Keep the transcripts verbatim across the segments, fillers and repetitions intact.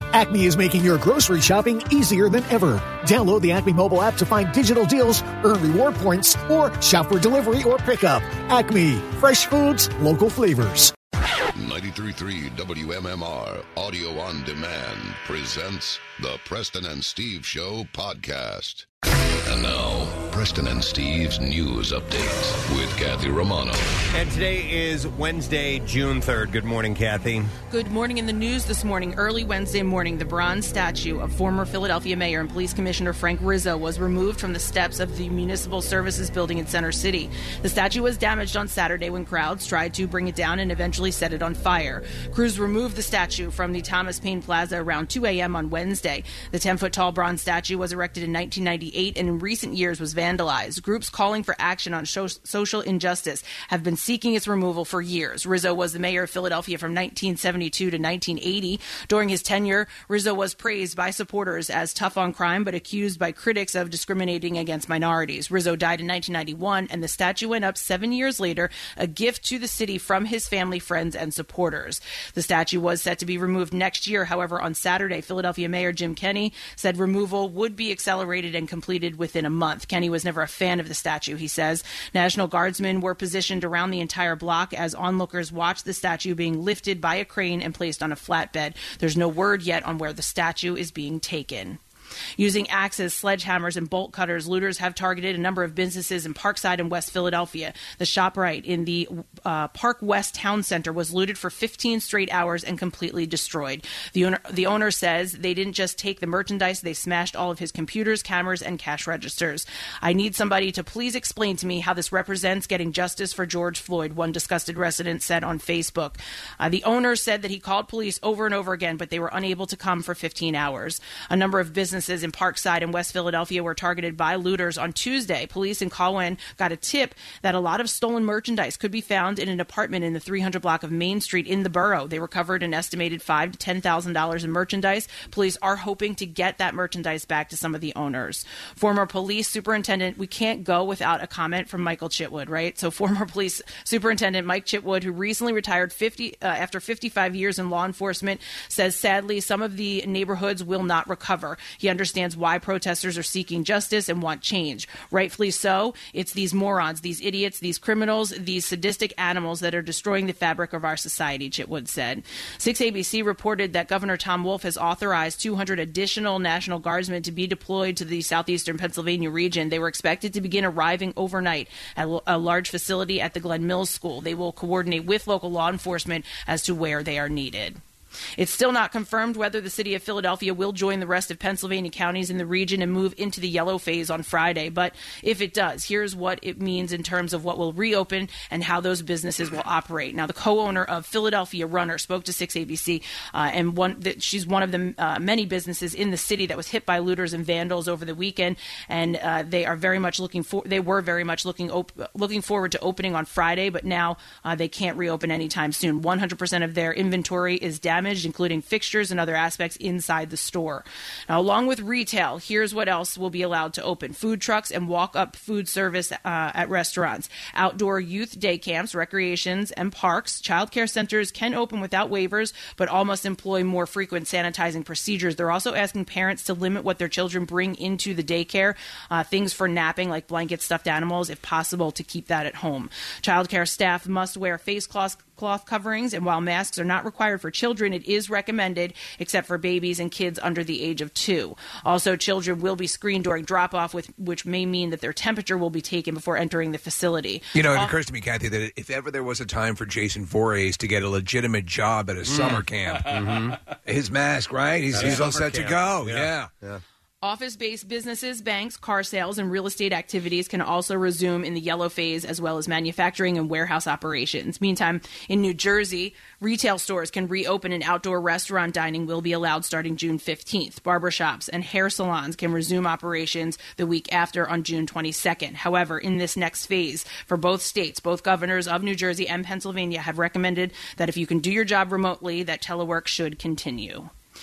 Acme is making your grocery shopping easier than ever. Download the Acme mobile app to find digital deals, earn reward points, or shop for delivery or pickup. Acme, fresh foods, local flavors. ninety-three point three W M M R Audio on Demand presents the Preston and Steve Show podcast. And now, Preston and Steve's News Update with Kathy Romano. And today is Wednesday, June third. Good morning, Kathy. Good morning. In the news this morning, early Wednesday morning, the bronze statue of former Philadelphia Mayor and Police Commissioner Frank Rizzo was removed from the steps of the Municipal Services Building in Center City. The statue was damaged on Saturday when crowds tried to bring it down and eventually set it on fire. Crews removed the statue from the Thomas Paine Plaza around two a.m. on Wednesday. The ten-foot-tall bronze statue was erected in nineteen ninety-eight and in recent years was vandalized. Groups calling for action on sho- social injustice have been seeking its removal for years. Rizzo was the mayor of Philadelphia from nineteen seventy-two to nineteen eighty. During his tenure, Rizzo was praised by supporters as tough on crime, but accused by critics of discriminating against minorities. Rizzo died in nineteen ninety-one, and the statue went up seven years later, a gift to the city from his family, friends, and supporters. The statue was set to be removed next year. However, on Saturday, Philadelphia Mayor Jim Kenney said removal would be accelerated and completed within a month. Kenney was never a fan of the statue, he says. National Guardsmen were positioned around the entire block as onlookers watched the statue being lifted by a crane and placed on a flatbed. There's no word yet on where the statue is being taken. Using axes, sledgehammers, and bolt cutters, looters have targeted a number of businesses in Parkside and West Philadelphia. The ShopRite in the uh, Park West Town Center was looted for fifteen straight hours and completely destroyed. The owner, the owner says they didn't just take the merchandise, they smashed all of his computers, cameras, and cash registers. I need somebody to please explain to me how this represents getting justice for George Floyd, one disgusted resident said on Facebook. Uh, the owner said that he called police over and over again, but they were unable to come for fifteen hours. A number of businesses in Parkside and West Philadelphia were targeted by looters on Tuesday. Police in Colwyn got a tip that a lot of stolen merchandise could be found in an apartment in the three hundred block of Main Street in the borough. They recovered an estimated five to ten thousand dollars in merchandise. Police are hoping to get that merchandise back to some of the owners. Former police superintendent, we can't go without a comment from Michael Chitwood, right? So former police superintendent Mike Chitwood, who recently retired fifty uh, after fifty-five years in law enforcement, says sadly some of the neighborhoods will not recover. He understands why protesters are seeking justice and want change. Rightfully so. It's these morons, these idiots, these criminals, these sadistic animals that are destroying the fabric of our society, Chitwood said. six A B C reported that Governor Tom Wolf has authorized two hundred additional National Guardsmen to be deployed to the southeastern Pennsylvania region. They were expected to begin arriving overnight at a large facility at the Glen Mills School. They will coordinate with local law enforcement as to where they are needed. It's still not confirmed whether the city of Philadelphia will join the rest of Pennsylvania counties in the region and move into the yellow phase on Friday. But if it does, here's what it means in terms of what will reopen and how those businesses will operate. Now, the co-owner of Philadelphia Runner spoke to six A B C, uh, and one that she's one of the uh, many businesses in the city that was hit by looters and vandals over the weekend, and uh, they are very much looking for. They were very much looking op- looking forward to opening on Friday, but now uh, they can't reopen anytime soon. one hundred percent of their inventory is damaged, including fixtures and other aspects inside the store. Now, along with retail, here's what else will be allowed to open. Food trucks and walk-up food service uh, at restaurants. Outdoor youth day camps, recreations, and parks. Child care centers can open without waivers, but all must employ more frequent sanitizing procedures. They're also asking parents to limit what their children bring into the daycare. Uh, things for napping, like blankets, stuffed animals, if possible, to keep that at home. Child care staff must wear face cloths, cloth coverings, and while masks are not required for children, it is recommended except for babies and kids under the age of two. Also, children will be screened during drop-off, with, which may mean that their temperature will be taken before entering the facility. You know, it uh, occurs to me, Kathy, that if ever there was a time for Jason Voorhees to get a legitimate job at a mm. summer camp, mm-hmm. his mask, right? He's, he's all set camp. to go. Yeah. yeah. yeah. Office-based businesses, banks, car sales, and real estate activities can also resume in the yellow phase, as well as manufacturing and warehouse operations. Meantime, in New Jersey, retail stores can reopen and outdoor restaurant dining will be allowed starting June fifteenth. Barbershops and hair salons can resume operations the week after on June twenty-second. However, in this next phase, for both states, both governors of New Jersey and Pennsylvania have recommended that if you can do your job remotely, that telework should continue.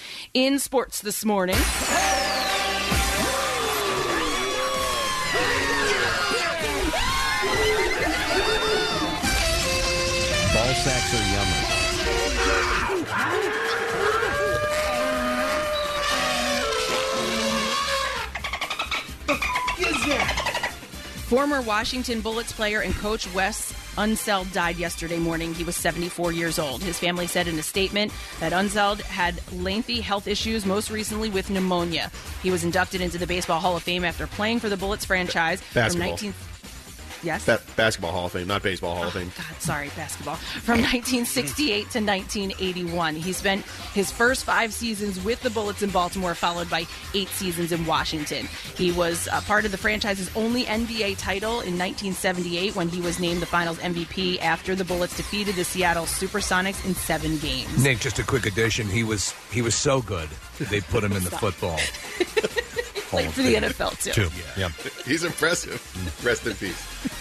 In sports this morning... Ball sacks are yummy. Former Washington Bullets player and coach Wes Unseld died yesterday morning. He was seventy-four years old. His family said in a statement that Unseld had lengthy health issues, most recently with pneumonia. He was inducted into the Baseball Hall of Fame after playing for the Bullets franchise Basketball. from nineteen Yes? Ba- basketball Hall of Fame, not Baseball Hall oh, of Fame. God, sorry, basketball. From nineteen sixty-eight to nineteen eighty-one. He spent his first five seasons with the Bullets in Baltimore, followed by eight seasons in Washington. He was a part of the franchise's only N B A title in nineteen seventy-eight when he was named the Finals M V P after the Bullets defeated the Seattle Supersonics in seven games. Nick, just a quick addition. He was he was so good they put him in the football. Played for the N F L, too. Two. Yeah. He's impressive. Rest in peace.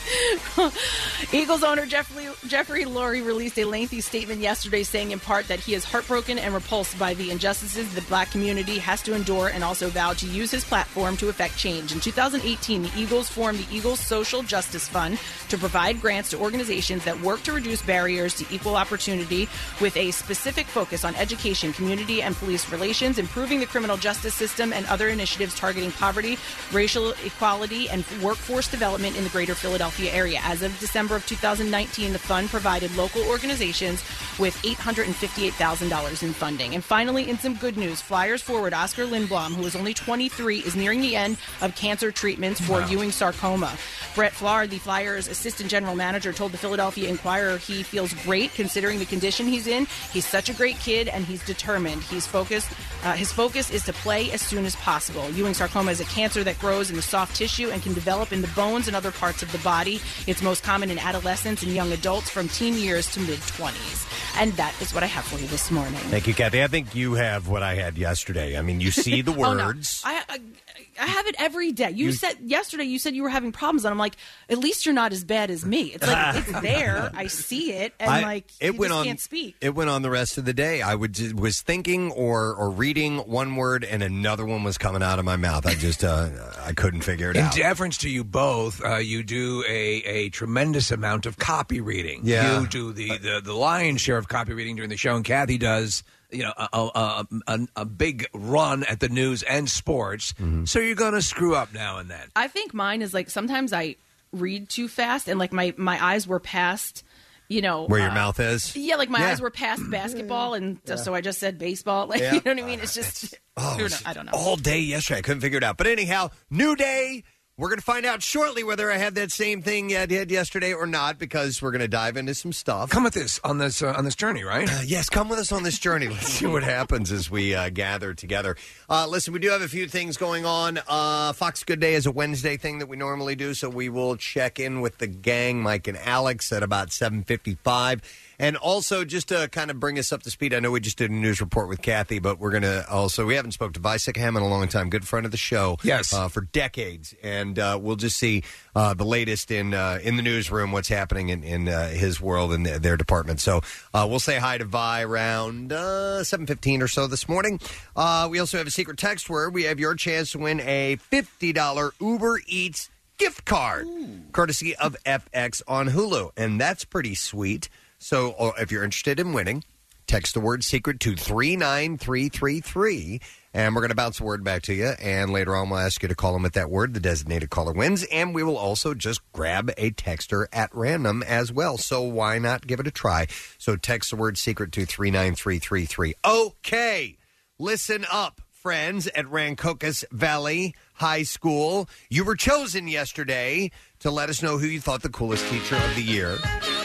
Eagles owner Jeffrey, Jeffrey Lurie released a lengthy statement yesterday saying in part that he is heartbroken and repulsed by the injustices the black community has to endure, and also vowed to use his platform to effect change. In two thousand eighteen, the Eagles formed the Eagles Social Justice Fund to provide grants to organizations that work to reduce barriers to equal opportunity, with a specific focus on education, community and police relations, improving the criminal justice system, and other initiatives targeting poverty, racial equality, and workforce development in the greater Philadelphia area. As of December of two thousand nineteen, the fund provided local organizations with eight hundred fifty-eight thousand dollars in funding. And finally, in some good news, Flyers forward Oscar Lindblom, who is only twenty-three, is nearing the end of cancer treatments for wow. Ewing sarcoma. Brett Flahr, the Flyers' assistant general manager, told the Philadelphia Inquirer he feels great considering the condition he's in. He's such a great kid, and he's determined. He's focused. Uh, his focus is to play as soon as possible. Ewing sarcoma is a cancer that grows in the soft tissue and can develop in the bones and other parts of the body. It's most common in adolescents and young adults from teen years to mid-twenties. And that is what I have for you this morning. Thank you, Kathy. I think you have what I had yesterday. I mean, you see the words. oh, no. I, I I have it every day. You, you said yesterday you said you were having problems, and I'm like, at least you're not as bad as me. It's like it's there. I see it, and I, like it you went just on, can't speak. It went on the rest of the day. I would was thinking or or reading one word, and another one was coming out of my mouth. I just uh, I couldn't figure it In out. In deference to you both, uh, you do a, a tremendous amount of copy reading. Yeah. You do the, the, the lion's share of copy reading during the show, and Kathy does you know, a, a, a, a big run at the news and sports, mm-hmm. so you're going to screw up now and then. I think mine is like sometimes I read too fast, and like my, my eyes were past, you know, where your uh, mouth is. Yeah, like my yeah. eyes were past basketball, and yeah. so I just said baseball. Like yeah. you know what I mean? It's just oh, know, I don't know. All day yesterday, I couldn't figure it out. But anyhow, new day. We're going to find out shortly whether I had that same thing I did yesterday or not, because we're going to dive into some stuff. Come with us on this uh, on this journey, right? Uh, yes, come with us on this journey. Let's see what happens as we uh, gather together. Uh, listen, we do have a few things going on. Uh, Fox Good Day is a Wednesday thing that we normally do, so we will check in with the gang, Mike and Alex, at about seven fifty-five. And also, just to kind of bring us up to speed, I know we just did a news report with Kathy, but we're going to also, we haven't spoke to Vicek in a long time, good friend of the show. Yes. Uh, for decades. And uh, we'll just see uh, the latest in uh, in the newsroom, what's happening in, in uh, his world and their, their department. So uh, we'll say hi to Vi around uh, seven fifteen or so this morning. Uh, we also have a secret text word. We have your chance to win a fifty dollars Uber Eats gift card, Ooh. courtesy of F X on Hulu. And that's pretty sweet. So if you're interested in winning, text the word secret to three nine three three three, and we're going to bounce the word back to you. And later on, we'll ask you to call them with that word. The designated caller wins. And we will also just grab a texter at random as well. So why not give it a try? So text the word secret to three nine three three three. Okay, listen up, friends at Rancocas Valley High School. You were chosen yesterday to let us know who you thought the coolest teacher of the year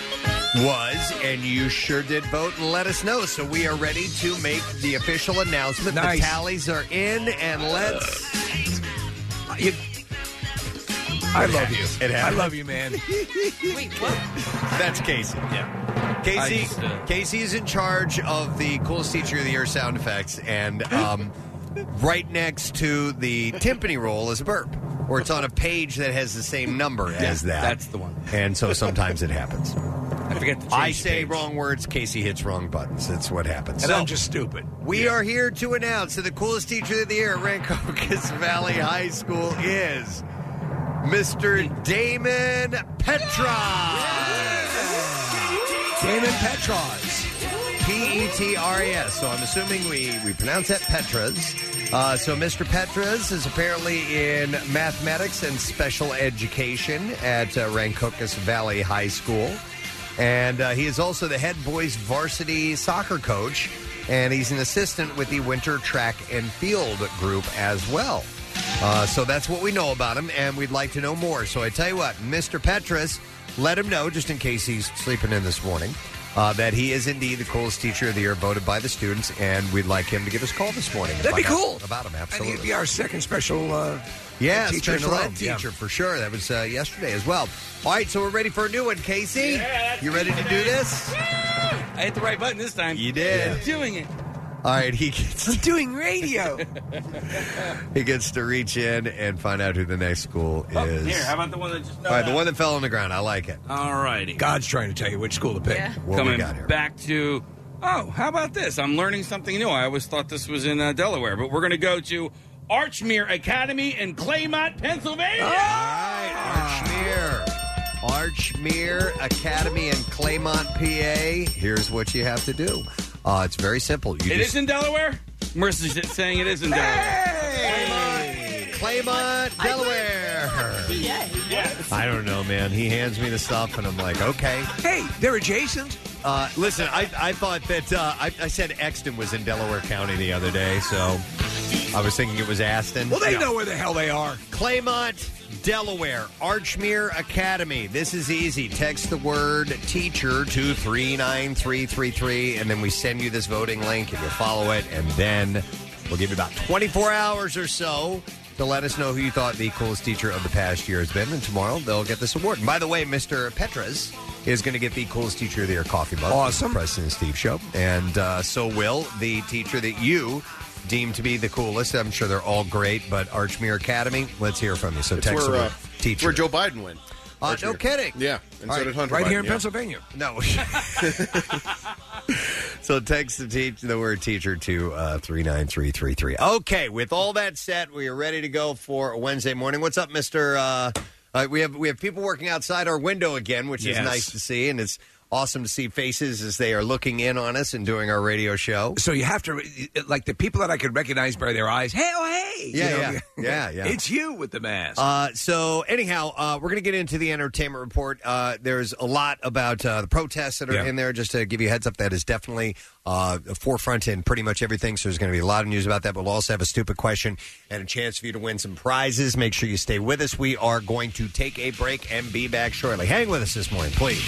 was, and you sure did vote and let us know. So we are ready to make the official announcement. Nice. The tallies are in, and let's... You, I love you. It I love you, man. Wait, what? That's Casey. Yeah. Casey, just, uh... Casey is in charge of the coolest teacher of the year sound effects, and um, right next to the timpani roll is a burp, or it's on a page that has the same number yeah, as that. That's the one. And so sometimes it happens. I forget to change I say page. wrong words, Casey hits wrong buttons. That's what happens. And so, I'm just stupid. We yeah. are here to announce that the coolest teacher of the year at Rancocas Valley High School is Mister Damon Petros. Damon Petros. P E T R A S. So I'm assuming we, we pronounce that Petras. Uh, so Mister Petras is apparently in mathematics and special education at uh, Rancocas Valley High School. And uh, he is also the head boys varsity soccer coach, and he's an assistant with the winter track and field group as well. Uh, so that's what we know about him, and we'd like to know more. So I tell you what, Mister Petras, let him know, just in case he's sleeping in this morning, uh, that he is indeed the coolest teacher of the year voted by the students, and we'd like him to give us a call this morning. That'd be cool. About him, absolutely. And he'd be our second special uh, yeah, teacher special in a ed row. teacher Yeah. for sure. That was uh, yesterday as well. All right, so we're ready for a new one, Casey. Yeah, you ready to do this? I hit the right button this time. You did. I'm doing it. All right, he gets I'm doing radio. he gets to reach in and find out who the next school Oh, is. here, how about the one that just... All right, the one that fell on the ground. I like it. All righty. God's trying to tell you which school to pick. Yeah. What Coming we got here? back to... Oh, how about this? I'm learning something new. I always thought this was in uh, Delaware, but we're going to go to Archmere Academy in Claymont, Pennsylvania. All right, Archmere. Archmere Academy in Claymont, P A. Here's what you have to do. Uh, it's very simple. You It just is in Delaware? Mercy's saying it is in Delaware. Claymont, Claymont, Delaware. I don't know, man. He hands me the stuff, and I'm like, okay. Hey, they're adjacent. Uh, listen, I, I thought that uh, I, I said Exton was in Delaware County the other day, so I was thinking it was Aston. Well, they No. know where the hell they are. Claymont, Delaware, Archmere Academy. This is easy. Text the word teacher to three nine three three three, and then we send you this voting link, and you follow it, and then we'll give you about twenty-four hours or so to let us know who you thought the coolest teacher of the past year has been, and tomorrow they'll get this award. And by the way, Mister Petras is going to get the coolest teacher of the year coffee mug. Awesome. Preston and Steve show. And uh, so will the teacher that you deem to be the coolest. I'm sure they're all great, but Archmere Academy, let's hear from you. So It's text where, the uh, word teacher. where Joe Biden went. Uh, Archmere. no kidding. Yeah, and All so right. did Hunter Right Biden, here in yeah. Pennsylvania. No. So text the, teach, the word teacher to uh, three nine three three three. Okay, with all that said, we are ready to go for a Wednesday morning. What's up, Mister Uh, uh, we have we have people working outside our window again, which Yes. is nice to see, and it's awesome to see faces as they are looking in on us and doing our radio show. So you have to, like the people that I could recognize by their eyes. Hey, oh, hey. Yeah, You know, yeah. Yeah, yeah. It's you with the mask. Uh, so anyhow, uh, we're going to get into the entertainment report. Uh, there's a lot about uh, the protests that are Yeah. in there. Just to give you a heads up, that is definitely uh, a forefront in pretty much everything. So there's going to be a lot of news about that. But we'll also have a stupid question and a chance for you to win some prizes. Make sure you stay with us. We are going to take a break and be back shortly. Hang with us this morning, please.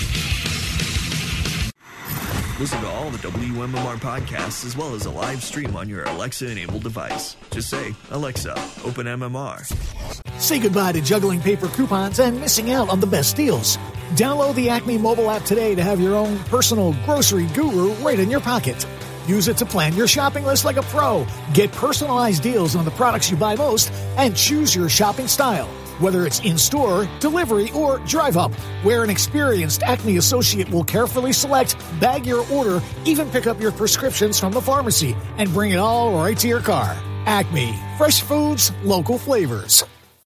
Listen to all the W M M R podcasts as well as a live stream on your Alexa-enabled device. Just say, Alexa, open M M R. Say goodbye to juggling paper coupons and missing out on the best deals. Download the Acme mobile app today to have your own personal grocery guru right in your pocket. Use it to plan your shopping list like a pro. Get personalized deals on the products you buy most and choose your shopping style. Whether it's in-store, delivery, or drive-up, where an experienced Acme associate will carefully select, bag your order, even pick up your prescriptions from the pharmacy, and bring it all right to your car. Acme. Fresh foods, local flavors.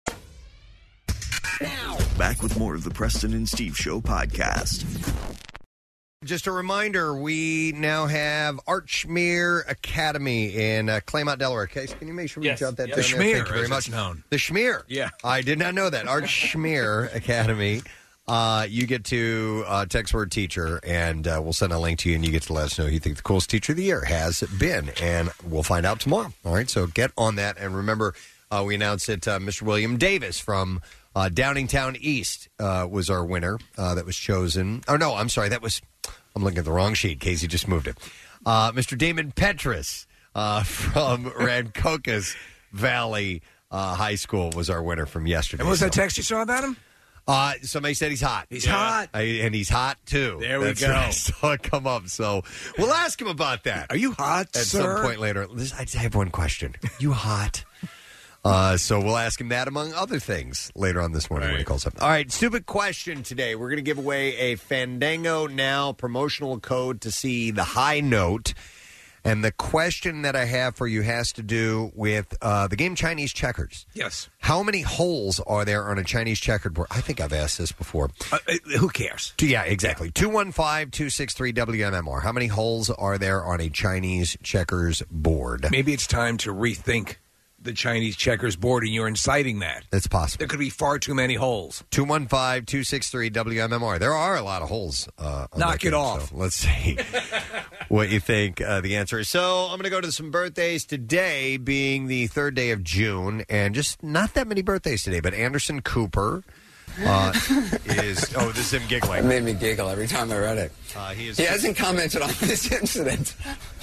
Back with more of the Preston and Steve Show podcast. Just a reminder, we now have Archmere Academy in uh, Claymont, Delaware. Case, can you make sure we Yes. jot that Yes. down? The there? Schmear, Thank you very as much. it's known. The Schmear. Yeah. I did not know that. Archmere Academy. Uh, you get to uh, text word teacher, and uh, we'll send a link to you, and you get to let us know who you think the coolest teacher of the year has been, and we'll find out tomorrow. All right, so get on that, and remember, uh, we announced that uh, Mister William Davis from uh, Downingtown East uh, was our winner uh, that was chosen. Oh, no, I'm sorry, that was... I'm looking at the wrong sheet. Casey just moved it. Uh, Mister Damon Petras uh, from Rancocas Valley uh, High School was our winner from yesterday. and what was that So- text you saw about him? Uh, somebody said he's hot. He's hot. I, and he's hot, too. There we That's go. what I saw it come up. So we'll ask him about that. Are you hot, At sir? some point later. Listen, I just have one question. You hot? Uh, so we'll ask him that, among other things, later on this morning when he calls up. All right, stupid question today. We're going to give away a Fandango Now promotional code to see The High Note. And the question that I have for you has to do with uh, the game Chinese checkers. Yes. How many holes are there on a Chinese checkered board? I think I've asked this before. Uh, uh, who cares? Two- Yeah, exactly. two one five, two six three, W M M R. How many holes are there on a Chinese checkers board? Maybe it's time to rethink the Chinese checkers board and you're inciting that. It's possible. There could be far too many holes. two one five, two six three, W M M R. There are a lot of holes. Uh, on Knock that it game, off. So let's see what you think uh, the answer is. So I'm going to go to some birthdays today, being the third day of June, and just not that many birthdays today, but Anderson Cooper uh, is... Oh, this is him giggling. It made me giggle every time I read it. Uh, he, is, he hasn't commented on this incident.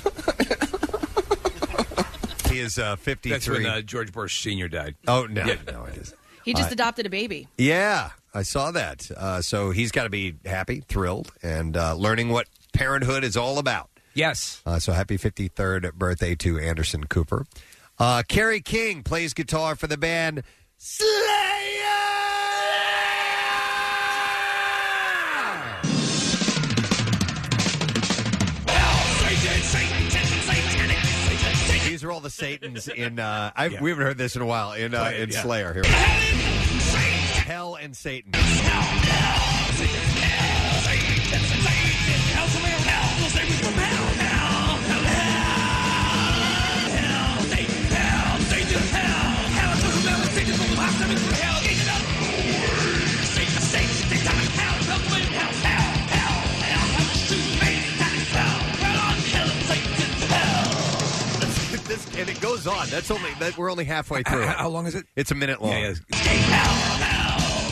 He is uh, fifty-three. That's when uh, George Bush Senior died. Oh, no. Yeah. No, it isn't. He just Uh, adopted a baby. Yeah, I saw that. Uh, so he's got to be happy, thrilled, and uh, learning what parenthood is all about. Yes. Uh, so happy fifty-third birthday to Anderson Cooper. Uh, Kerry King plays guitar for the band Slayer! These are all the Satans in. Uh, I've, Yeah. We haven't heard this in a while in uh, Play it, in yeah. Slayer. Here, Hell and Satan. This, and it goes on. That's only that we're only halfway through. How, how long is it? It's a minute long. Yeah, yeah.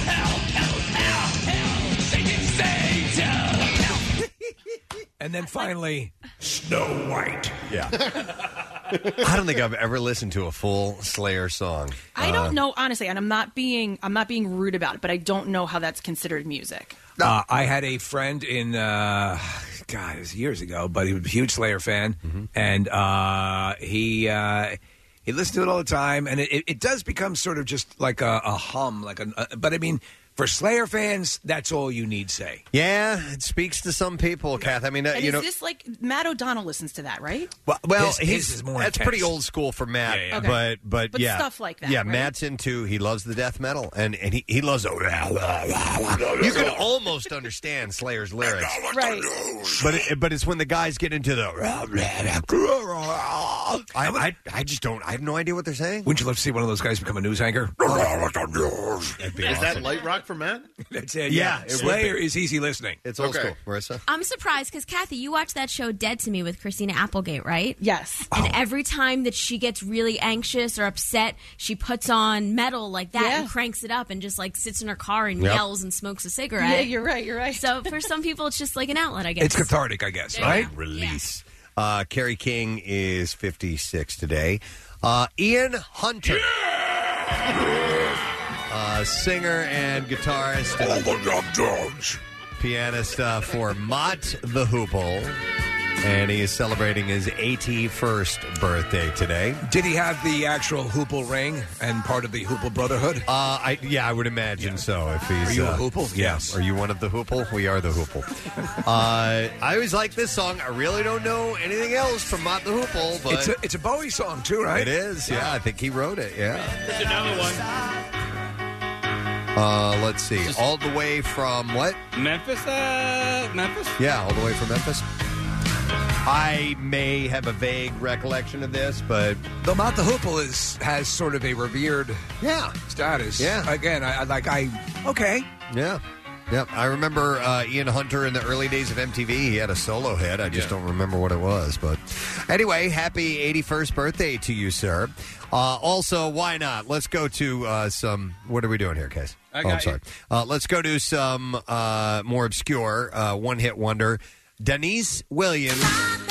And then finally, Snow White. Yeah. I don't think I've ever listened to a full Slayer song. I Uh, don't know, honestly, and I'm not being I'm not being rude about it, but I don't know how that's considered music. Uh, I had a friend in, uh, God, it was years ago, but he was a huge Slayer fan, Mm-hmm. and uh, he uh, he listened to it all the time, and it, it does become sort of just like a, a hum, like a. Uh, but I mean, for Slayer fans, that's all you need say. Yeah, it speaks to some people, Kath. I mean, uh, And you is know. this like Matt O'Donnell listens to that, right? Well, well His- his he's, is more that's intense. pretty old school for Matt, Yeah, yeah. Okay. but but, But yeah, stuff like that, Yeah, right? Matt's into. He loves the death metal, and and he, he loves. You can almost understand Slayer's lyrics, Right. but it, but it's when the guys get into the. I, I I just don't. I have no idea what they're saying. Wouldn't you love to see one of those guys become a news anchor? That'd be Is awesome. that light rock for Matt? That's it. Yeah, Yeah, it would Slayer be. is easy listening. It's old Okay. school, Marissa. I'm surprised because, Kathy, you watched that show Dead to Me with Christina Applegate, right? Yes. And every time that she gets really anxious or upset, she puts on metal like that Yeah. and cranks it up and just like sits in her car and Yep. yells and smokes a cigarette. Yeah, you're right, you're right. So for some people, it's just like an outlet, I guess. It's cathartic, I guess, There right? you go. Release. Uh, Kerry King is fifty-six today. Uh, Ian Hunter. Uh, singer and guitarist. And pianist uh, for Mott the Hoople. And he is celebrating his eighty-first birthday today. Did he have the actual Hoople ring and part of the Hoople Brotherhood? Uh, I, yeah, I would imagine so. If he's Are you a uh, Hoople? Yeah. Yes. Are you one of the Hoople? We are the Hoople. uh, I always like this song. I really don't know anything else from Mott the Hoople, but It's a, it's a Bowie song, too, right? it is. Yeah, I think he wrote it. Yeah. There's another one. Uh, let's see. All the way from what? Memphis, uh, Memphis? Yeah, all the way from Memphis. I may have a vague recollection of this, but Though Mott the Hoople is has sort of a revered yeah, status. Yeah. Again, I, I like I okay. yeah. Yep, I remember uh, Ian Hunter in the early days of M T V. He had a solo hit. I just Yeah. don't remember what it was. But anyway, happy eighty-first birthday to you, sir. Uh, also, why not? Let's go to uh, some. What are we doing here, Case? I oh, got I'm sorry. Uh, let's go to some uh, more obscure uh, one-hit wonder. Denise Williams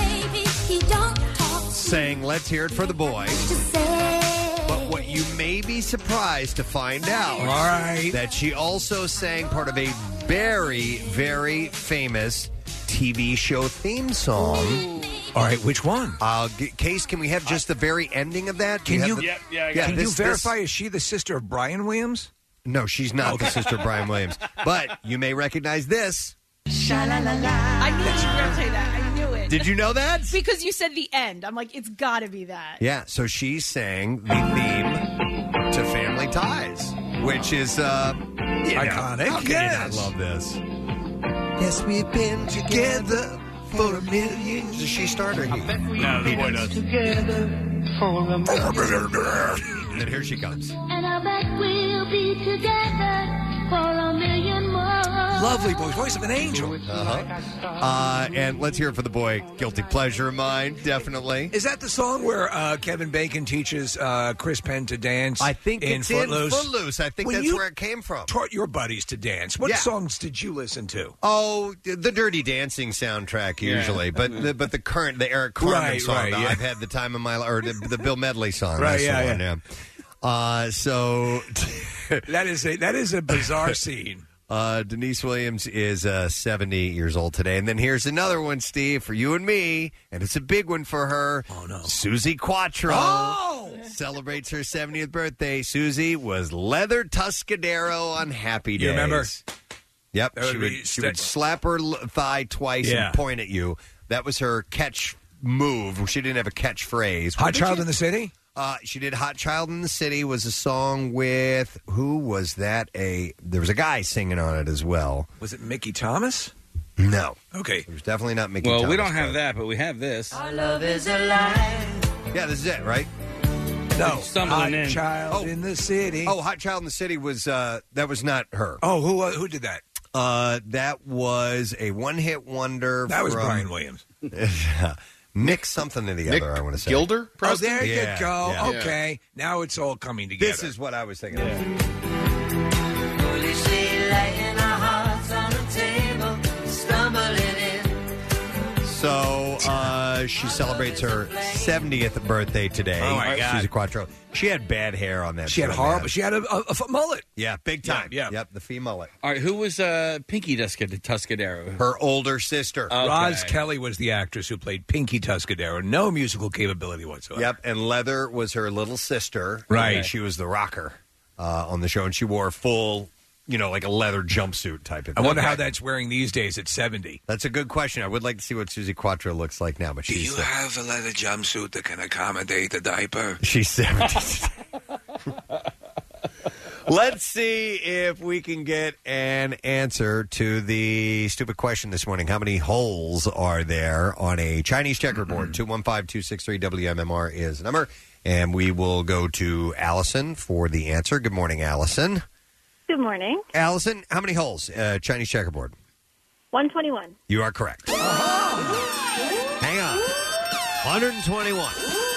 saying, "Let's hear it for the boy." But what you may be surprised to find out, All right. that she also sang part of a very, very famous T V show theme song. All right, which one? Uh, g- Case, can we have just the very ending of that? Do Can have you- the- Yep, yeah, I got yeah, it. Can this- you this- verify is she the sister of Brian Williams? No, she's not the sister of Brian Williams. But you may recognize this. I knew you were going to say that. I knew it. Did you know that? Because you said the end. I'm like, it's got to be that. Yeah, so she sang the theme to Family Ties, which is uh, you know, Iconic, How can yes. you not love this? Yes, we've been together for a million. Does she start or he? No, the boy does. for a minute. And here she comes. And I bet we'll be together for a million more. Lovely voice, voice of an angel. Uh-huh. Uh, and let's hear it for the boy. Guilty pleasure of mine, definitely. Is that the song where uh, Kevin Bacon teaches uh, Chris Penn to dance? I think in it's Footloose? in Footloose. I think When that's you where it came from. Taught your buddies to dance. What Yeah. songs did you listen to? Oh, the Dirty Dancing soundtrack Yeah. usually, but the, but the current, the Eric Carmen Right, song. right, the yeah. I've had the time of my life, or the, the Bill Medley song. Right, That's the yeah, one, yeah. Uh, so that is a that is a bizarre scene. Uh, Denise Williams is uh, seventy years old today. And then here's another one, Steve, for you and me, and it's a big one for her. Oh, no. Susie Quattro Oh! celebrates her seventieth birthday. Susie was Leather Tuscadero on Happy Days. You remember? Yep. That She would would, be she would st- slap her l- thigh twice Yeah. and point at you. That was her catch move. She didn't have a catchphrase. Hot What did Child she- in the City? Uh, she did "Hot Child in the City" was a song with who was that? A there was a guy singing on it as well. Was it Mickey Thomas? No, Okay. it was definitely not Mickey. Well, we Thomas, don't have but- that, but we have this. Our love is alive. Yeah, this is it, right? No. Stumbling Hot in. Child Oh. in the City. Oh, "Hot Child in the City" was uh, that was not her. Oh, who uh, who did that? Uh, that was a one-hit wonder. That was from- Brian Williams. Nick something or the Nick other. I want to say Gilder? Oh, there Yeah, you go. yeah. Okay. Now it's all coming together. This is what I was thinking. of. Foolishly laying our hearts on the table, stumbling in. So uh, she celebrates her seventieth birthday today. Oh, my God. Susie Quattro. She had bad hair on that. She had show, horrible. man. She had a, a, a mullet. Yeah, big time. Yeah, yeah. Yep, the fee mullet. All right, who was uh, Pinky Tuscad- Tuscadero? Her older sister. Okay. Roz Kelly was the actress who played Pinky Tuscadero. No musical capability whatsoever. Yep, and Leather was her little sister. Right. And she was the rocker uh, on the show, and she wore a full, you know, like a leather jumpsuit type of I thing. wonder how that's wearing these days at seventy. That's a good question. I would like to see what Susie Quattro looks like now, but Do she's you have a leather jumpsuit that can accommodate the diaper? she's seventy. Let's see if we can get an answer to the stupid question this morning. How many holes are there on a Chinese checkerboard? two one five, two six three, W M M R is the number. And we will go to Allison for the answer. Good morning, Allison. Good morning. Allison, how many holes? Uh, Chinese checkerboard. one twenty-one. You are correct. Hang on. one hundred twenty-one.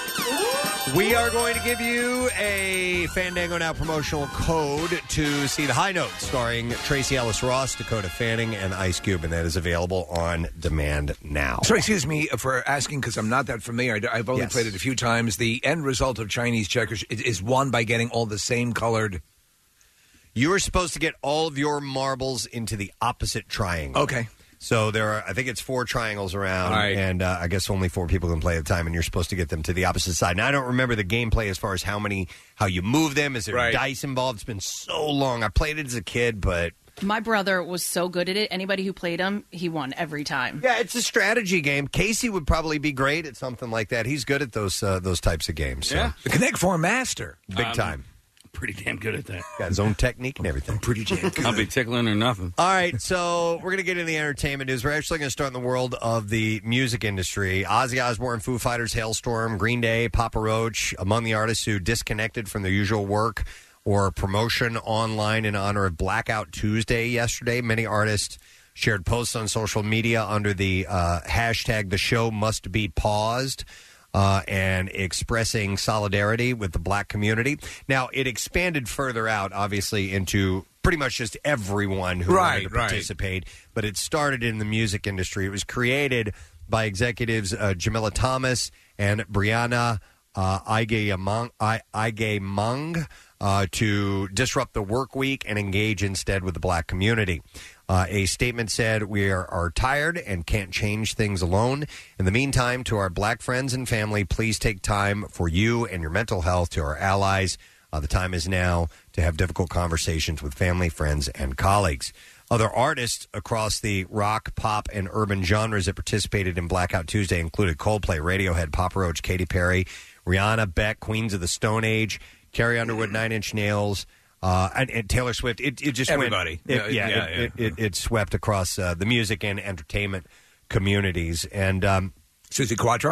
We are going to give you a Fandango Now promotional code to see The High Note, starring Tracy Ellis Ross, Dakota Fanning, and Ice Cube, and that is available on demand now. Sorry, excuse me for asking because I'm not that familiar. I- I've only Yes. played it a few times. The end result of Chinese checkers is, is won by getting all the same colored. You are supposed to get all of your marbles into the opposite triangle. Okay. So there are, I think it's four triangles around, All right. and uh, I guess only four people can play at a time, and you're supposed to get them to the opposite side. Now, I don't remember the gameplay as far as how many, how you move them. Is there Right. dice involved? It's been so long. I played it as a kid, but My brother was so good at it. Anybody who played him, he won every time. yeah, it's a strategy game. Casey would probably be great at something like that. He's good at those uh, those types of games. So. Yeah. The Connect Four Master. Big Um, time. Pretty damn good at that. Got his own technique and everything. Pretty damn good. I'll be tickling or nothing. All right, so we're going to get into the entertainment news. We're actually going to start in the world of the music industry. Ozzy Osbourne, Foo Fighters, Hailstorm, Green Day, Papa Roach, among the artists who disconnected from their usual work or promotion online in honor of Blackout Tuesday yesterday. Many artists shared posts on social media under the uh, hashtag The Show Must Be Paused. Uh, and expressing solidarity with the black community. Now, it expanded further out, obviously, into pretty much just everyone who Right, wanted to right. participate, but it started in the music industry. It was created by executives uh, Jamila Thomas and Brianna uh, Igemang, I- Igemang uh, to disrupt the work week and engage instead with the black community. Uh, a statement said, we are, are tired and can't change things alone. In the meantime, to our black friends and family, please take time for you and your mental health. To our allies, uh, the time is now to have difficult conversations with family, friends, and colleagues. Other artists across the rock, pop, and urban genres that participated in Blackout Tuesday included Coldplay, Radiohead, Papa Roach, Katy Perry, Rihanna, Beck, Queens of the Stone Age, Carrie Underwood, Nine Inch Nails, Uh, and, and Taylor Swift, it, it just Everybody. went. It, Yeah, yeah, yeah, it, yeah. It, it, it swept across uh, the music and entertainment communities. And um, Susie Quattro?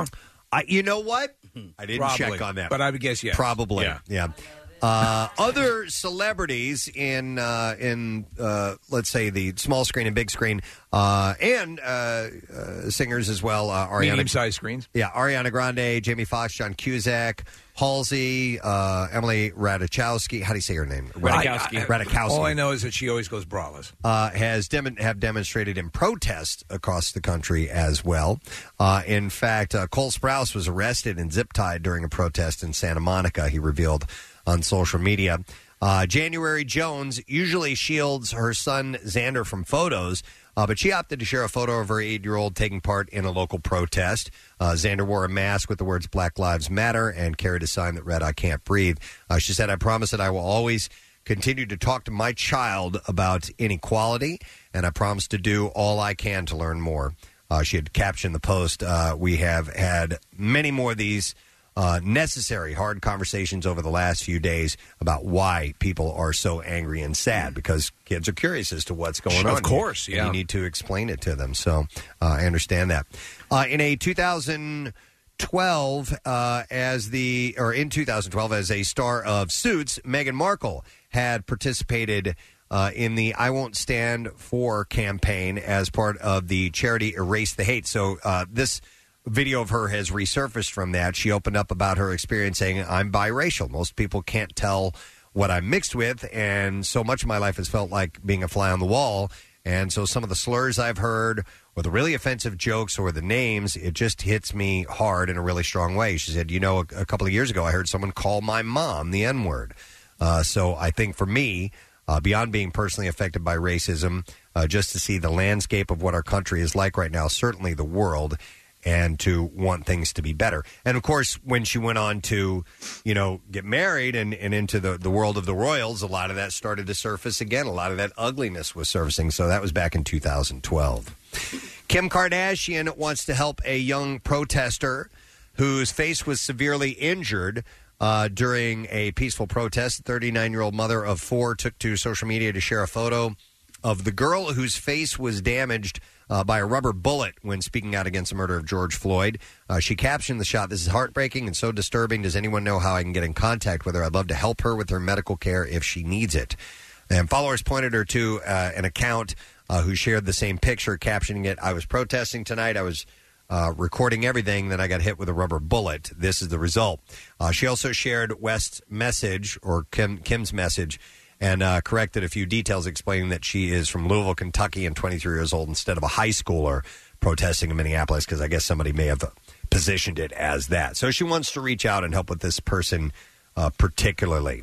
I, you know what? I didn't Probably, check on that. but I would guess yes. Probably, Yeah. yeah. Uh, other celebrities in uh, in uh, let's say the small screen and big screen, uh, and uh, uh, singers as well. Uh, Ariana, Medium-sized screens. Yeah, Ariana Grande, Jamie Foxx, John Cusack, Halsey, uh, Emily Ratajkowski. How do you say her name? Ratajkowski. I- I- Ratajkowski. All I know is that she always goes braless. Uh, has dem- have demonstrated in protest across the country as well. Uh, in fact, uh, Cole Sprouse was arrested and zip-tied during a protest in Santa Monica, he revealed on social media. Uh, January Jones usually shields her son Xander from photos, uh, but she opted to share a photo of her eight-year-old taking part in a local protest. Uh, Xander wore a mask with the words Black Lives Matter and carried a sign that read, I can't breathe. Uh, she said, I promise that I will always continue to talk to my child about inequality, and I promise to do all I can to learn more. Uh, she had captioned the post, uh, we have had many more of these uh, necessary hard conversations over the last few days about why people are so angry and sad, because kids are curious as to what's going on. Of course, And yeah. you need to explain it to them. So uh, I understand that. Uh, in a two thousand twelve, uh, as the or in two thousand twelve, as a star of Suits, Meghan Markle had participated uh, in the I Won't Stand For campaign as part of the charity Erase the Hate. So uh, this video of her has resurfaced from that. She opened up about her experience saying, I'm biracial. Most people can't tell what I'm mixed with, and so much of my life has felt like being a fly on the wall. And so some of the slurs I've heard, or the really offensive jokes, or the names, it just hits me hard in a really strong way. She said, you know, a, a couple of years ago, I heard someone call my mom the N-word. Uh, so I think for me, uh, beyond being personally affected by racism, uh, just to see the landscape of what our country is like right now, certainly the world, and to want things to be better. And, of course, when she went on to, you know, get married and, and into the, the world of the royals, a lot of that started to surface again. A lot of that ugliness was surfacing. So that was back in two thousand twelve. Kim Kardashian wants to help a young protester whose face was severely injured uh, during a peaceful protest. The thirty-nine-year-old mother of four took to social media to share a photo of the girl whose face was damaged Uh, by a rubber bullet when speaking out against the murder of George Floyd. Uh, she captioned the shot, this is heartbreaking and so disturbing. Does anyone know how I can get in contact with her? I'd love to help her with her medical care if she needs it. And followers pointed her to uh, an account uh, who shared the same picture, captioning it, I was protesting tonight. I was uh, recording everything. Then I got hit with a rubber bullet. This is the result. Uh, she also shared West's message, or Kim, Kim's message, and uh, corrected a few details, explaining that she is from Louisville, Kentucky, and twenty-three years old instead of a high schooler protesting in Minneapolis, because I guess somebody may have positioned it as that. So she wants to reach out and help with this person uh, particularly.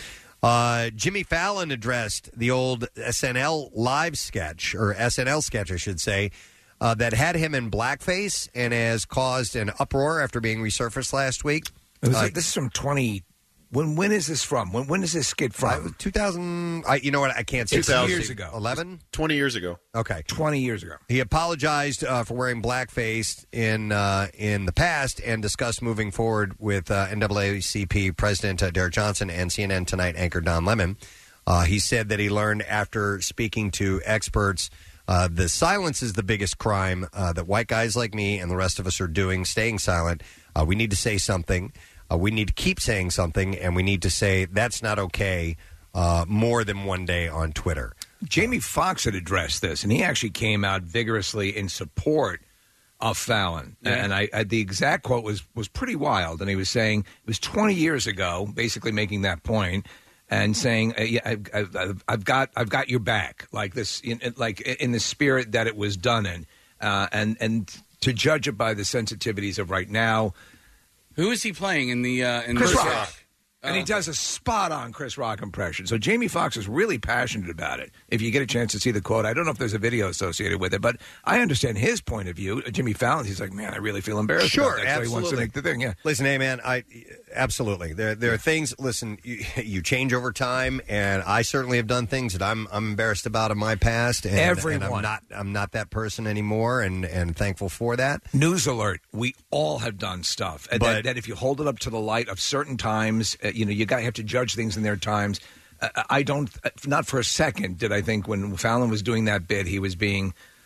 Uh, Jimmy Fallon addressed the old S N L live sketch, or S N L sketch, I should say, uh, that had him in blackface and has caused an uproar after being resurfaced last week. It was Uh, like, this is from twenty. When when is this from? When when is this skit from? two thousand. I, you know what? I can't say. It's years ago. eleven? twenty years ago. Okay. twenty years ago. He apologized uh, for wearing blackface in uh, in the past and discussed moving forward with uh, N double A C P President uh, Derek Johnson and C N N Tonight anchor Don Lemon. Uh, he said that he learned after speaking to experts uh, the silence is the biggest crime uh, that white guys like me and the rest of us are doing, staying silent. Uh, we need to say something. Uh, we need to keep saying something, and we need to say that's not okay uh, more than one day on Twitter. Jamie Foxx had addressed this, and he actually came out vigorously in support of Fallon. Yeah. And I, I, the exact quote was was pretty wild. And he was saying it was twenty years ago, basically making that point, and saying, uh, yeah, I've, I've, I've got I've got your back, like this, in, like in the spirit that it was done in, uh, and and to judge it by the sensitivities of right now. Who is he playing in the uh, in Chris the Rock? Rock? And he does a spot-on Chris Rock impression. So Jamie Foxx is really passionate about it. If you get a chance to see the quote, I don't know if there's a video associated with it, but I understand his point of view. Jimmy Fallon, he's like, man, I really feel embarrassed Sure, about that. So he wants to absolutely. make the thing, yeah. Listen, hey, man, I absolutely. There, there are things. Listen, you, you change over time, and I certainly have done things that I'm, I'm embarrassed about in my past. And, Everyone. and I'm not, I'm not that person anymore, and, and thankful for that. News alert: we all have done stuff, and But- that, that if you hold it up to the light of certain times, uh, you know, you got to have to judge things in their times. Uh, I don't, uh, not for a second did I think when Fallon was doing that bit, he was being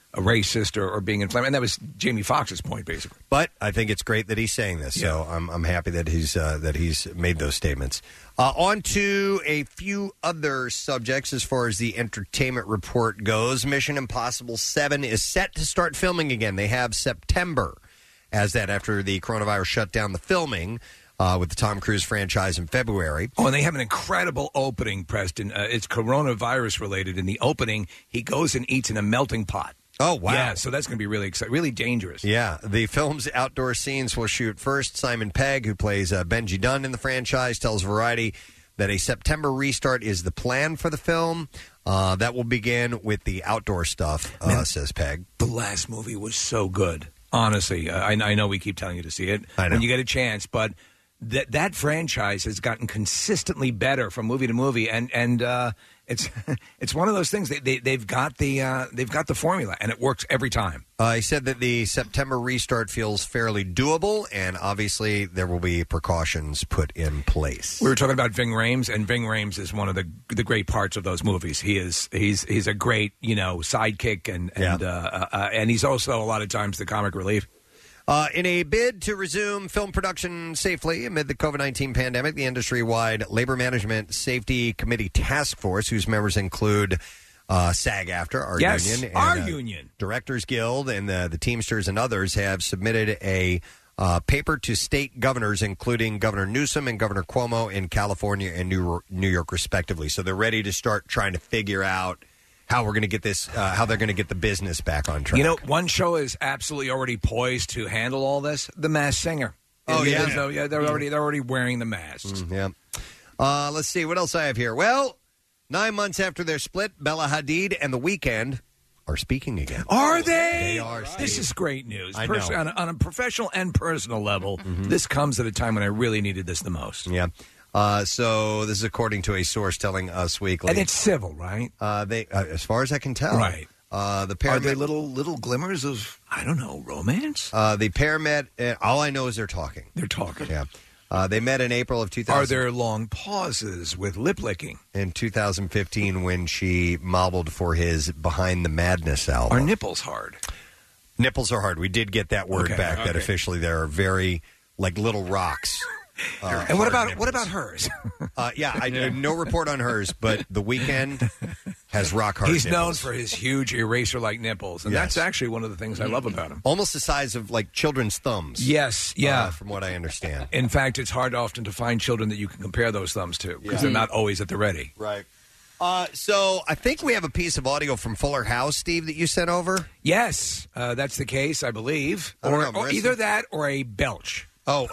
a racist or, or being inflammatory. And that was Jamie Foxx's point, basically. But I think it's great that he's saying this, so I'm I'm happy that he's uh, that he's made those statements. Uh, on to a few other subjects as far as the entertainment report goes. Mission Impossible seven is set to start filming again. They have September as that after the coronavirus shut down the filming uh, with the Tom Cruise franchise in February. Oh, and they have an incredible opening, Preston. Uh, it's coronavirus related. In the opening, he goes and eats in a melting pot. Oh, wow. Yeah, so that's going to be really exciting, really dangerous. Yeah, the film's outdoor scenes will shoot first. Simon Pegg, who plays uh, Benji Dunn in the franchise, tells Variety that a September restart is the plan for the film. Uh, that will begin with the outdoor stuff, uh, Man, says Pegg. The last movie was so good. Honestly, uh, I, I know we keep telling you to see it I know. when you get a chance, but that that franchise has gotten consistently better from movie to movie, and and uh, it's it's one of those things. They, they they've got the uh, they've got the formula, and it works every time. Uh, he said that the September restart feels fairly doable, and obviously there will be precautions put in place. We were talking about Ving Rhames, and Ving Rhames is one of the the great parts of those movies. He is he's he's a great you know sidekick, and and Yeah. uh, uh, and he's also a lot of times the comic relief. Uh, in a bid to resume film production safely amid the COVID nineteen pandemic, the industry-wide Labor Management Safety Committee Task Force, whose members include uh, SAG-AFTRA, our Yes, union, our uh, union. Directors Guild, and the, the Teamsters and others, have submitted a uh, paper to state governors, including Governor Newsom and Governor Cuomo in California and New, New York, respectively. So they're ready to start trying to figure out how we're going to get this, uh, how they're going to get the business back on track. You know, one show is absolutely already poised to handle all this. The Masked Singer. Oh, It yeah? is, though, yeah, they're already they're already wearing the masks. Mm, yeah. Uh, let's see what else I have here. Well, nine months after their split, Bella Hadid and The Weeknd are speaking again. Are they? They are. This Steve. is great news. I Pers- know. On, a, on a professional and personal level, this comes at a time when I really needed this the most. Yeah. Uh, so this is according to a source telling Us Weekly. And it's civil, right? Uh, they, uh, as far as I can tell, Right. Uh, the pair Are they met- little little glimmers of, I don't know, romance? Uh, the pair met. Uh, all I know is they're talking. They're talking. Yeah. Uh, they met in April of two thousand. Are there long pauses with lip licking? In two thousand fifteen, when she modeled for his Behind the Madness album. Are nipples hard? Nipples are hard. We did get that word Okay, back. That okay. officially they are very like little rocks. Uh, And what hard about nipples. what about hers? Uh, yeah, I no report on hers, but The Weeknd has rock hard. He's known nipples. for his huge eraser-like nipples, and Yes. that's actually one of the things I love about him. almost the size of like children's thumbs. Yes, yeah. uh, from what I understand. In fact, it's hard often to find children that you can compare those thumbs to because Yeah. they're not always at the ready. Right. Uh, so I think we have a piece of audio from Fuller House, Steve, that you sent over. Yes, uh, that's the case, I believe. I don't or, know, or Marissa. either that or a belch. Oh,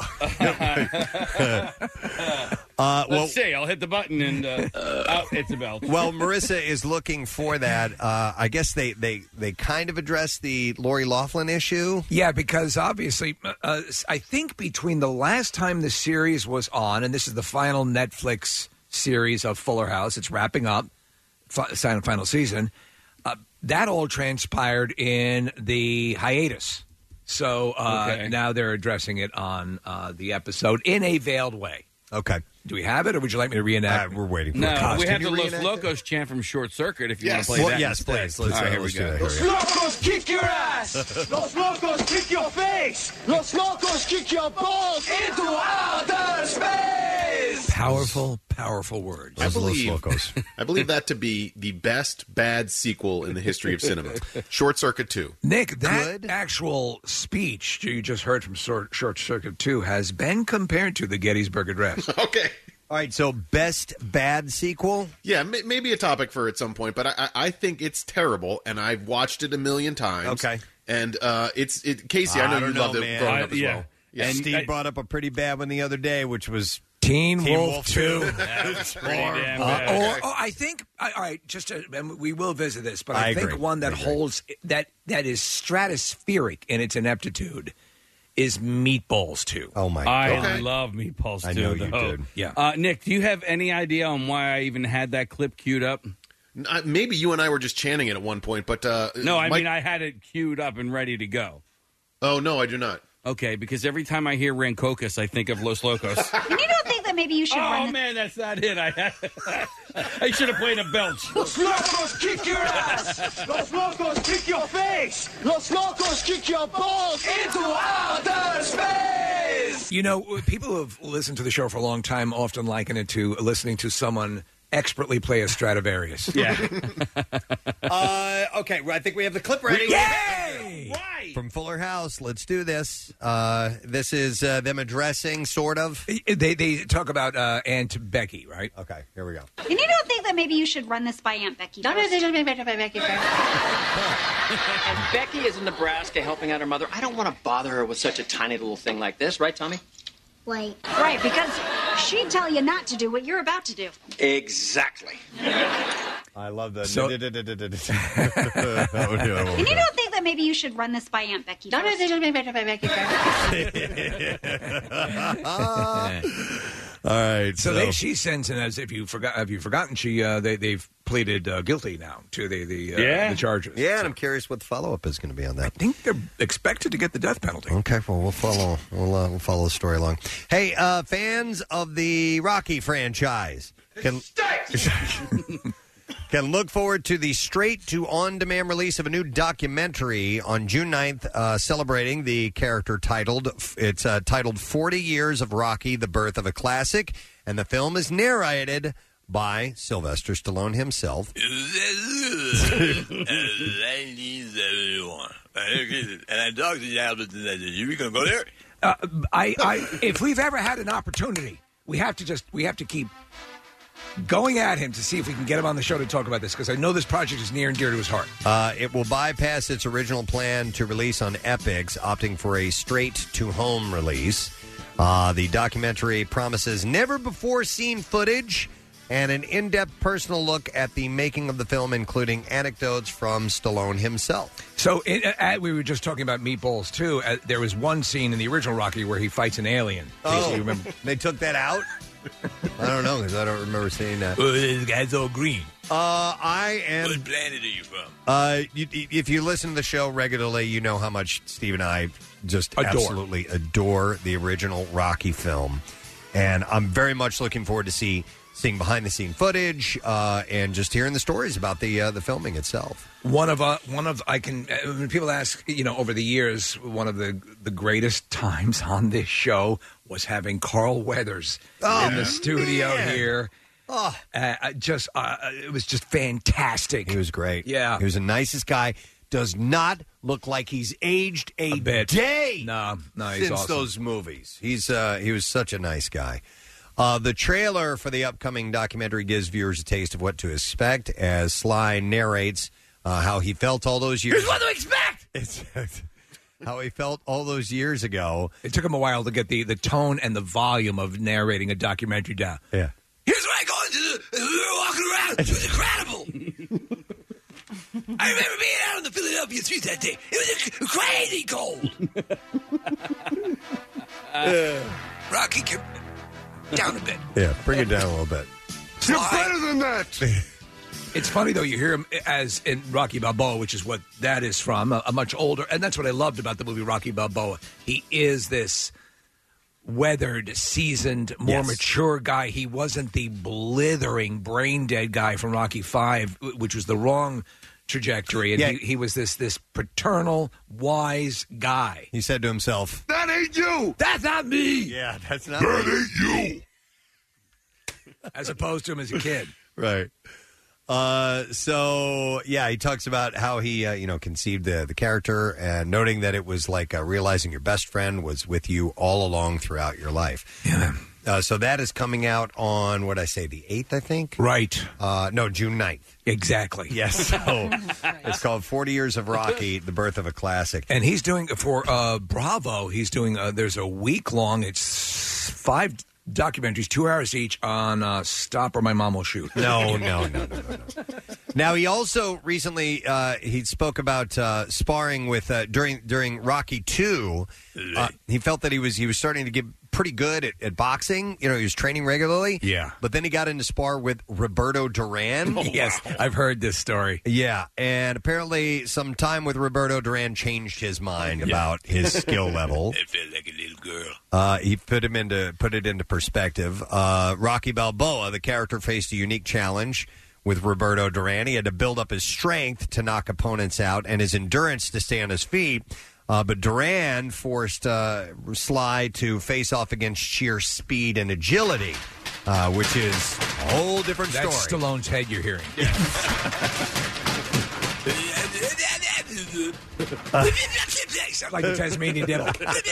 uh, well, Let's see. I'll hit the button and uh, oh, it's a bell. well, Marissa is looking for that. Uh, I guess they, they, they kind of address the Lori Loughlin issue. Yeah, because obviously, uh, I think between the last time the series was on, and this is the final Netflix series of Fuller House, it's wrapping up, fi- final season, uh, that all transpired in the hiatus. So uh, Okay. now they're addressing it on uh, the episode in a veiled way. Okay. Do we have it, or would you like me to reenact? Uh, we're waiting for No, it. we Can have you the Los reenact Locos chant from Short Circuit if you Yes. want to play Well, that. yes, instead. please. Let's, All uh, right, here we let's do go. that. Here we go. Locos kick your ass! Los Locos kick your face! Los Locos kick your balls into outer space! Powerful, powerful words. I Los believe, Locos. I believe that to be the best bad sequel in the history of cinema. Short Circuit two. Nick, that Good. actual speech you just heard from Short, Short Circuit two has been compared to the Gettysburg Address. Okay. All right, so best bad sequel? Yeah, may, maybe a topic for at some point, but I, I I think it's terrible, and I've watched it a million times. Okay. And uh, it's it, Casey. I know I you don't know, loved it man. growing I- up as yeah. well. Yeah. And Steve I- brought up a pretty bad one the other day, which was Teen, Teen Wolf, Wolf two. That's Pretty damn Uh, bad. or, or I think, I- all right, just to, and we will visit this, but I, I think agree. one that I agree. holds that that is stratospheric in its ineptitude is Meatballs two. Oh my I god! Okay. love meatballs too. I know you though. did. Yeah. Uh, Nick, do you have any idea on why I even had that clip queued up? Uh, maybe you and I were just chanting it at one point, but uh, No, I Mike- mean I had it queued up and ready to go. Oh no, I do not. Okay, because every time I hear Rancocas, I think of Los Locos. And you don't think that that maybe you should Oh, run the... man, that's not it. I, I should have played a belch. Los locos kick your ass! Los locos kick your face! Los locos kick your balls into outer space! You know, people who have listened to the show for a long time often liken it to listening to someone expertly play a Stradivarius. Yeah. uh, okay, well, I think we have the clip ready. Yay! From Fuller House. Let's do this. Uh, this is uh, them addressing, sort of. They they talk about uh, Aunt Becky, right? Okay, here we go. And you don't think that maybe you should run this by Aunt Becky first? And Becky is in Nebraska helping out her mother. I don't want to bother her with such a tiny little thing like this, right, Tommy? Wait. Right, because she'd tell you not to do what you're about to do. Exactly. I love the. So- oh, And you no. don't think that maybe you should run this by Aunt Becky first? All right. So, So, they, she sends in as if you forgot. Have you forgotten? She uh, they they've pleaded uh, guilty now to the the, uh, Yeah. the charges. yeah, and I'm curious what the follow up is going to be on that. I think they're expected to get the death penalty. Okay, well we'll follow we'll uh, we'll follow the story along. Hey, uh, fans of the Rocky franchise can can look forward to the straight to on demand release of a new documentary on June ninth, uh, celebrating the character titled it's uh, titled forty Years of Rocky: The Birth of a Classic, and the film is narrated by Sylvester Stallone himself. Ladies, everyone. And I talked to Albert today. You gonna go there? Uh, I, I, if we've ever had an opportunity, we have to just we have to keep going at him to see if we can get him on the show to talk about this, because I know this project is near and dear to his heart. Uh, it will bypass its original plan to release on Epix, opting for a straight-to-home release. Uh, the documentary promises never-before-seen footage and an in-depth personal look at the making of the film, including anecdotes from Stallone himself. So it, uh, we were just talking about Meatballs, too. Uh, there was one scene in the original Rocky where he fights an alien. Oh, you remember? They took that out? I don't know, because I don't remember seeing that. Well, this guy's all green. Uh, I am... What planet are you from? Uh, you, if you listen to the show regularly, you know how much Steve and I just Adore. absolutely adore the original Rocky film. And I'm very much looking forward to see seeing behind-the-scene footage uh, and just hearing the stories about the uh, the filming itself. One of uh, one of I can uh, when people ask, you know, over the years, one of the the greatest times on this show was having Carl Weathers Oh, in the studio man. here. Oh, uh, I just uh, it was just fantastic. He was great. Yeah, he was the nicest guy. Does not look like he's aged a, A bit. day. No, no, he's since awesome. those movies. He's uh, he was such a nice guy. Uh, the trailer for the upcoming documentary gives viewers a taste of what to expect as Sly narrates uh, how he felt all those years. Here's what to expect! It's, how he felt all those years ago. It took him a while to get the, the tone and the volume of narrating a documentary down. Yeah. Here's what I go into the... We were walking around. It was incredible. I remember being out on the Philadelphia streets that day. It was crazy cold. uh, Rocky, kept down a bit. Yeah, bring it down a little bit. You're better than that. It's funny, though, you hear him as in Rocky Balboa, which is what that is from, a, a much older, and that's what I loved about the movie Rocky Balboa. He is this weathered, seasoned, more Yes. mature guy. He wasn't the blithering, brain-dead guy from Rocky Five, which was the wrong trajectory, and Yeah. he, he was this this paternal, wise guy. He said to himself, That ain't you. That's not me! yeah, that's not That ain't you. As opposed to him as a kid. Right. Uh, so yeah, he talks about how he, uh, you know, conceived the the character, and noting that it was like uh, realizing your best friend was with you all along throughout your life. Yeah. Uh, so that is coming out on what I say, the eighth, I think. Right. Uh, no, June ninth. Exactly. Yes. So it's called forty Years of Rocky: The Birth of a Classic. And he's doing for uh, Bravo. He's doing. Uh, there's a week long. It's five documentaries, two hours each on uh, Stop or My Mom Will Shoot. No, no, no, no, no, no. Now he also recently uh, he spoke about uh, sparring with uh, during during Rocky two. Uh, he felt that he was he was starting to get pretty good at, at boxing. You know, he was training regularly. Yeah. But then he got into spar with Roberto Duran. Yes, I've heard this story. Yeah, and apparently some time with Roberto Duran changed his mind yeah. about his skill level. I felt like a little girl. Uh, he put him into put it into perspective. Uh, Rocky Balboa, the character, faced a unique challenge with Roberto Duran. He had to build up his strength to knock opponents out and his endurance to stay on his feet. Uh, but Duran forced uh, Sly to face off against sheer speed and agility, uh, which is a whole different That's story. Stallone's head you're hearing. Sound like the Tasmanian devil.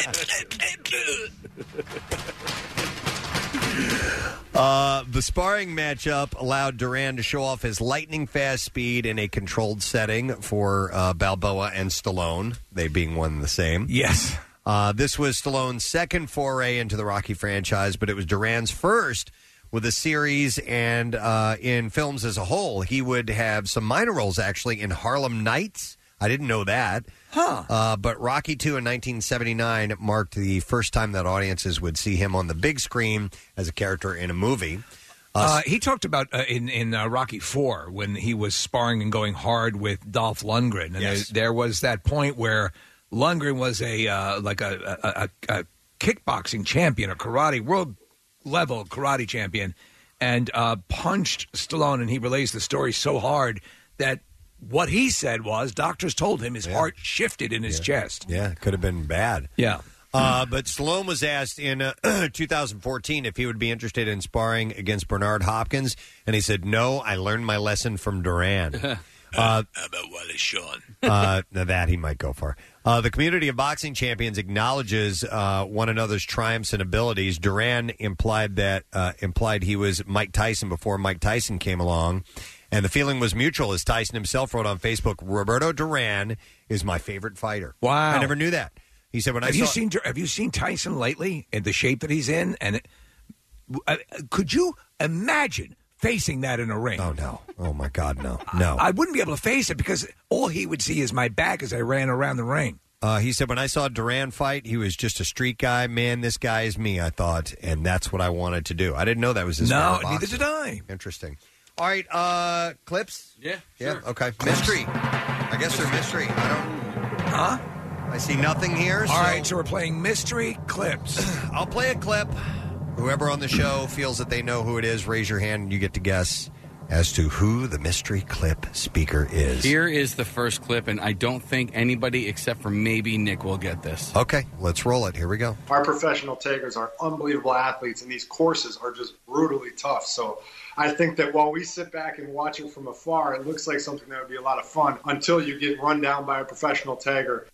Uh, the sparring matchup allowed Duran to show off his lightning-fast speed in a controlled setting for uh, Balboa and Stallone, they being one and the same. Yes. Uh, this was Stallone's second foray into the Rocky franchise, but it was Duran's first with a series and uh, in films as a whole. He would have some minor roles, actually, in Harlem Nights. I didn't know that. Huh. Uh, but Rocky two in nineteen seventy-nine marked the first time that audiences would see him on the big screen as a character in a movie. Uh, he talked about uh, in in uh, Rocky four when he was sparring and going hard with Dolph Lundgren, and Yes. there, there was that point where Lundgren was a uh, like a, a, a, a kickboxing champion, a karate world level karate champion, and uh, punched Stallone, and he relays the story so hard that what he said was doctors told him his Yeah. heart shifted in his Yeah. chest. Yeah, it could have been bad. Yeah. Uh, but Stallone was asked in uh, two thousand fourteen if he would be interested in sparring against Bernard Hopkins, and he said, no, I learned my lesson from Duran. uh, How about Wallace Shawn? uh, now that he might go for. Uh, the community of boxing champions acknowledges uh, one another's triumphs and abilities. Duran implied that uh, implied he was Mike Tyson before Mike Tyson came along, and the feeling was mutual. As Tyson himself wrote on Facebook, Roberto Duran is my favorite fighter. Wow. I never knew that. He said, "When have I you saw." seen Have you seen Tyson lately in the shape that he's in? And it, uh, could you imagine facing that in a ring? Oh no! Oh my God, no, no! I wouldn't be able to face it because all he would see is my back as I ran around the ring. Uh, he said, when I saw Duran fight, he was just a street guy. Man, this guy is me, I thought, and that's what I wanted to do. I didn't know that was his No, favorite neither boxer. did I. Interesting. All right, uh, clips? Yeah, Yeah, sure. okay. Mystery. I guess they're mystery. I don't... Huh? I see nothing here. All right, so we're playing mystery clips. I'll play a clip. Whoever on the show feels that they know who it is, raise your hand and you get to guess as to who the mystery clip speaker is. Here is the first clip, and I don't think anybody except for maybe Nick will get this. Okay, let's roll it. Here we go. Our professional takers are unbelievable athletes, and these courses are just brutally tough. So I think that while we sit back and watch it from afar, it looks like something that would be a lot of fun until you get run down by a professional tagger.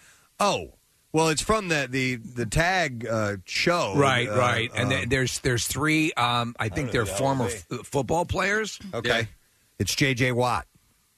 Oh, well, it's from the the, the tag uh, show. Right, Uh, right. And uh, th- there's there's three. Um, I think know they're who that former would f- football players. Okay. It's J J. Watt.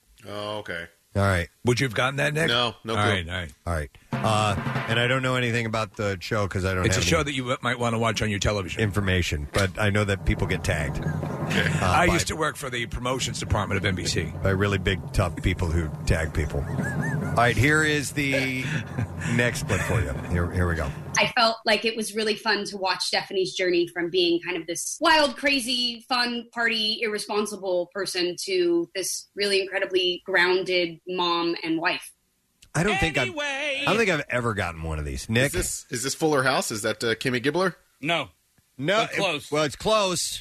Oh, okay. All right. Would you have gotten that, Nick? No, no All clue. right, all right. All right. Uh, and I don't know anything about the show because I don't It's a have show any that you might want to watch on your television. information, but I know that people get tagged. Uh, I by, used to work for the promotions department of N B C. by really big, tough people who tag people. All right, here is the next clip for you. Here, here we go. I felt like it was really fun to watch Stephanie's journey from being kind of this wild, crazy, fun, party, irresponsible person to this really incredibly grounded mom and wife. I don't think I've, I don't think I've ever gotten one of these. Nick, Is this is this Fuller House? Is that uh, Kimmy Gibbler? No. no, But close. It, well, it's close.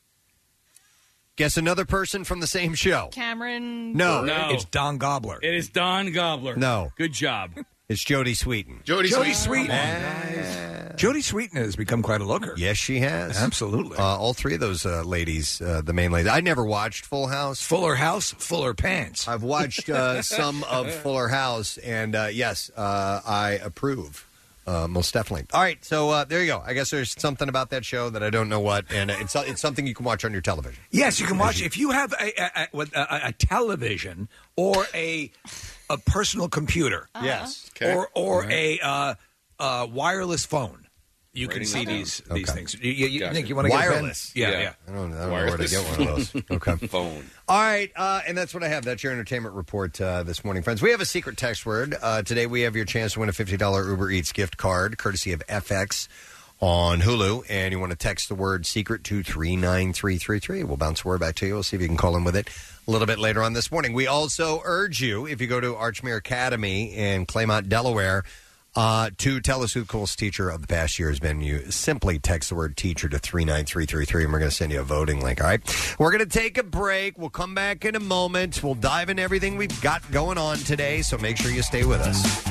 Guess another person from the same show. Cameron. No, No. It's Don Gobbler. It is Don Gobbler. No. Good job. it's Jodie Sweetin. Jodie Jodie Sweetin. Sweetin. Jodie Sweetin has become quite a looker. Yes, she has. Absolutely. Uh, all three of those uh, ladies, uh, the main ladies. I never watched Full House. Fuller House, Fuller Pants. I've watched uh, some of Fuller House, and uh, yes, uh, I approve. Uh, most definitely. All right, so uh, there you go. I guess there's something about that show that I don't know what, and it's it's something you can watch on your television. Yes, you can watch if you have a a, a, a, a television or a a personal computer. Yes. Okay. Or or a uh, uh, wireless phone. You can Writing see that down. these these Okay. things. You, you, you, Gotcha. Nick, you want to Wireless. Get a pen? Yeah. Yeah, I don't, I don't know Wireless. where to get one of those. Okay. Phone. All right, uh, and that's what I have. That's your entertainment report uh, this morning, friends. We have a secret text word. Uh, today we have your chance to win a fifty dollars Uber Eats gift card, courtesy of F X on Hulu, and you want to text the word secret to three nine three three three. We'll bounce the word back to you. We'll see if you can call in with it a little bit later on this morning. We also urge you, if you go to Archmere Academy in Claymont, Delaware, uh, to tell us who the coolest teacher of the past year has been. You simply text the word teacher to three nine three three three, and we're going to send you a voting link, all right? We're going to take a break. We'll come back in a moment. We'll dive into everything we've got going on today, so make sure you stay with us.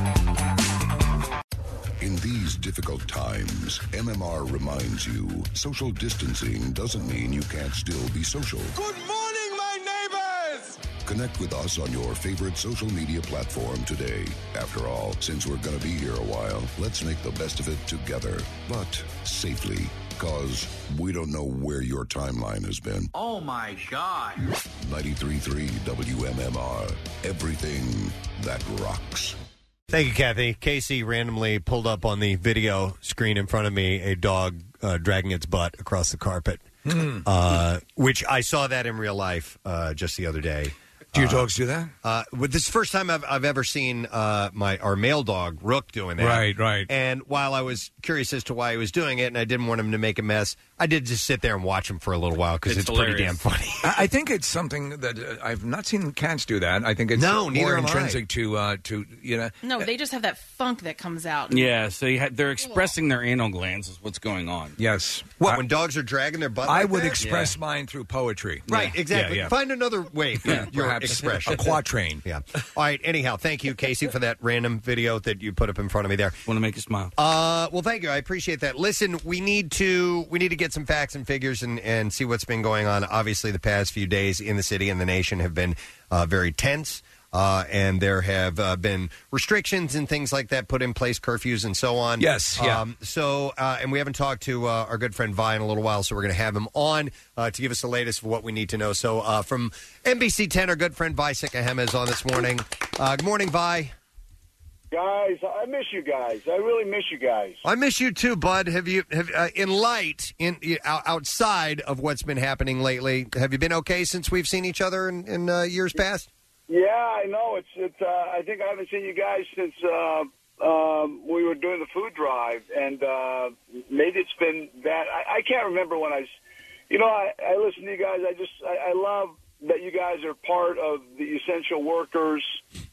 In these difficult times, M M R reminds you, social distancing doesn't mean you can't still be social. Good morning, my neighbors! Connect with us on your favorite social media platform today. After all, since we're going to be here a while, let's make the best of it together, but safely, because we don't know where your timeline has been. Oh, my God. ninety-three point three W M M R, everything that rocks. Thank you, Kathy. Casey randomly pulled up on the video screen in front of me a dog uh, dragging its butt across the carpet, Mm. uh, which I saw that in real life uh, just the other day. Do your Uh, dogs do that? Uh, well, this is the first time I've, I've ever seen uh, my our male dog, Rook, doing that. Right, right. And while I was curious as to why he was doing it and I didn't want him to make a mess, I did just sit there and watch him for a little while because it's, It's pretty damn hilarious. funny. I I think it's something that uh, I've not seen cats do that. I think it's No, neither more have I. intrinsic to uh, to you know. No, they just have that funk that comes out. Yeah, so you had, they're expressing their anal glands is what's going on. Yes. What, when dogs are dragging their butt I like would that? express mine through poetry. Right, exactly. Yeah, yeah. Find another way for Yeah, your perhaps expression. a quatrain. Yeah. All right. Anyhow, thank you, Casey, for that random video that you put up in front of me there. Want to make you smile? Uh, well, thank you. I appreciate that. Listen, we need to we need to get some facts and figures and, and see what's been going on. Obviously, the past few days in the city and the nation have been uh, very tense. Uh, and there have uh, been restrictions and things like that put in place, curfews and so on. Yes, yeah. Um, so, uh, and we haven't talked to uh, our good friend Vi in a little while, so we're going to have him on uh, to give us the latest of what we need to know. So, uh, from N B C ten, our good friend Vi Sikahema is on this morning. Uh, good morning, Vi. Guys, I miss you guys. I really miss you guys. I miss you too, Bud. Have you, have, uh, in light, in uh, outside of what's been happening lately, have you been okay since we've seen each other in, in uh, years past? Yeah, I know. It's. It's. Uh, I think I haven't seen you guys since uh, um, we were doing the food drive, and uh, maybe it's been that. I, I can't remember when I. You know, I, I listen to you guys. I just. I, I love that you guys are part of the essential workers.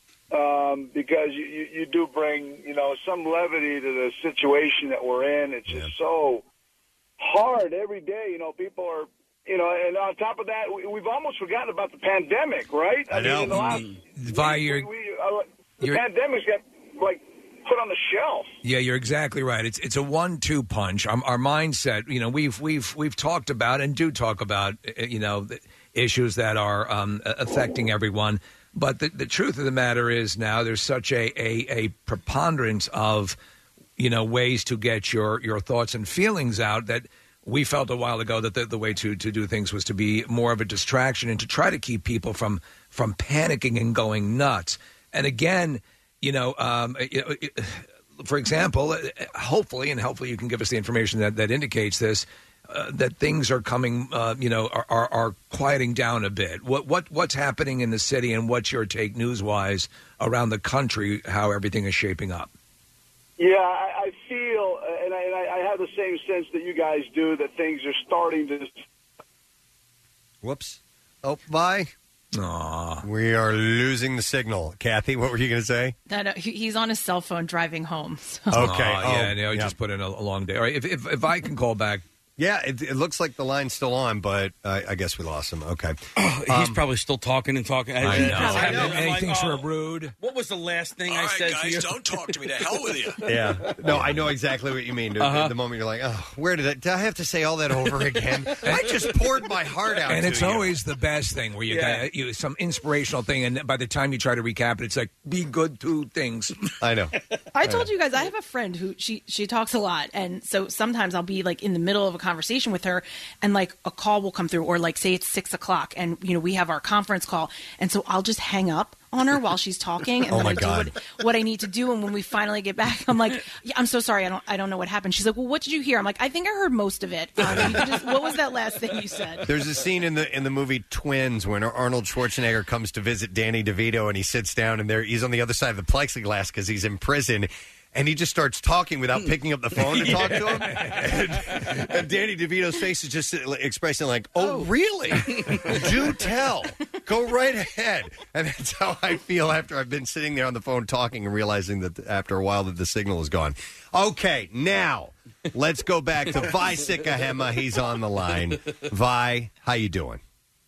Um, because you, you, you do bring, you know, some levity to the situation that we're in. It's just so hard every day. You know, people are, you know, and on top of that, we, we've almost forgotten about the pandemic, right? I know. mean, in the last, Vi, we, you're- we, uh, the you're- pandemic's got, like, put on the shelf. Yeah, you're exactly right. It's it's a one-two punch. Our, our mindset, you know, we've we've we've talked about and do talk about, uh, you know, the issues that are um, affecting everyone. But the, the truth of the matter is now there's such a, a, a preponderance of, you know, ways to get your, your thoughts and feelings out that we felt a while ago that the, the way to, to do things was to be more of a distraction and to try to keep people from from panicking and going nuts. And again, you know, um, you know, for example, hopefully, and hopefully you can give us the information that, that indicates this, uh, that things are coming, uh, you know, are, are, are quieting down a bit. What what what's happening in the city, and what's your take news-wise around the country, how everything is shaping up? Yeah, I, I feel, and I, and I have the same sense that you guys do, that things are starting to. Whoops. Oh, bye. Aww. We are losing the signal. Kathy, what were you going to say? No, no, he- he's on his cell phone driving home. So. Okay. Aw, yeah, Oh, no, he yeah. just put in a, a long day. All right, if, if if I can call back. Yeah, it, it looks like the line's still on, but I, I guess we lost him. Okay. He's Um, probably still talking and talking. I know. I know. Anything I'm like, sort oh, of rude. What was the last thing All I right, said guys, to you? don't talk to me. To hell with you. Yeah. No, I know exactly what you mean. The, Uh-huh. the moment you're like, oh, where did I, did I have to say all that over again? I just poured my heart out And to it's you. always the best thing where you Yeah. got you some inspirational thing, and by the time you try to recap it, it's like be good to things. I know. I told you guys I have a friend who she she talks a lot, and so sometimes I'll be like in the middle of a conversation with her, and like a call will come through, or like say it's six o'clock, and you know we have our conference call, and so I'll just hang up on her while she's talking, and Oh, then my I do God. what, what I need to do, and when we finally get back, I'm like, yeah, I'm so sorry, I don't I don't know what happened. She's like, well, what did you hear? I'm like, I think I heard most of it. Um, you could just, what was that last thing you said? There's a scene in the in the movie Twins when Arnold Schwarzenegger comes to visit Danny DeVito, and he sits down, and there he's on the other side of the plexiglass because he's in prison. and he just starts talking without picking up the phone to talk to him. And, and Danny DeVito's face is just expressing like, oh, really? Do tell. Go right ahead. And that's how I feel after I've been sitting there on the phone talking and realizing that after a while that the signal is gone. Okay, now let's go back to Vi Sikahema. He's on the line. Vi, how you doing?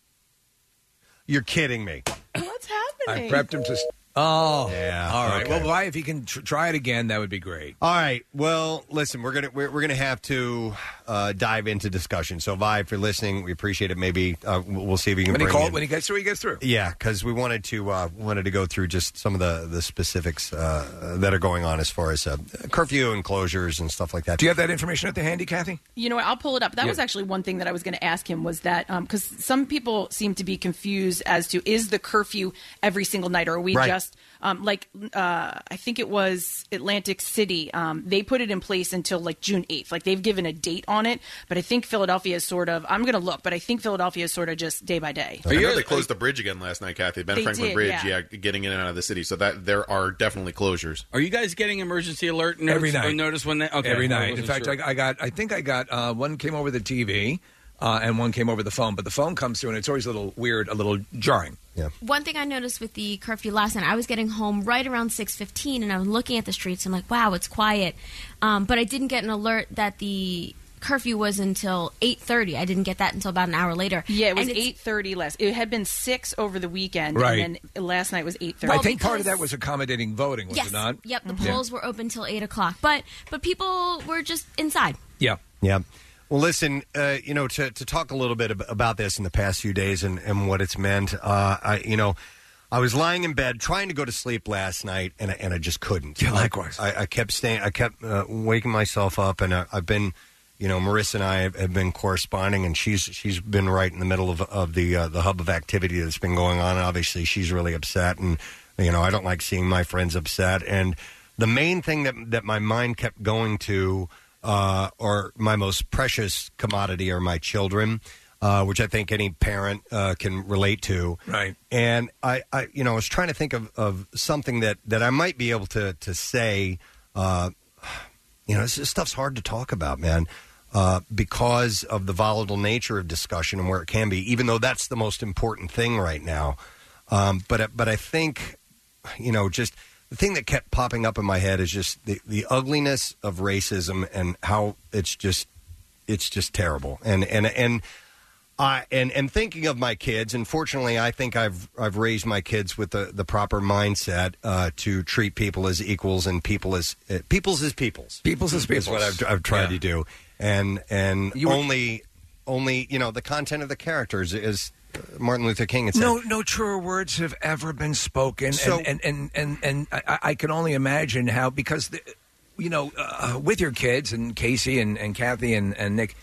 You're kidding me. What's I happening? prepped him to. Oh, yeah. All right. Okay. Well, why if he can tr- try it again, that would be great. All right. Well, listen, we're gonna we're, we're gonna have to uh, dive into discussion. So, Vi, if you're listening, we appreciate it. Maybe uh, we'll see if we can. When he bring called, in- when he gets through, he gets through. Yeah, because we wanted to uh, wanted to go through just some of the the specifics uh, that are going on as far as uh, curfew and closures and stuff like that. Do you have that information at the handy, Kathy? You know what? I'll pull it up. That Yeah. was actually one thing that I was going to ask him was that because some people seem to be confused as to is the curfew every single night or are we Right. just um, like uh, I think it was Atlantic City. Um, they put it in place until like June eighth. Like they've given a date on it, but I think Philadelphia is sort of. I'm going to look, but I think Philadelphia is sort of just day by day. I know they closed the bridge again last night, Kathy. Ben They Franklin did, Bridge, yeah. yeah. getting in and out of the city. So that there are definitely closures. Are you guys getting emergency alert notes? Every night. Or notice when they okay, Every I night. In wasn't fact, sure. I, I got. I think I got uh, one came over the T V, uh, and one came over the phone. But the phone comes through, and it's always a little weird, a little jarring. Yeah. One thing I noticed with the curfew last night, I was getting home right around six fifteen, and I was looking at the streets. I'm like, wow, it's quiet. Um, but I didn't get an alert that the curfew was until eight thirty. I didn't get that until about an hour later. Yeah, it was And it's- eight thirty last. It had been six over the weekend, Right. and then last night was eight thirty. I think part of that was accommodating voting, was yes. it not? Yep, the Yeah. polls were open till eight o'clock. But but people were just inside. Yeah. Yeah. Well, listen, uh, you know, to, to talk a little bit ab- about this in the past few days and, and what it's meant, uh, I, you know, I was lying in bed trying to go to sleep last night, and I, and I just couldn't. Yeah, likewise. I, I kept staying, I kept uh, waking myself up, and I, I've been, you know, Marissa and I have, have been corresponding, and she's she's been right in the middle of of the uh, the hub of activity that's been going on. And obviously, she's really upset, and you know, I don't like seeing my friends upset. And the main thing that that my mind kept going to. Uh, or my most precious commodity are my children, uh, which I think any parent uh, can relate to. Right. And I, I, you know, I was trying to think of, of something that, that I might be able to to say. Uh, you know, this, this stuff's hard to talk about, man, uh, because of the volatile nature of discussion and where it can be. Even though that's the most important thing right now, um, but but I think, you know, just. The thing that kept popping up in my head is just the, the ugliness of racism and how it's just it's just terrible. And and and I and, and thinking of my kids, and fortunately, I think I've I've raised my kids with the, the proper mindset uh, to treat people as equals and people as uh, peoples as peoples. Peoples as Is what peoples. I've, I've tried Yeah. to do. And and You were- only only you know the content of the characters is. Martin Luther King had said. No, no truer words have ever been spoken, So- and and and and, and I, I can only imagine how because the, you know uh, with your kids and Casey and, and Kathy and, and Nick,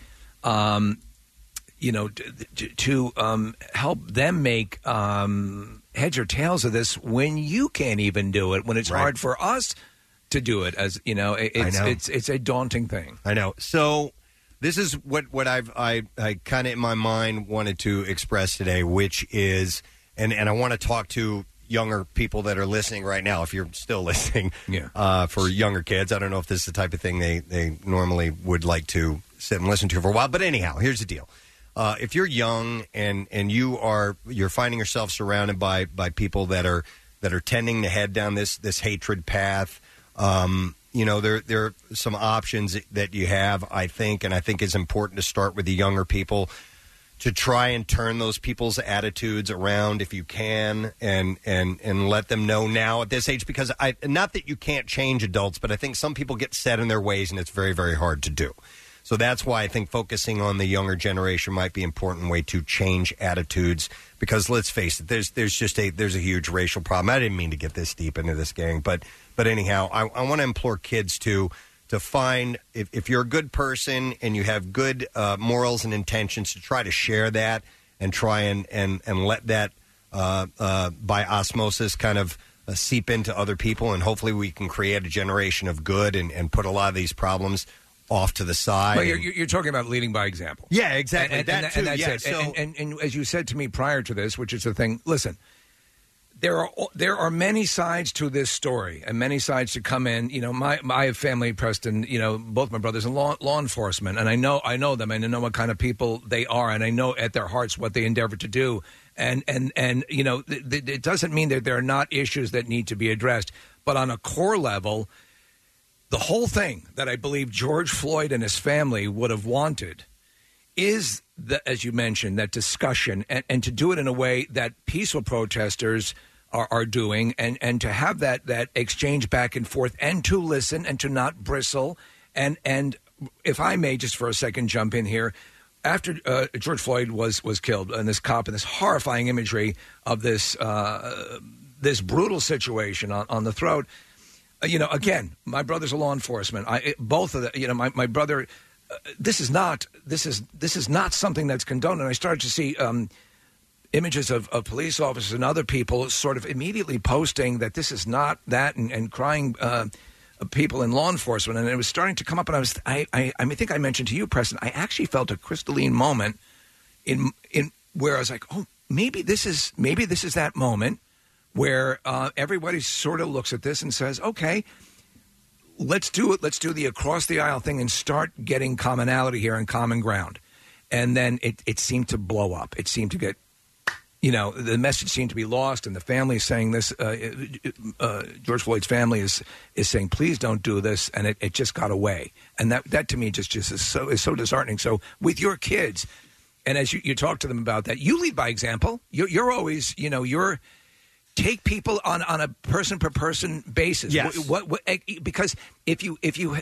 um, you know to, to um, help them make um, heads or tails of this when you can't even do it, when it's Right. hard for us to do it, as you know, it, it's I know. it's it's a daunting thing. I know. So this is what, what I've I, I kind of in my mind wanted to express today, which is, and, and I want to talk to younger people that are listening right now, if you're still listening, yeah. uh, for younger kids. I don't know if this is the type of thing they, they normally would like to sit and listen to for a while. But anyhow, here's the deal. Uh, if you're young and, and you are you're finding yourself surrounded by, by people that are that are tending to head down this this hatred path, um, you know, there there are some options that you have, I think, and I think it's important to start with the younger people to try and turn those people's attitudes around if you can, and and and let them know now at this age, because I not that you can't change adults, but I think some people get set in their ways and it's very, very hard to do. So that's why I think focusing on the younger generation might be an important way to change attitudes, because let's face it, there's there's just a there's a huge racial problem. I didn't mean to get this deep into this, gang, but but anyhow, I, I want to implore kids to to find, if, if you're a good person and you have good uh, morals and intentions, to try to share that and try and and, and let that uh, uh, by osmosis kind of uh, seep into other people, and hopefully we can create a generation of good and, and put a lot of these problems off to the side. Well, you're, and- you're talking about leading by example. Yeah, exactly. And, and, That and, too, and that's yeah, it. so- and, and, and, and as you said to me prior to this, which is the thing, listen, there are there are many sides to this story and many sides to come in. You know, my, my I have family, Preston. You know, both my brothers in law law enforcement, and I know I know them, and I know what kind of people they are, and I know at their hearts what they endeavor to do. And and and you know, th- th- it doesn't mean that there are not issues that need to be addressed, but on a core level, the whole thing that I believe George Floyd and his family would have wanted is, the, as you mentioned, that discussion, and, and to do it in a way that peaceful protesters are, are doing, and, and to have that that exchange back and forth, and to listen and to not bristle. And and if I may, just for a second, jump in here. After uh, George Floyd was was killed, and this cop, and this horrifying imagery of this uh, this brutal situation on, on the throat, uh, you know, again, my brother's a law enforcement. I both of the, you know, my my brother. Uh, this is not this is this is not something that's condoned. And I started to see um, images of, of police officers and other people sort of immediately posting that this is not that, and, and crying uh, people in law enforcement. And it was starting to come up, and I was I I, I think I mentioned to you, Preston, I actually felt a crystalline moment in in where I was like, oh, maybe this is maybe this is that moment where uh, everybody sort of looks at this and says, okay, let's do it. Let's do the across the aisle thing and start getting commonality here and common ground. And then it, it seemed to blow up. It seemed to get, you know, the message seemed to be lost, and the family is saying this. Uh, uh, George Floyd's family is is saying, please don't do this, and it, it just got away. And that, that to me just, just is so is so disheartening. So with your kids, and as you, you talk to them about that, you lead by example. You're, you're always, you know, you're take people on, on a person per person basis. Yes. What, what, what, because if you if you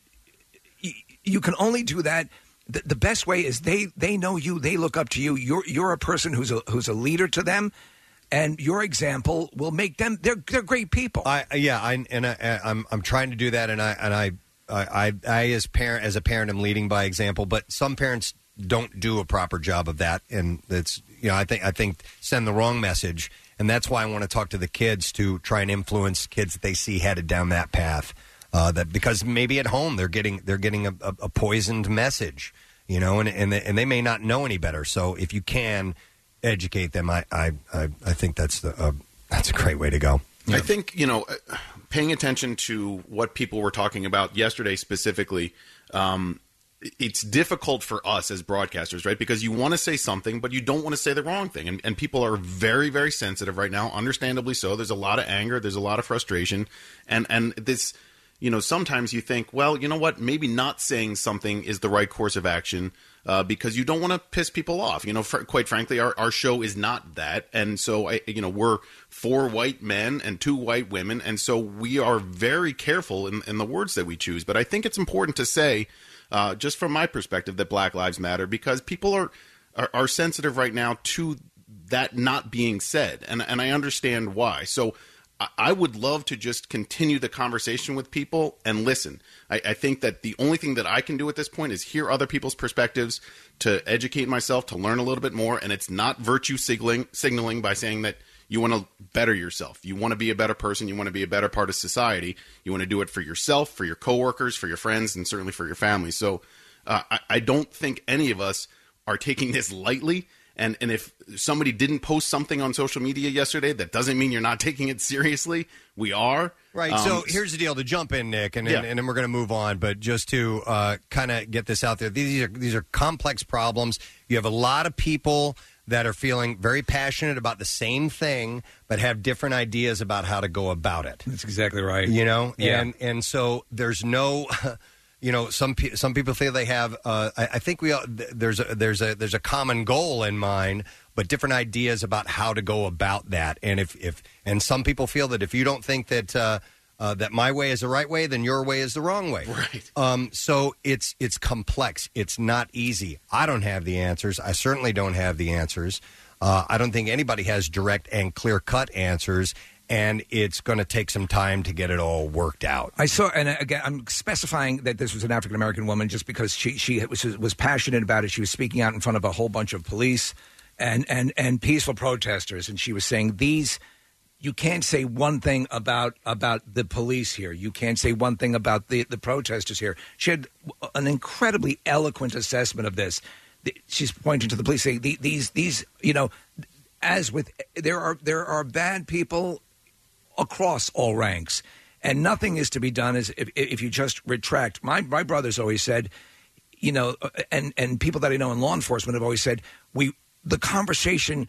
you can only do that. The, the best way is they, they know you, they look up to you. You're you're a person who's a who's a leader to them, and your example will make them. They're they're great people. I yeah, I and I, I'm I'm trying to do that, and I and I I, I as parent as a parent am leading by example. But some parents don't do a proper job of that, and it's you know I think I think send the wrong message, and that's why I want to talk to the kids to try and influence kids that they see headed down that path. Uh, that because maybe at home they're getting they're getting a, a, a poisoned message, you know, and and they, and they may not know any better. So if you can educate them, I I, I, I think that's the uh, that's a great way to go. I think you know, paying attention to what people were talking about yesterday specifically. Um, it's difficult for us as broadcasters, right? Because you want to say something, but you don't want to say the wrong thing. And, and people are very, very sensitive right now, understandably so. There's a lot of anger. There's a lot of frustration. And, and this, you know, sometimes you think, well, you know what? Maybe not saying something is the right course of action uh, because you don't want to piss people off. You know, fr- quite frankly, our, our show is not that. And so, I, you know, we're four white men and two white women. And so we are very careful in, in the words that we choose. But I think it's important to say, Uh, just from my perspective, that Black Lives Matter, because people are, are are sensitive right now to that not being said, and and I understand why. So I, I would love to just continue the conversation with people and listen. I, I think that the only thing that I can do at this point is hear other people's perspectives, to educate myself, to learn a little bit more, and it's not virtue signaling, signaling by saying that you want to better yourself. You want to be a better person. You want to be a better part of society. You want to do it for yourself, for your coworkers, for your friends, and certainly for your family. So uh, I, I don't think any of us are taking this lightly. And, and if somebody didn't post something on social media yesterday, that doesn't mean you're not taking it seriously. We are. Right. Um, so here's the deal. To jump in, Nick, and, yeah. and, and then we're going to move on. But just to uh, kind of get this out there, these are these are complex problems. You have a lot of people that are feeling very passionate about the same thing, but have different ideas about how to go about it. That's exactly right. You know, Yeah. and and so there's no, you know, some pe- some people feel they have. Uh, I, I think we all, there's a, there's a there's a common goal in mind, but different ideas about how to go about that. And if if and some people feel that if you don't think that. Uh, Uh, that my way is the right way, then your way is the wrong way. Right. Um, so it's it's complex. It's not easy. I don't have the answers. I certainly don't have the answers. Uh, I don't think anybody has direct and clear-cut answers, and it's going to take some time to get it all worked out. I saw, and again, I'm specifying that this was an African American woman just because she she was was passionate about it. She was speaking out in front of a whole bunch of police and and and peaceful protesters, and she was saying these. You can't say one thing about about the police here. You can't say one thing about the, the protesters here. She had an incredibly eloquent assessment of this. She's pointing to the police saying, these, these, you know, as with there are there are bad people across all ranks, and nothing is to be done as if, if you just retract. My my brother's always said, you know, and and people that I know in law enforcement have always said, we the conversation,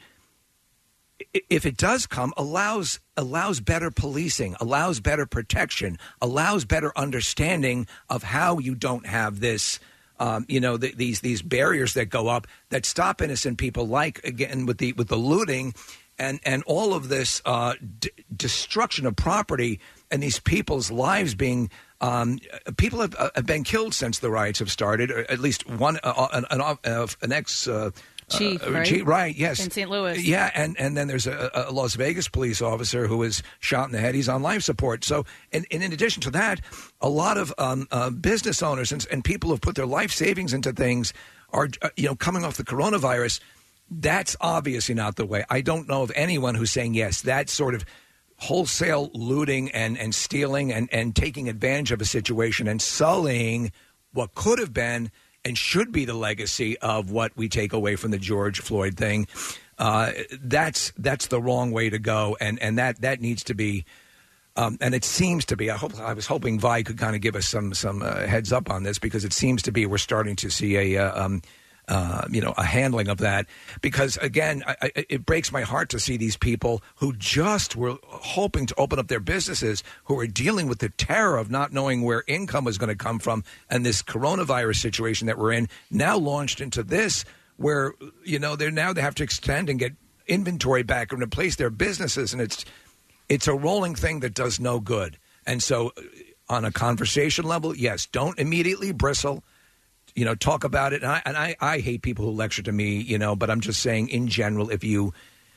if it does come, allows allows better policing, allows better protection, allows better understanding of how you don't have this. Um, you know, the, these these barriers that go up that stop innocent people, like again with the with the looting and and all of this uh, d- destruction of property and these people's lives being. Um, people have, uh, have been killed since the riots have started. Or at least one, uh, an, an, uh, an ex uh, chief, uh, right? Chief, right? Yes, in Saint Louis. Yeah, and, and then there's a, a Las Vegas police officer who was shot in the head. He's on life support. So, and, and in addition to that, a lot of um, uh, business owners and, and people who've put their life savings into things are, uh, you know, coming off the coronavirus. That's obviously not the way. I don't know of anyone who's saying yes. That sort of wholesale looting and, and stealing and, and taking advantage of a situation and sullying what could have been and should be the legacy of what we take away from the George Floyd thing. Uh, that's that's the wrong way to go, and, and that, that needs to be. Um, and it seems to be. I hope I was hoping Vi could kind of give us some some uh, heads up on this, because it seems to be we're starting to see a. Uh, um, Uh, you know, a handling of that, because again, I, I, it breaks my heart to see these people who just were hoping to open up their businesses, who are dealing with the terror of not knowing where income was going to come from, and this coronavirus situation that we're in now launched into this, where you know they're now they have to extend and get inventory back and replace their businesses, and it's it's a rolling thing that does no good. And so, on a conversation level, yes, don't immediately bristle. You know, talk about it. And I, and I, I hate people who lecture to me, you know, but I'm just saying in general, if you,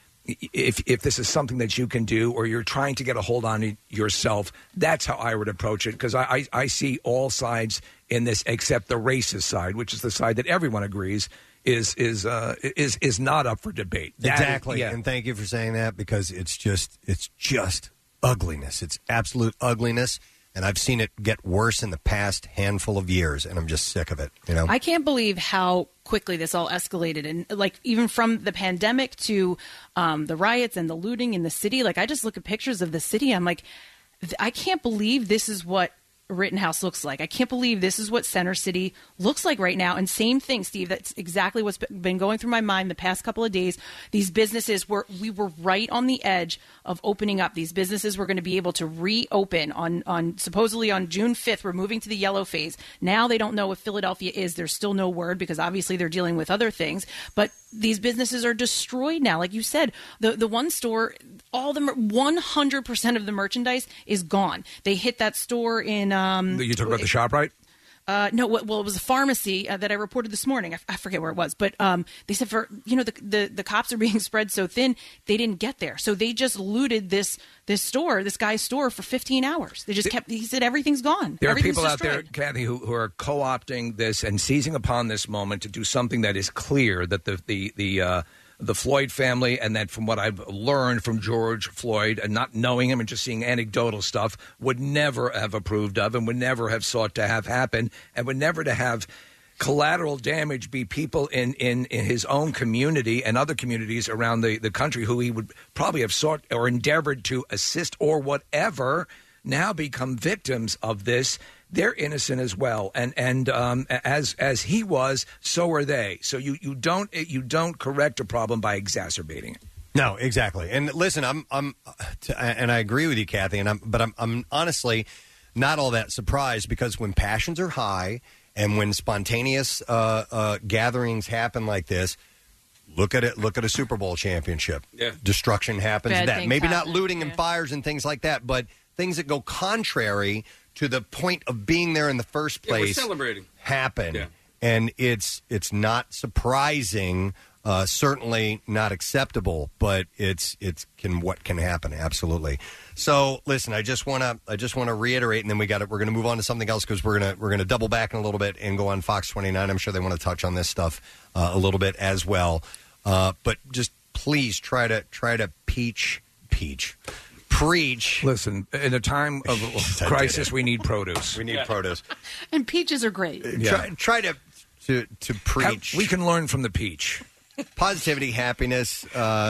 if if this is something that you can do or you're trying to get a hold on it yourself, that's how I would approach it. Because I, I, I see all sides in this except the racist side, which is the side that everyone agrees is is uh, is is not up for debate. That Exactly. is- yeah. And thank you for saying that, because it's just it's just ugliness. It's absolute ugliness. And I've seen it get worse in the past handful of years, and I'm just sick of it. You know, I can't believe how quickly this all escalated, and like even from the pandemic to um, the riots and the looting in the city. Like I just look at pictures of the city, I'm like, th- I can't believe this is what Rittenhouse looks like. I can't believe this is what Center City looks like right now. And same thing, Steve, that's exactly what's been going through my mind the past couple of days. These businesses were, we were right on the edge of opening up. These businesses were going to be able to reopen on, on supposedly on June fifth. We're moving to the yellow phase. Now they don't know if Philadelphia is. There's still no word, because obviously they're dealing with other things. But these businesses are destroyed now. Like you said, the, the one store, all the one hundred percent of the merchandise is gone. They hit that store in Um, you talk about the ShopRite? Uh, no, well, it was a pharmacy uh, that I reported this morning. I, I forget where it was, but um, they said for you know the, the the cops are being spread so thin, they didn't get there, so they just looted this this store, this guy's store, for fifteen hours. They just kept. He said everything's gone. There are Everything's people out there, destroyed. Kathy, who, who are co-opting this and seizing upon this moment to do something that is clear that the the the uh, the Floyd family, and that from what I've learned from George Floyd and not knowing him and just seeing anecdotal stuff, would never have approved of and would never have sought to have happen, and would never to have collateral damage be people in, in, in his own community and other communities around the, the country who he would probably have sought or endeavored to assist or whatever now become victims of this. They're innocent as well, and and um, as as he was, so are they. So you, you don't you don't correct a problem by exacerbating it. No, exactly. And listen, I'm I'm, t- and I agree with you, Kathy. And I'm, but I'm I'm honestly not all that surprised, because when passions are high and when spontaneous uh, uh, gatherings happen like this, look at it. Look at a Super Bowl championship. Yeah. Destruction happens. Bad That things maybe happen, not looting and fires and things like that, but things that go contrary to the point of being there in the first Yeah, we're place celebrating. happen. Yeah. And it's it's not surprising, uh, certainly not acceptable, but it's it's can what can happen, absolutely. So listen, I just want to I just want to reiterate, and then we got it. We're going to move on to something else, because we're gonna we're gonna double back in a little bit and go on Fox twenty-nine. I'm sure they want to touch on this stuff uh, a little bit as well. Uh, but just please try to try to peach peach. Preach. Listen, in a time of crisis, we need produce. We need produce. And peaches are great. Try, try to to to preach. We can learn from the peach. Positivity, happiness, uh,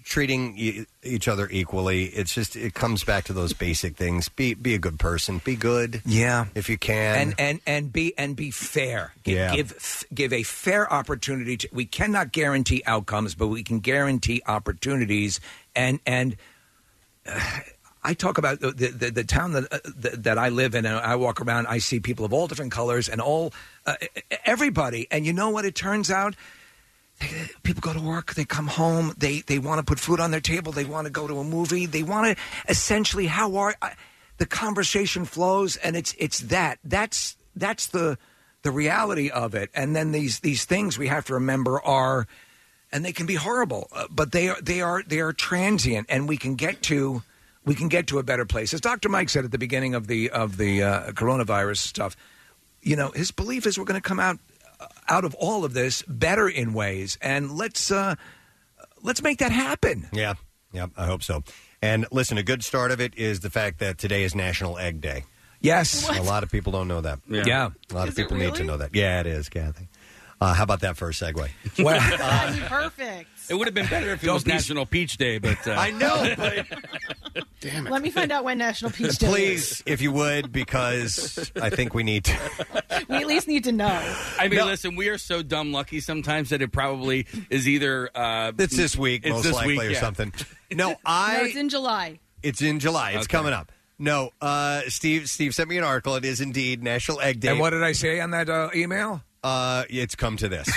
treating e- each other equally. It's just it comes back to those basic things. Be be a good person. Be good. Yeah, if you can. and and and be and be fair. Give, Yeah. give give a fair opportunity. To, we cannot guarantee outcomes, but we can guarantee opportunities. And and uh, I talk about the the, the town that uh, the, that I live in, and I walk around. I see people of all different colors and all uh, everybody. And you know what? It turns out. People go to work, they come home, they, they want to put food on their table, they want to go to a movie, they want to essentially, how are I, the conversation flows, and it's it's that that's that's the the reality of it. And then these these things we have to remember are, and they can be horrible, uh, but they are they are they are transient, and we can get to we can get to a better place. As Doctor Mike said at the beginning of the of the uh, coronavirus stuff, you know, his belief is we're going to come out. out of all of this better in ways, and let's uh, let's make that happen. Yeah, yeah, I hope so. And listen, a good start of it is the fact that today is National Egg Day. Yes. A lot of people don't know that. Yeah. Yeah. A lot Is of people it need really? to know that. Yeah, it is, Kathy. Uh, how about that for a segue? Well, Perfect. it would have been better if it was National Peach Day, but uh, I know, but damn Let me find out when National Peach Day is. Please, if you would, because I think we need to. We at least need to know. I mean, listen, we are so dumb lucky sometimes that it probably is either uh, It's this week, it's most this likely, week, or yeah. something. No, I. No, it's in July. It's in July. It's Okay. coming up. No, uh, Steve. Steve sent me an article. It is indeed National Egg Day. And what did I say on that uh, email? Uh, it's come to this.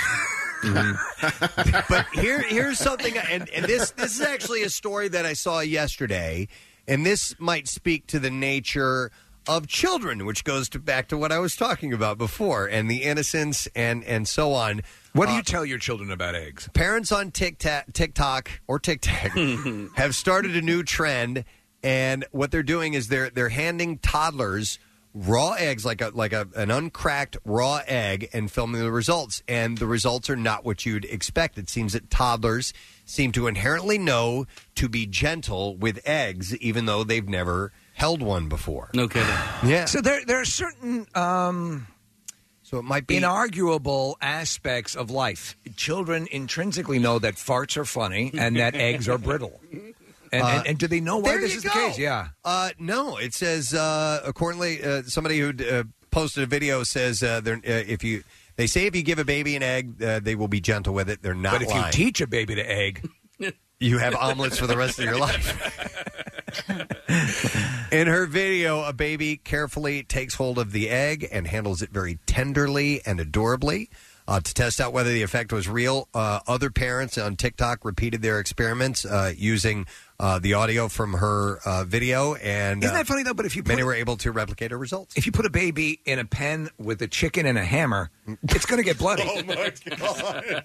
But here, here's something, and, and this this is actually a story that I saw yesterday, and this might speak to the nature of children, which goes to, back to what I was talking about before, and the innocence and and so on. What do Uh, you tell your children about eggs? Parents on TikTok, TikTok or TikTok have started a new trend, and what they're doing is they're they're handing toddlers raw eggs, like a like a an uncracked raw egg, and filming the results. And the results are not what you'd expect. It seems that toddlers seem to inherently know to be gentle with eggs, even though they've never held one before. No kidding. Yeah. So there there are certain um, so it might be inarguable aspects of life. Children intrinsically know that farts are funny and that eggs are brittle. And, Uh, and, and do they know why there this you is go. the case? Yeah. Uh, no, it says uh, accordingly. Uh, somebody who uh, posted a video says uh, they're, uh, if you they say if you give a baby an egg, uh, they will be gentle with it. They're not. But if lying. you teach a baby to egg, you have omelets for the rest of your life. In her video, a baby carefully takes hold of the egg and handles it very tenderly and adorably. Uh, to test out whether the effect was real, uh, other parents on TikTok repeated their experiments uh, using uh, the audio from her uh, video, and isn't uh, that funny though? But if you put, many were able to replicate her results. if you put a baby in a pen with a chicken and a hammer, it's going to get bloody. Oh my god!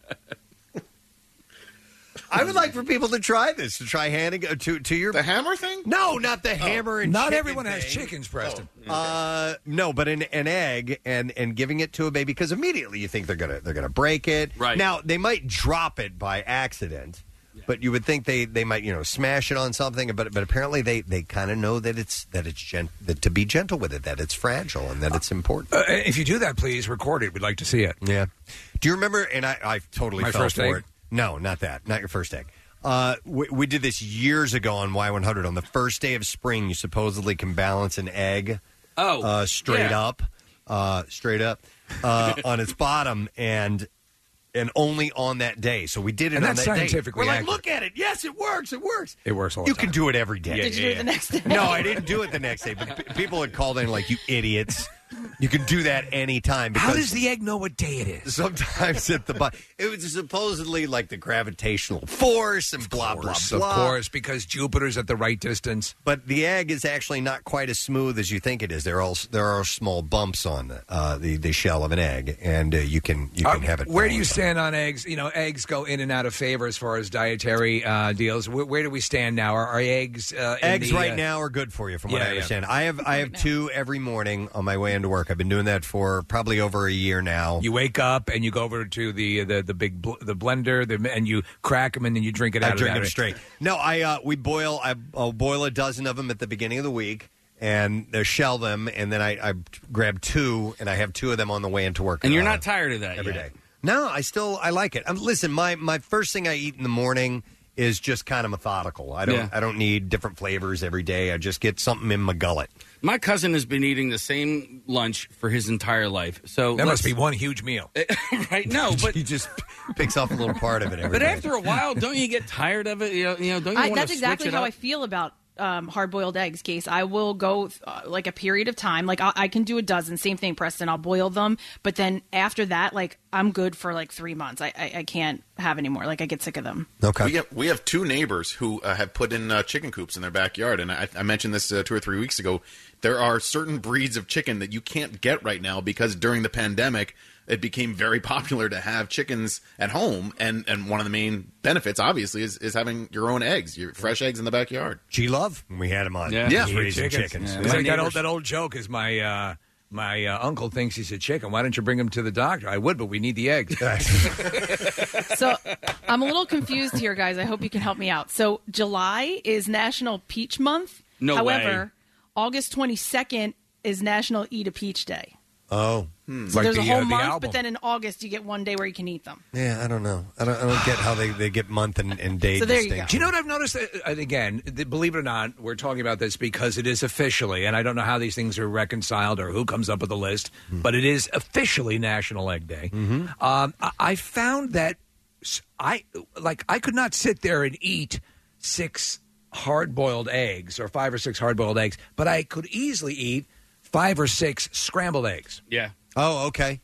I would like for people to try this, to try handing uh, to to your The hammer thing? no, not the hammer and Not chicken everyone has thing. chickens, Preston. Uh, no, but an, an egg and, and giving it to a baby, because immediately you think they're gonna they're gonna break it. Right. Now they might drop it by accident, but you would think they, they might you know smash it on something. But but apparently they, they kind of know that it's that it's gent- that to be gentle with it, that it's fragile and that it's important. Uh, if you do that, please record it. We'd like to see it. Yeah. Do you remember? And I, I totally My fell first for egg? it. No, not that. Not your first egg. Uh, we, we did this years ago on Y one hundred. On the first day of spring, you supposedly can balance an egg Oh, uh, straight yeah. up, uh, straight up uh, on its bottom, and and only on that day. So we did it And on that's that day. scientifically We're like, accurate. look at it. Yes, it works. It works. It works all the You time. can do it every day. Did you do it the next day? No, I didn't do it the next day. But p- people had called in like, you idiots. You can do that anytime. How because does the egg know what day it is? Sometimes at the bottom, it was supposedly like the gravitational force and blah, Of course, blah, blah. of course, because Jupiter's at the right distance. But the egg is actually not quite as smooth as you think it is. There are there are small bumps on the uh, the, the shell of an egg, and uh, you can you can Uh, have it. Where do you balanced. stand on eggs? You know, eggs go in and out of favor as far as dietary uh, deals. Where, where do we stand now? Are, are eggs uh, in Eggs the, right uh, now are good for you, from what yeah, I yeah. understand. I have I have two every morning on my way into work. I've been doing that for probably over a year now. You wake up and you go over to the the the big bl- the blender, the, and you crack them, and then you drink it out I of drink that. them straight. No, I uh, we boil. I, I'll boil a dozen of them at the beginning of the week, and uh, shell them, and then I, I grab two, and I have two of them on the way into work. And you're uh, not tired of that every yet. day. No, I still I like it. Um, listen, my my first thing I eat in the morning is just kind of methodical. I don't Yeah. I don't need different flavors every day. I just get something in my gullet. My cousin has been eating the same lunch for his entire life. So That must let's- be one huge meal. right? No, but he just picks off a little part of it every But day. after a while, don't you get tired of it? You know, you know don't you I, want that's to exactly switch it how up? I feel about um, hard-boiled eggs, Case. I will go uh, like a period of time. Like I, I can do a dozen. Same thing, Preston. I'll boil them, but then after that, like I'm good for like three months. I, I, I can't have any more. Like I get sick of them. Okay. We have, we have two neighbors who uh, have put in uh, chicken coops in their backyard, and I, I mentioned this uh, two or three weeks ago. There are certain breeds of chicken that you can't get right now because during the pandemic, it became very popular to have chickens at home, and, and one of the main benefits, obviously, is, is having your own eggs, your fresh eggs in the backyard. G-Love, we had him on. Yeah, He's He ate raising chickens. chickens. It's like that old, that old joke is my uh, my uh, uncle thinks he's a chicken. Why don't you bring him to the doctor? I would, but we need the eggs. So I'm a little confused here, guys. I hope you can help me out. So July is National Peach Month. No However, way. August twenty-second is National Eat a Peach Day. Oh. So there's a whole month, but then in August you get one day where you can eat them. Yeah, I don't know. I don't, I don't get how they, they get month and, and day So there you distinction. Do you know what I've noticed? Uh, And again, th- believe it or not, we're talking about this because it is officially, and I don't know how these things are reconciled or who comes up with the list, but it is officially National Egg Day. Um, I-, I found that s- I like I could not sit there and eat six hard-boiled eggs or five or six hard-boiled eggs, but I could easily eat five or six scrambled eggs. Yeah. Oh, okay.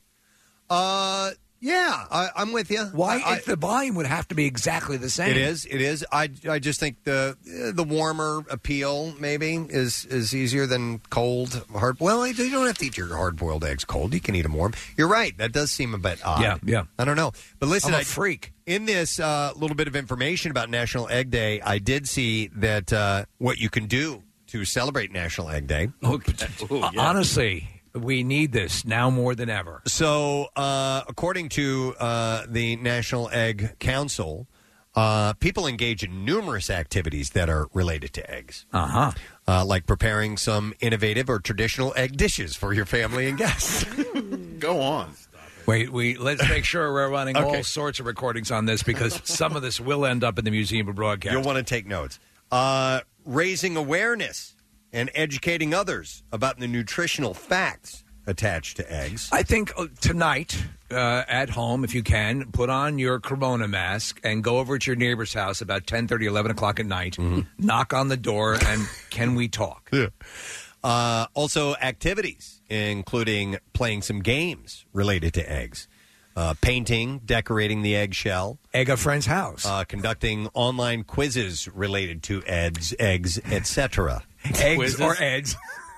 Uh, yeah, I, I'm with you. Why? I, if the volume would have to be exactly the same. It is. It is. I, I just think the the warmer appeal maybe is is easier than cold hard. Well, you don't have to eat your hard boiled eggs cold. You can eat them warm. You're right. That does seem a bit odd. Yeah, yeah. I don't know. But listen, I'm a I- freak. In this uh, little bit of information about National Egg Day, I did see that uh, what you can do to celebrate National Egg Day. Uh, Honestly, we need this now more than ever. So, uh, according to uh, the National Egg Council, uh, people engage in numerous activities that are related to eggs. Uh-huh. Uh, like preparing some innovative or traditional egg dishes for your family and guests. Go on. Wait, we let's make sure we're running Okay. all sorts of recordings on this because some of this will end up in the Museum of Broadcast. You'll want to take notes. Uh, raising awareness and educating others about the nutritional facts attached to eggs. I think uh, tonight uh, at home, if you can, put on your Corona mask and go over to your neighbor's house about ten thirty, eleven o'clock at night, knock on the door, and can we talk? Yeah. Uh, also, activities, including playing some games related to eggs. Uh, painting, decorating the eggshell. Egg a friend's house. Uh, conducting online quizzes related to eggs, eggs, et cetera. Eggs or eggs.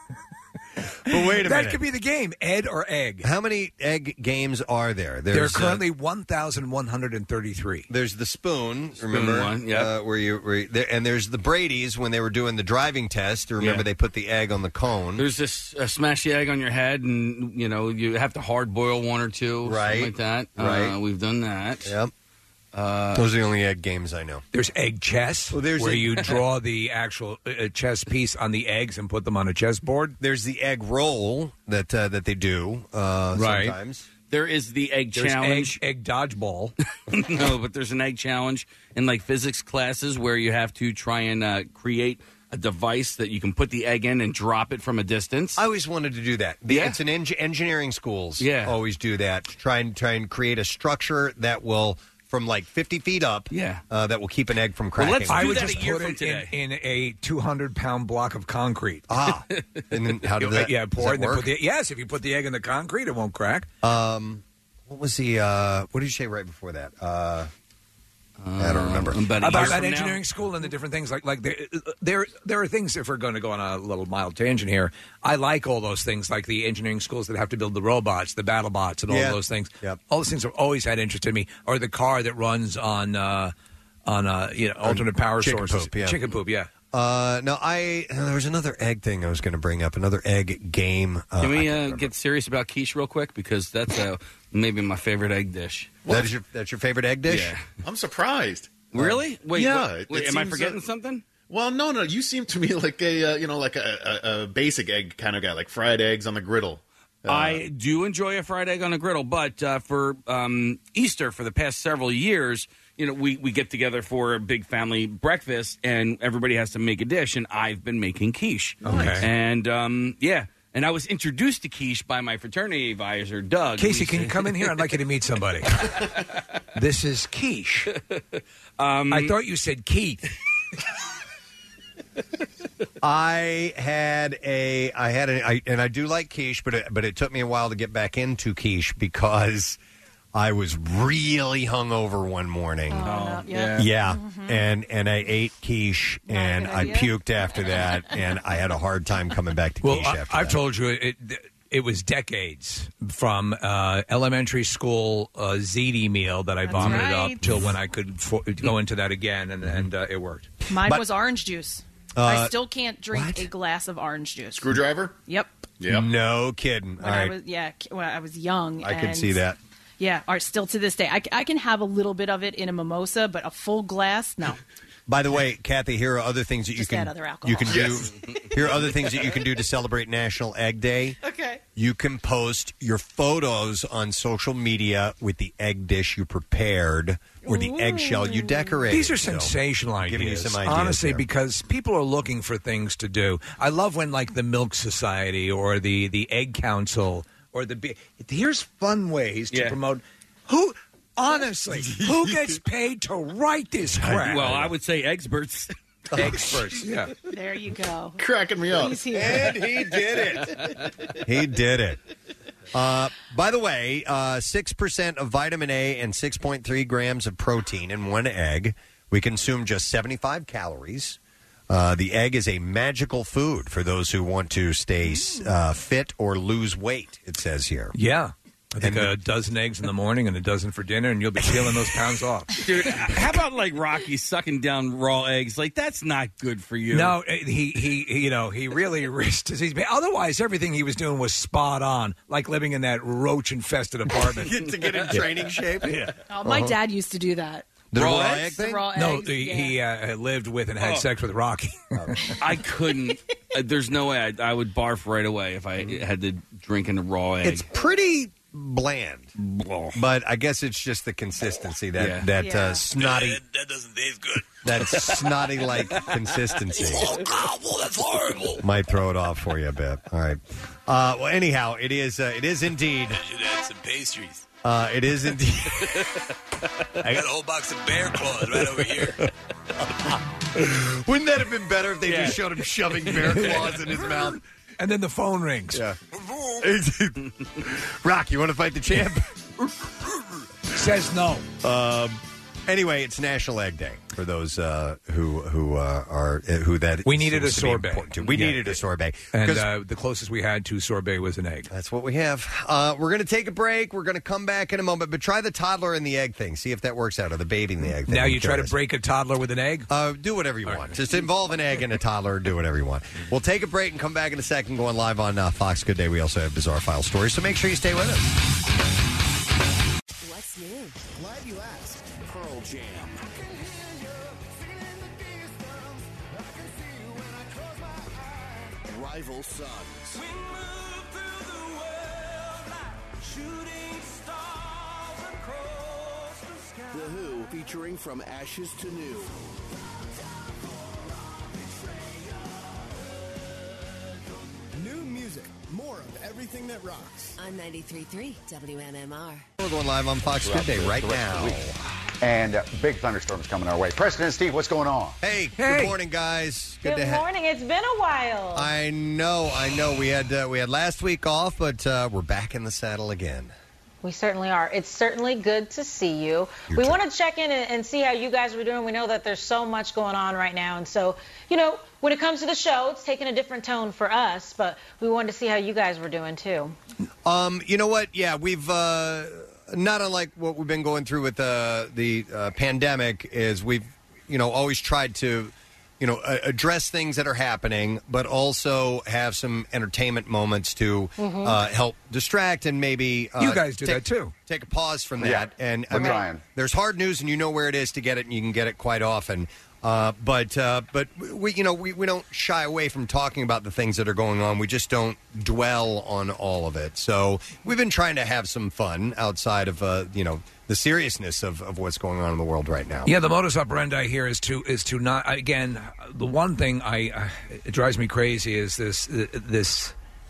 But wait a that minute. could be the game, Ed or Egg. How many egg games are there? There are There's, uh, currently one thousand one hundred thirty-three. There's the spoon, remember? one, yep. uh, where you, where you there, and there's the Brady's when they were doing the driving test. Remember, Yeah. they put the egg on the cone. There's this uh, smash the egg on your head, and you know you have to hard boil one or two, Right. something like that. Right. Uh, we've done that. Yep. Uh, Those are the only egg games I know. There's egg chess, Well, there's where a- you draw the actual uh, chess piece on the eggs and put them on a chessboard. There's the egg roll that uh, that they do uh, Right. sometimes. There is the egg There's challenge. egg, egg dodgeball. No, but there's an egg challenge in like physics classes where you have to try and uh, create a device that you can put the egg in and drop it from a distance. I always wanted to do that. The, Yeah. It's an eng- engineering schools. Yeah. always do that. Try and try and create a structure that will from like fifty feet up. Yeah. uh, that will keep an egg from Well, cracking. let's I do would that just a year put from it today. in, in a two hundred pound block of concrete. Ah, and then how did that? yeah, does pour that it. And then work? put the, yes, if you put the egg in the concrete, it won't crack. Um, what was the? Uh, what did you say right before that? Uh, I don't remember. About a About year that from now? engineering school and the different things like like there, there there are things. If we're going to go on a little mild tangent here, I like all those things like the engineering schools that have to build the robots, the battle bots, and all Yeah. those things. Yep. All those things have always had interest in me. Or the car that runs on uh, on uh, you know alternate power chicken sources. poop, yeah. Chicken poop, yeah. Uh, no, I there was another egg thing I was going to bring up. Another egg game. Uh, Can I we can't uh, remember. get serious about quiche real quick because that's uh, maybe my favorite egg dish. That is your that's your favorite egg dish? Yeah. I'm surprised. Really? Wait, yeah. what- it- wait, it am I seems, forgetting uh, something? Well, no, no. You seem to me like a uh, you know like a, a, a basic egg kind of guy, like fried eggs on the griddle. Uh, I do enjoy a fried egg on a griddle, but uh, for um, Easter for the past several years, you know, we, we get together for a big family breakfast, and everybody has to make a dish, and I've been making quiche. Okay. And, um, yeah. And I was introduced to quiche by my fraternity advisor, Doug. Casey, can you come in here? I'd like you to meet somebody. This is quiche. Um, I thought you said Keith. I had a, I had a, I, and I do like quiche, but it, but it took me a while to get back into quiche because I was really hungover one morning. Oh, no. Yeah. yeah, Mhm. and and I ate quiche and I puked after that, and I had a hard time coming back to Well, quiche I, after I've that. told you it. It was decades from uh, elementary school uh, ziti meal that I That's vomited right. up till when I could fo- go into that again, and, and uh, it worked. Mine But- was orange juice. Uh, I still can't drink a glass of orange juice. Screwdriver? Yep. Yep. No kidding. When All I right. was, yeah, k- when I was young. I can and- see that. Yeah, or still to this day. I, c- I can have a little bit of it in a mimosa, but a full glass, no. By the way, Kathy, here are other things that you Just can add other alcohol. you can Yes. do. Here are other things that you can do to celebrate National Egg Day. Okay. You can post your photos on social media with the egg dish you prepared or the eggshell you decorated. These are So, sensational ideas. Giving you some ideas honestly, there. because people are looking for things to do. I love when, like, the Milk Society or the the Egg Council or the be- here's fun ways to Yeah. promote. Who honestly, who gets paid to write this crap? Well, I would say experts. Experts, yeah. There you go. Cracking me up. He's here. And he did it. He did it. Uh, by the way, uh, six percent of vitamin A and six point three grams of protein in one egg. We consume just seventy-five calories. Uh, the egg is a magical food for those who want to stay uh, fit or lose weight, it says here. Yeah. I think And- a dozen eggs in the morning and a dozen for dinner, and you'll be peeling those pounds off. Dude, how about like Rocky sucking down raw eggs? Like, that's not good for you. No, eh, he, he he you know he really risked his. Otherwise, everything he was doing was spot on, like living in that roach infested apartment to get in training shape. Yeah. Oh, my Uh-huh. dad used to do that. The raw, raw egg egg The thing? raw No, eggs, he, yeah. he uh, lived with and had Oh. sex with Rocky. I couldn't. Uh, there's no way. I, I would barf right away if I had to drink in a raw egg. It's pretty bland, but I guess it's just the consistency that Yeah. that Yeah. Uh, snotty That, that doesn't taste good. that snotty like consistency Oh, God, well, that's horrible. might throw it off for you a bit. All right. Uh, well, anyhow, it is uh, it is indeed I should add some pastries. uh, it is indeed. I got a whole box of bear claws right over here. Wouldn't that have been better if they Yeah. just showed him shoving bear claws in his mouth? And then the phone rings. Yeah. Rock, you want to fight the champ? Says no. Um, anyway, it's National Egg Day for those uh, who who uh, are uh, who that We needed a seems to be sorbet. important to. We Yeah. needed a sorbet. And 'Cause uh, the closest we had to sorbet was an egg. That's what we have. Uh, we're going to take a break. We're going to come back in a moment, but try the toddler and the egg thing. See if that works out, or the baby and the egg thing. Now I'm you try to curious. break a toddler with an egg? Uh, do whatever you want. Just involve an egg and a toddler. Do whatever you want. We'll take a break and come back in a second. Going live on uh, Fox Good Day. We also have Bizarre File stories, so make sure you stay with us. What's new? Glad you asked. Pearl Jam. Rival Sons. The Who featuring From Ashes to New. New music. More of everything that rocks. On ninety-three point three W M M R. We're going live on Fox Good Day right now. And uh, big thunderstorms coming our way. Preston and Steve, what's going on? Hey, good morning, guys. Good, Good to have. morning. It's been a while. I know, I know. We had uh, we had last week off, but uh, we're back in the saddle again. We certainly are. It's certainly good to see you. You we too. want to check in and, and see how you guys were doing. We know that there's so much going on right now. And so, you know, when it comes to the show, it's taking a different tone for us, but we wanted to see how you guys were doing, too. Um, you know what? Yeah, we've uh, not unlike what we've been going through with uh, the uh, pandemic. Is we've you know always tried to you know uh, address things that are happening, but also have some entertainment moments to Mhm. uh, help distract and maybe uh, You guys do take, that, too. Take a pause from that. Yeah, and we're I mean, trying. there's hard news, and you know where it is to get it, and you can get it quite often. Uh, but uh, but we you know we, we don't shy away from talking about the things that are going on. We just don't dwell on all of it. So we've been trying to have some fun outside of uh, you know the seriousness of, of what's going on in the world right now. Yeah, the modus operandi here is to is to not again. The one thing I uh, it drives me crazy is this uh, this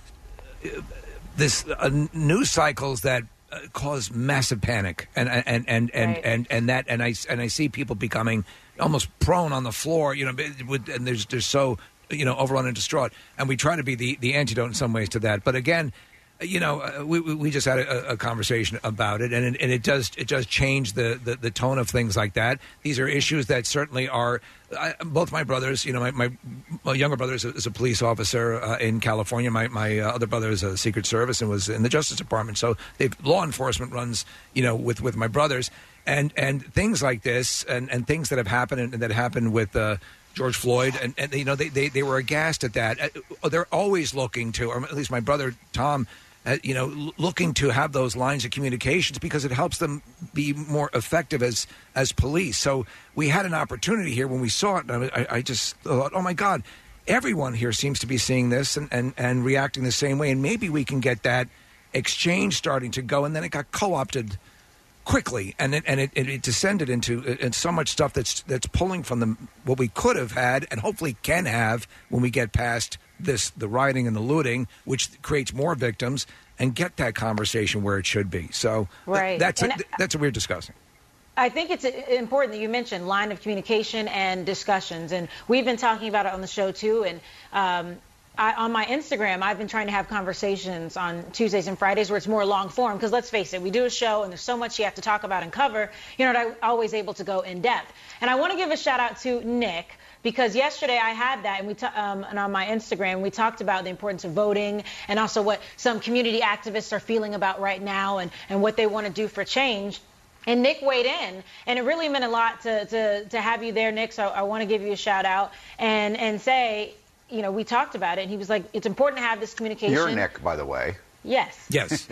uh, this uh, news cycles that uh, cause massive panic and and and and, Right. and and that and I and I see people becoming almost prone on the floor. You know, with, and there's there's so you know overrun and distraught. And we try to be the the antidote in some ways to that. But again. You know, uh, we we we just had a, a conversation about it, and it, and it does it does change the, the, the tone of things like that. These are issues that certainly are. I, both my brothers, you know, my, my, my younger brother is a, is a police officer uh, in California. My my uh, other brother is a Secret Service and was in the Justice Department. So they law enforcement runs, you know, with, with my brothers, and and things like this, and, and things that have happened and that happened with. Uh, George Floyd, and, and you know they, they, they were aghast at that. Uh, They're always looking to, or at least my brother Tom, uh, you know, l- looking to have those lines of communications because it helps them be more effective as as police. So we had an opportunity here when we saw it, and I, I just thought, oh my God, everyone here seems to be seeing this and, and, and reacting the same way, and maybe we can get that exchange starting to go, and then it got co-opted quickly, and it and it, it, it descended into uh, so much stuff that's that's pulling from the what we could have had and hopefully can have when we get past this the rioting and the looting, which creates more victims, and get that conversation where it should be. So th- Right. that's a, And th- that's what we're discussing. I think it's important that you mentioned line of communication and discussions, and we've been talking about it on the show too. And um, I, on my Instagram, I've been trying to have conversations on Tuesdays and Fridays where it's more long form, because let's face it, we do a show and there's so much you have to talk about and cover. You're not always able to go in depth. And I want to give a shout out to Nick, because yesterday I had that, and we ta- um, and on my Instagram we talked about the importance of voting and also what some community activists are feeling about right now and, and what they want to do for change. And Nick weighed in, and it really meant a lot to to, to have you there, Nick. So I, I want to give you a shout out and and say, you know, we talked about it, and he was like, it's important to have this communication. You're Nick, by the way. Yes. Yes.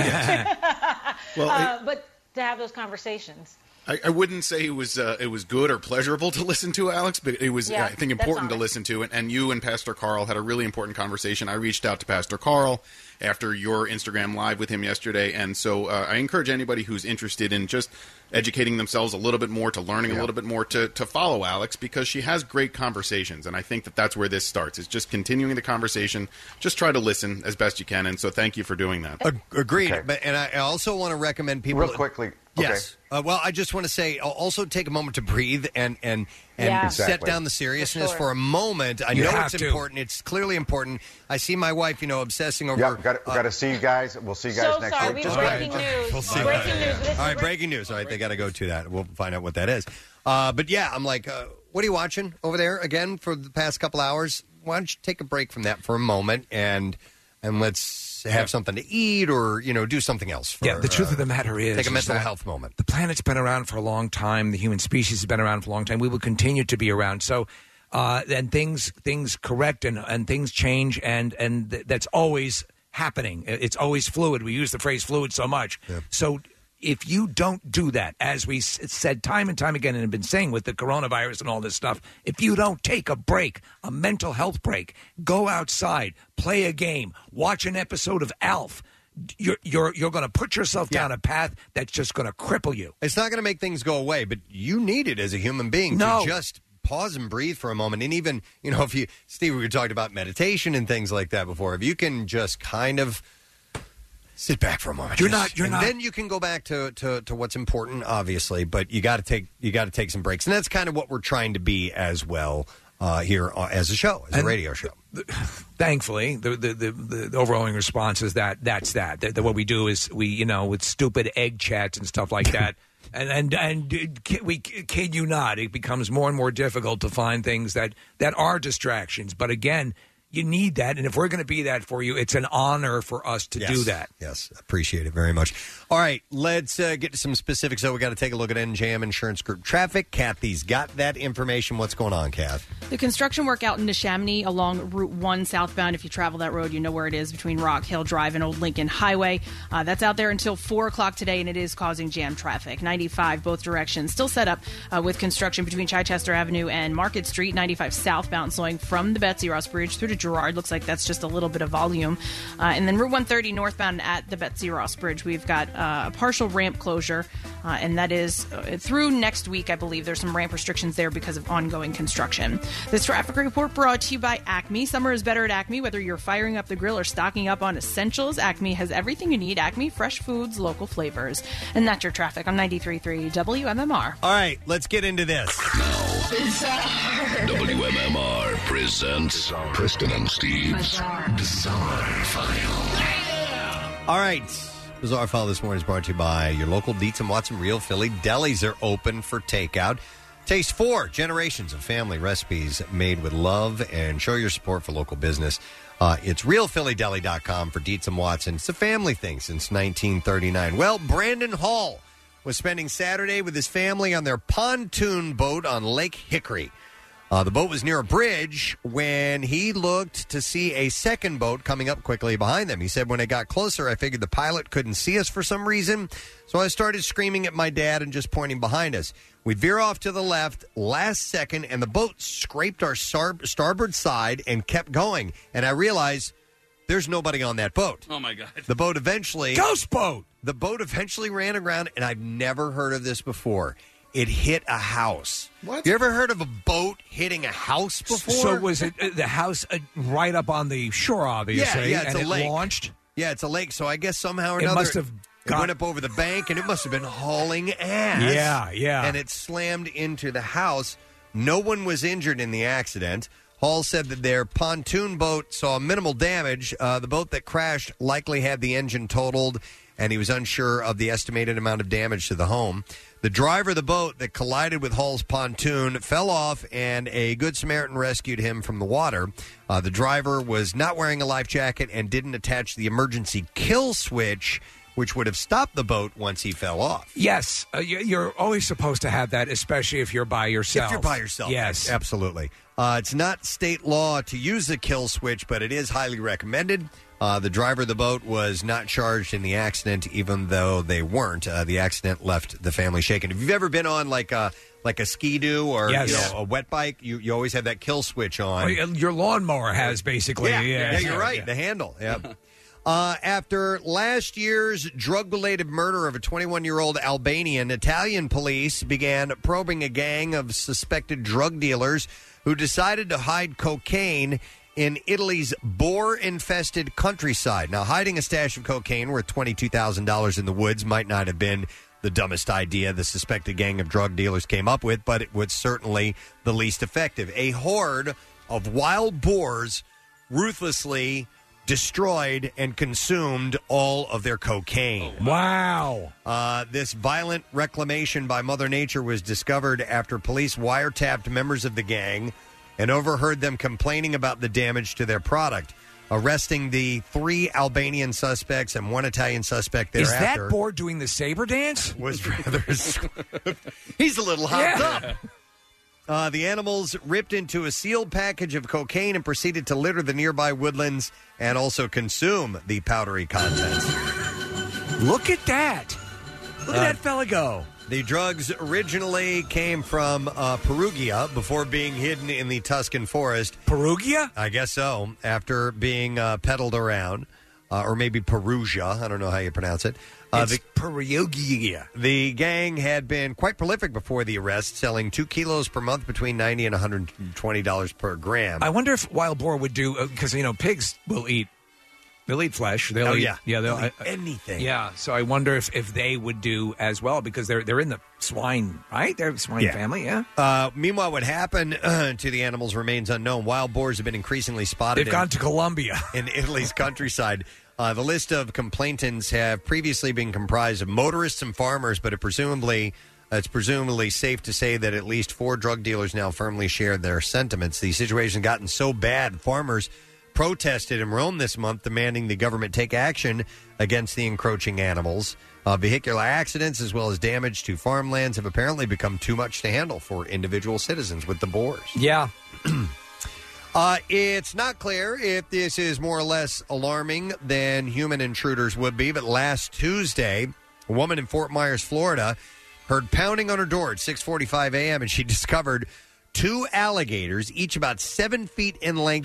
Well, uh, but to have those conversations. I, I wouldn't say it was uh, it was good or pleasurable to listen to, Alex, but it was, Yeah, I think, that's important to honest. listen to. And, and you and Pastor Carl had a really important conversation. I reached out to Pastor Carl after your Instagram Live with him yesterday, and so uh, I encourage anybody who's interested in just educating themselves a little bit more, to learning Yeah. a little bit more, to, to follow Alex, because she has great conversations, and I think that that's where this starts. It's just continuing the conversation. Just try to listen as best you can, and so thank you for doing that. Ag- Agreed. But, and I I also want to recommend people. Real quickly. Okay. Yes. Uh, well, I just want to say, uh, also take a moment to breathe and and and Yeah. set Exactly. down the seriousness For for, sure. a moment. I You know have it's to. important. It's clearly important. I see my wife, you know, obsessing over. Yeah, got uh, to see you guys. We'll see you guys So next sorry, week. we Just have wait. breaking news. We'll see. Breaking news. This is All right, break- breaking news. All right, they got to go to that. We'll find out what that is. Uh, but yeah, I'm like, uh, what are you watching over there again for the past couple hours? Why don't you take a break from that for a moment and and let's have something to eat or you know do something else. For, Yeah, the truth uh, of the matter is, take a is mental that health moment. The planet's been around for a long time. The human species has been around for a long time. We will continue to be around. So, uh, and things things correct and and things change, and and th- that's always happening. It's always fluid. We use the phrase fluid so much. So if you don't do that, as we s- said time and time again and have been saying with the coronavirus and all this stuff, if you don't take a break, a mental health break, go outside, play a game, watch an episode of Alf, you're you're you're going to put yourself down a path that's just going to cripple you. It's not going to make things go away, but you need it as a human being No. to just pause and breathe for a moment. And even, you know, if you, Steve, we talked about meditation and things like that before. If you can just kind of sit back for a moment, You're just- not- you're and not- then you can go back to, to, to what's important, obviously. But you got to take you got to take some breaks, and that's kind of what we're trying to be as well uh, here uh, as a show, as And a radio show. Thankfully, the the, the the overwhelming response is that that's that. that. that what we do is we, you know, with stupid egg chats and stuff like that. And and and ki- we kid you not, it becomes more and more difficult to find things that, that are distractions. But again, you need that, and if we're going to be that for you, it's an honor for us to Yes. do that. Yes, appreciate it very much. All right, let's uh, get to some specifics. So we got to take a look at N J M Insurance Group traffic. Kathy's got that information. What's going on, Kath? The construction work out in Neshaminy along Route one southbound. If you travel that road, you know where it is, between Rock Hill Drive and Old Lincoln Highway. Uh, that's out there until four o'clock today, and it is causing jam traffic. ninety-five, both directions, still set up uh, with construction between Chichester Avenue and Market Street. ninety-five southbound slowing from the Betsy Ross Bridge through to Girard. Looks like that's just a little bit of volume. Uh, and then Route one thirty northbound at the Betsy Ross Bridge, we've got uh, a partial ramp closure, uh, and that is uh, through next week, I believe. There's some ramp restrictions there because of ongoing construction. This traffic report brought to you by Acme. Summer is better at Acme, whether you're firing up the grill or stocking up on essentials. Acme has everything you need. Acme, fresh foods, local flavors. And that's your traffic on ninety-three point three W M M R. All right, let's get into this. Now, W M M R presents Preston and Steve's Bizarre, File. All right. Bizarre File this morning is brought to you by your local Dietz and Watson Real Philly delis are open for takeout. Taste four generations of family recipes made with love and show your support for local business. Uh, it's real philly deli dot com for Dietz and Watson. It's a family thing since nineteen thirty-nine. Well, Brandon Hall was spending Saturday with his family on their pontoon boat on Lake Hickory. Uh, the boat was near a bridge when he looked to see a second boat coming up quickly behind them. He said, when it got closer, I figured the pilot couldn't see us for some reason, so I started screaming at my dad and just pointing behind us. We veer off to the left last second, and the boat scraped our star- starboard side and kept going. And I realized there's nobody on that boat. Oh, my God. The boat eventually... Ghost boat! The boat eventually ran aground, and I've never heard of this before. It hit a house. What? You ever heard of a boat hitting a house before? So was it uh, the house uh, right up on the shore, obviously, Yeah, yeah, it's and a it lake. launched? Yeah, it's a lake, so I guess somehow or It another must have it gone- went up over the bank, and it must have been hauling ass. Yeah, yeah. And it slammed into the house. No one was injured in the accident. Hall said that their pontoon boat saw minimal damage. Uh, the boat that crashed likely had the engine totaled, and he was unsure of the estimated amount of damage to the home. The driver of the boat that collided with Hall's pontoon fell off, and a Good Samaritan rescued him from the water. Uh, the driver was not wearing a life jacket and didn't attach the emergency kill switch, which would have stopped the boat once he fell off. Yes, uh, you- you're always supposed to have that, especially if you're by yourself. If you're by yourself. Yes. Absolutely. Uh, it's not state law to use the kill switch, but it is highly recommended. Uh, the driver of the boat was not charged in the accident, even though they weren't. Uh, the accident left the family shaken. If you've ever been on like a like a Ski-Doo or Yes. you know, a wet bike, you, you always have that kill switch on. Oh, yeah, your lawnmower has basically. Yeah, yeah, yeah, you're right. The handle. Yeah. Uh, after last year's drug-related murder of a twenty-one-year-old Albanian, Italian police began probing a gang of suspected drug dealers who decided to hide cocaine in Italy's boar-infested countryside. Now, hiding a stash of cocaine worth twenty-two thousand dollars in the woods might not have been the dumbest idea the suspected gang of drug dealers came up with, but it was certainly the least effective. A horde of wild boars ruthlessly destroyed and consumed all of their cocaine. Wow. Uh, this violent reclamation by Mother Nature was discovered after police wiretapped members of the gang and overheard them complaining about the damage to their product, arresting the three Albanian suspects and one Italian suspect Is thereafter. that boar doing the saber dance? Was rather he's a little hopped Yeah. up. Uh, the animals ripped into a sealed package of cocaine and proceeded to litter the nearby woodlands and also consume the powdery contents. Look at that. Look Uh, at that fella go. The drugs originally came from uh, Perugia before being hidden in the Tuscan forest. Perugia? I guess so. After being uh, peddled around, uh, or maybe Perugia. I don't know how you pronounce it. Uh, It's Perugia. The gang had been quite prolific before the arrest, selling two kilos per month between ninety and one hundred twenty dollars per gram. I wonder if wild boar would do, because, you know, pigs will eat. They'll eat flesh. They'll Oh, eat, yeah. yeah. They'll, They'll eat I- anything. Yeah. So I wonder if, if they would do as well, because they're they're in the swine, right? They're the swine Yeah. family. Yeah. Uh, meanwhile, what happened uh, to the animals remains unknown. Wild boars have been increasingly spotted. They've in- gone to Colombia. in Italy's countryside. Uh, the list of complainants have previously been comprised of motorists and farmers, but it presumably uh, it's presumably safe to say that at least four drug dealers now firmly share their sentiments. The situation has gotten so bad, farmers protested in Rome this month, demanding the government take action against the encroaching animals. Uh, vehicular accidents as well as damage to farmlands have apparently become too much to handle for individual citizens with the boars. Yeah. Uh, it's not clear if this is more or less alarming than human intruders would be, but last Tuesday, a woman in Fort Myers, Florida, heard pounding on her door at six forty-five a.m., and she discovered two alligators, each about seven feet in length,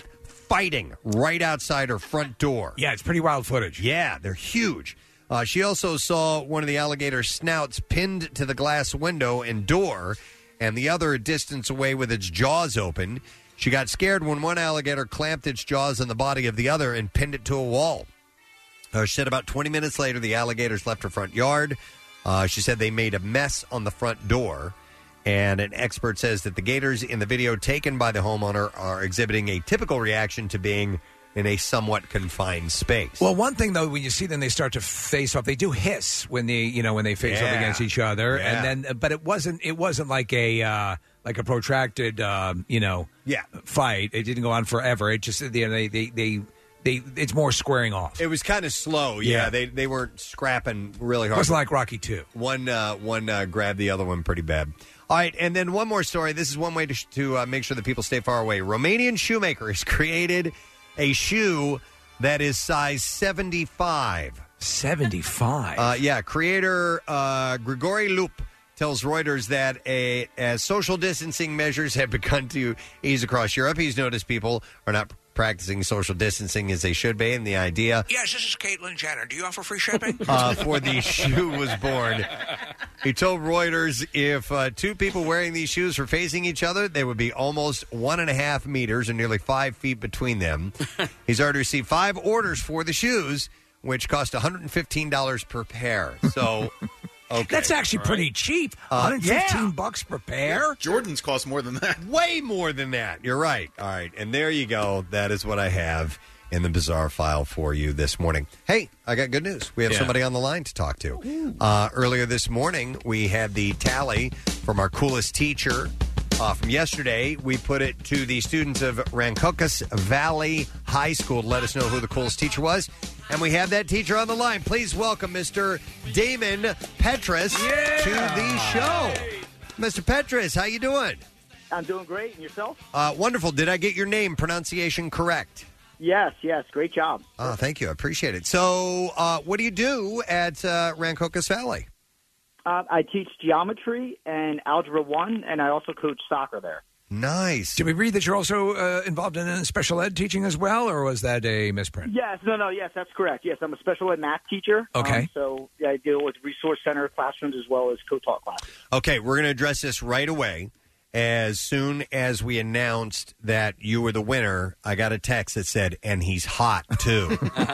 fighting right outside her front door. Yeah, it's pretty wild footage. Yeah, they're huge. Uh, she also saw one of the alligator's snouts pinned to the glass window and door, and the other a distance away with its jaws open. She got scared when one alligator clamped its jaws on the body of the other and pinned it to a wall. Uh, she said about twenty minutes later, the alligators left her front yard. Uh, she said they made a mess on the front door. And an expert says that the gators in the video taken by the homeowner are exhibiting a typical reaction to being in a somewhat confined space. Well, one thing though, when you see them, they start to face off. They do hiss when they, you know, when they face Yeah. up against each other, Yeah. and then, but it wasn't, it wasn't like a, uh, like a protracted, um, you know, yeah. fight. It didn't go on forever. It just, you know, they, they, they, they, it's more squaring off. It was kind of slow. Yeah, Yeah. they they weren't scrapping really hard. It wasn't like Rocky two. One uh, one uh, grabbed the other one pretty bad. All right, and then one more story. This is one way to, sh- to uh, make sure that people stay far away. Romanian shoemaker has created a shoe that is size seventy-five. seventy-five? Uh, yeah, creator uh, Grigori Lup tells Reuters that a, as social distancing measures have begun to ease across Europe, he's noticed people are not practicing social distancing as they should be, and the idea Yes, this is Caitlyn Jenner. Do you offer free shipping? uh, for the shoe was born. He told Reuters if uh, two people wearing these shoes were facing each other, they would be almost one and a half meters and nearly five feet between them. He's already received five orders for the shoes, which cost one hundred fifteen dollars per pair. So, okay. That's actually pretty cheap. Uh, one hundred fifteen yeah. bucks per pair. Jordans cost more than that. Way more than that. You're right. All right. And there you go. That is what I have in the bizarre file for you this morning. Hey, I got good news. We have Yeah. somebody on the line to talk to. Uh, earlier this morning, we had the tally from our coolest teacher uh, from yesterday. We put it to the students of Rancocas Valley High School to let us know who the coolest teacher was. And we have that teacher on the line. Please welcome Mister Damon Petrus to the show. Mister Petrus, how you doing? I'm doing great. And yourself? Uh, wonderful. Did I get your name pronunciation correct? Yes, yes. Great job. Oh, thank you. I appreciate it. So, uh, what do you do at uh, Rancocas Valley? Uh, I teach geometry and Algebra one, and I also coach soccer there. Nice. Did we read that you're also uh, involved in special ed teaching as well, or was that a misprint? Yes, no, no, yes, that's correct. Yes, I'm a special ed math teacher. Okay. Um, so yeah, I deal with resource center classrooms as well as co-taught classes. Okay, we're going to address this right away. As soon as we announced that you were the winner, I got a text that said, and he's hot, too.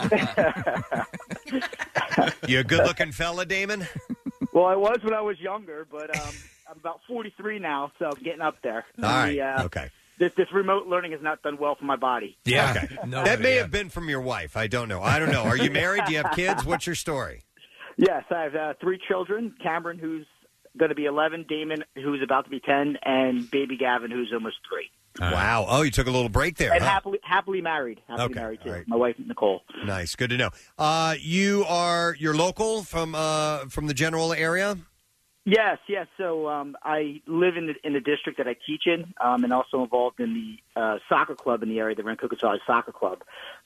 You a good-looking fella, Damon? Well, I was when I was younger, but um, I'm about forty-three now, so I'm getting up there. All right, The, uh, okay. This, this remote learning has not done well for my body. Yeah. Okay. That may have been from your wife. I don't know. I don't know. Are you married? Do you have kids? What's your story? Yes, I have uh, three children. Cameron, who's going to be eleven, Damon, who's about to be ten, and baby Gavin, who's almost three. Wow. Oh, you took a little break there, And huh? happily, happily married. Happily Okay, married, too. all right. My wife, Nicole. Nice. Good to know. Uh, you are you're local from uh, from the general area? Yes, yes. So um, I live in the in the district that I teach in, um, and also involved in the uh, soccer club in the area, the Rancocas Valley Soccer Club.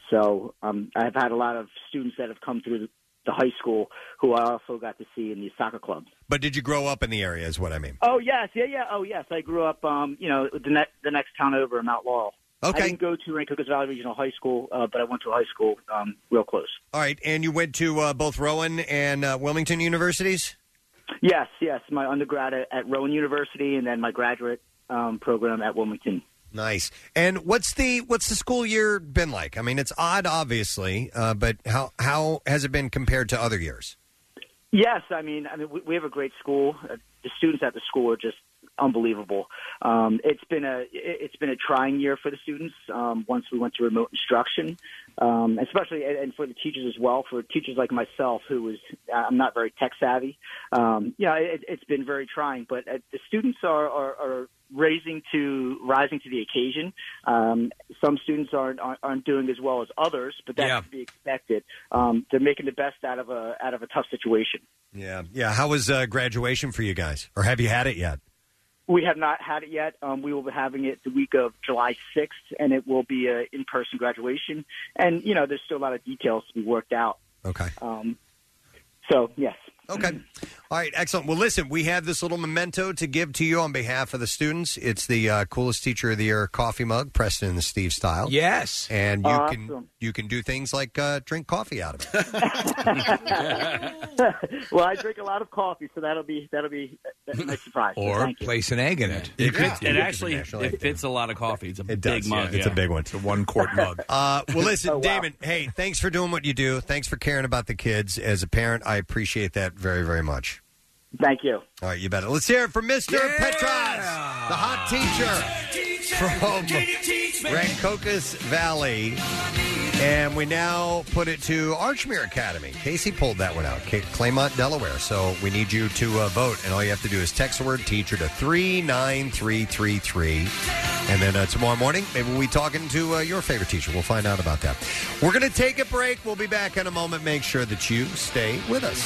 So um, I've had a lot of students that have come through the, the high school who I also got to see in the soccer club. But did you grow up in the area is what I mean. Oh yes, yeah, yeah. Oh yes, I grew up, um, you know, the next the next town over in Mount Laurel. Okay. I didn't go to Rancocas Valley Regional High School, uh, but I went to a high school um, real close. All right. And you went to uh, both Rowan and uh, Wilmington universities? Yes, yes. My undergrad at, at Rowan University, and then my graduate um, program at Wilmington. Nice. And what's the what's the school year been like? I mean, it's odd, obviously, uh, but how how has it been compared to other years? Yes, I mean, I mean, we, we have a great school. Uh, the students at the school are just unbelievable. Um, it's been a it, it's been a trying year for the students. Um, once we went to remote instruction, um, especially and, and for the teachers as well. For teachers like myself, who was I'm not very tech savvy. Um, yeah, it, it's been very trying. But uh, the students are, are, are raising to rising to the occasion. Um, some students aren't, aren't aren't doing as well as others, but that's Yeah. to be expected. Um, they're making the best out of a out of a tough situation. Yeah. Yeah. How was uh, graduation for you guys? Or have you had it yet? We have not had it yet. Um, we will be having it the week of July sixth, and it will be an in-person graduation. And, you know, there's still a lot of details to be worked out. Okay. Um, so, yes. Okay. All right, excellent. Well, listen, we have this little memento to give to you on behalf of the students. It's the uh, coolest Teacher of the Year coffee mug, Preston and Steve style. Yes. And you Awesome. can you can do things like uh, drink coffee out of it. Well, I drink a lot of coffee, so that'll be that'll be a nice surprise. So Or thank you. place an egg in it. It, fits, Yeah. it actually Actually, it fits a lot of coffee. It's a It big does, mug. yeah. It's a yeah. big one. It's a one quart mug. Uh, well, listen, Oh, wow. Damon, hey, thanks for doing what you do. Thanks for caring about the kids. As a parent, I appreciate that very, very much. Thank you. All right, you bet. Let's hear it from Mister Petras, the hot teacher from Rancocas Valley. And we now put it to Archmere Academy. Casey pulled that one out, Ca- Claymont, Delaware. So we need you to uh, vote. And all you have to do is text the word teacher to three nine three three three. And then uh, tomorrow morning, maybe we'll be talking to uh, your favorite teacher. We'll find out about that. We're going to take a break. We'll be back in a moment. Make sure that you stay with us.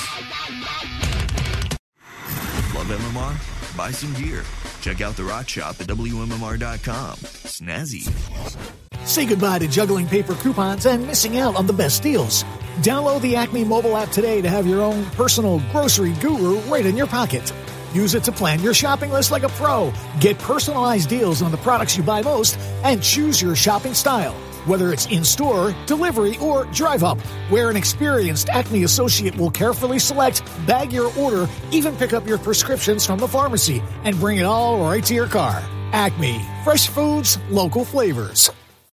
Love M M R? Buy some gear. Check out the Rock Shop at W M M R dot com. Snazzy. Say goodbye to juggling paper coupons and missing out on the best deals. Download the Acme mobile app today to have your own personal grocery guru right in your pocket. Use it to plan your shopping list like a pro. Get personalized deals on the products you buy most and choose your shopping style. Whether it's in-store, delivery, or drive-up, where an experienced Acme associate will carefully select, bag your order, even pick up your prescriptions from the pharmacy, and bring it all right to your car. Acme. Fresh foods, local flavors.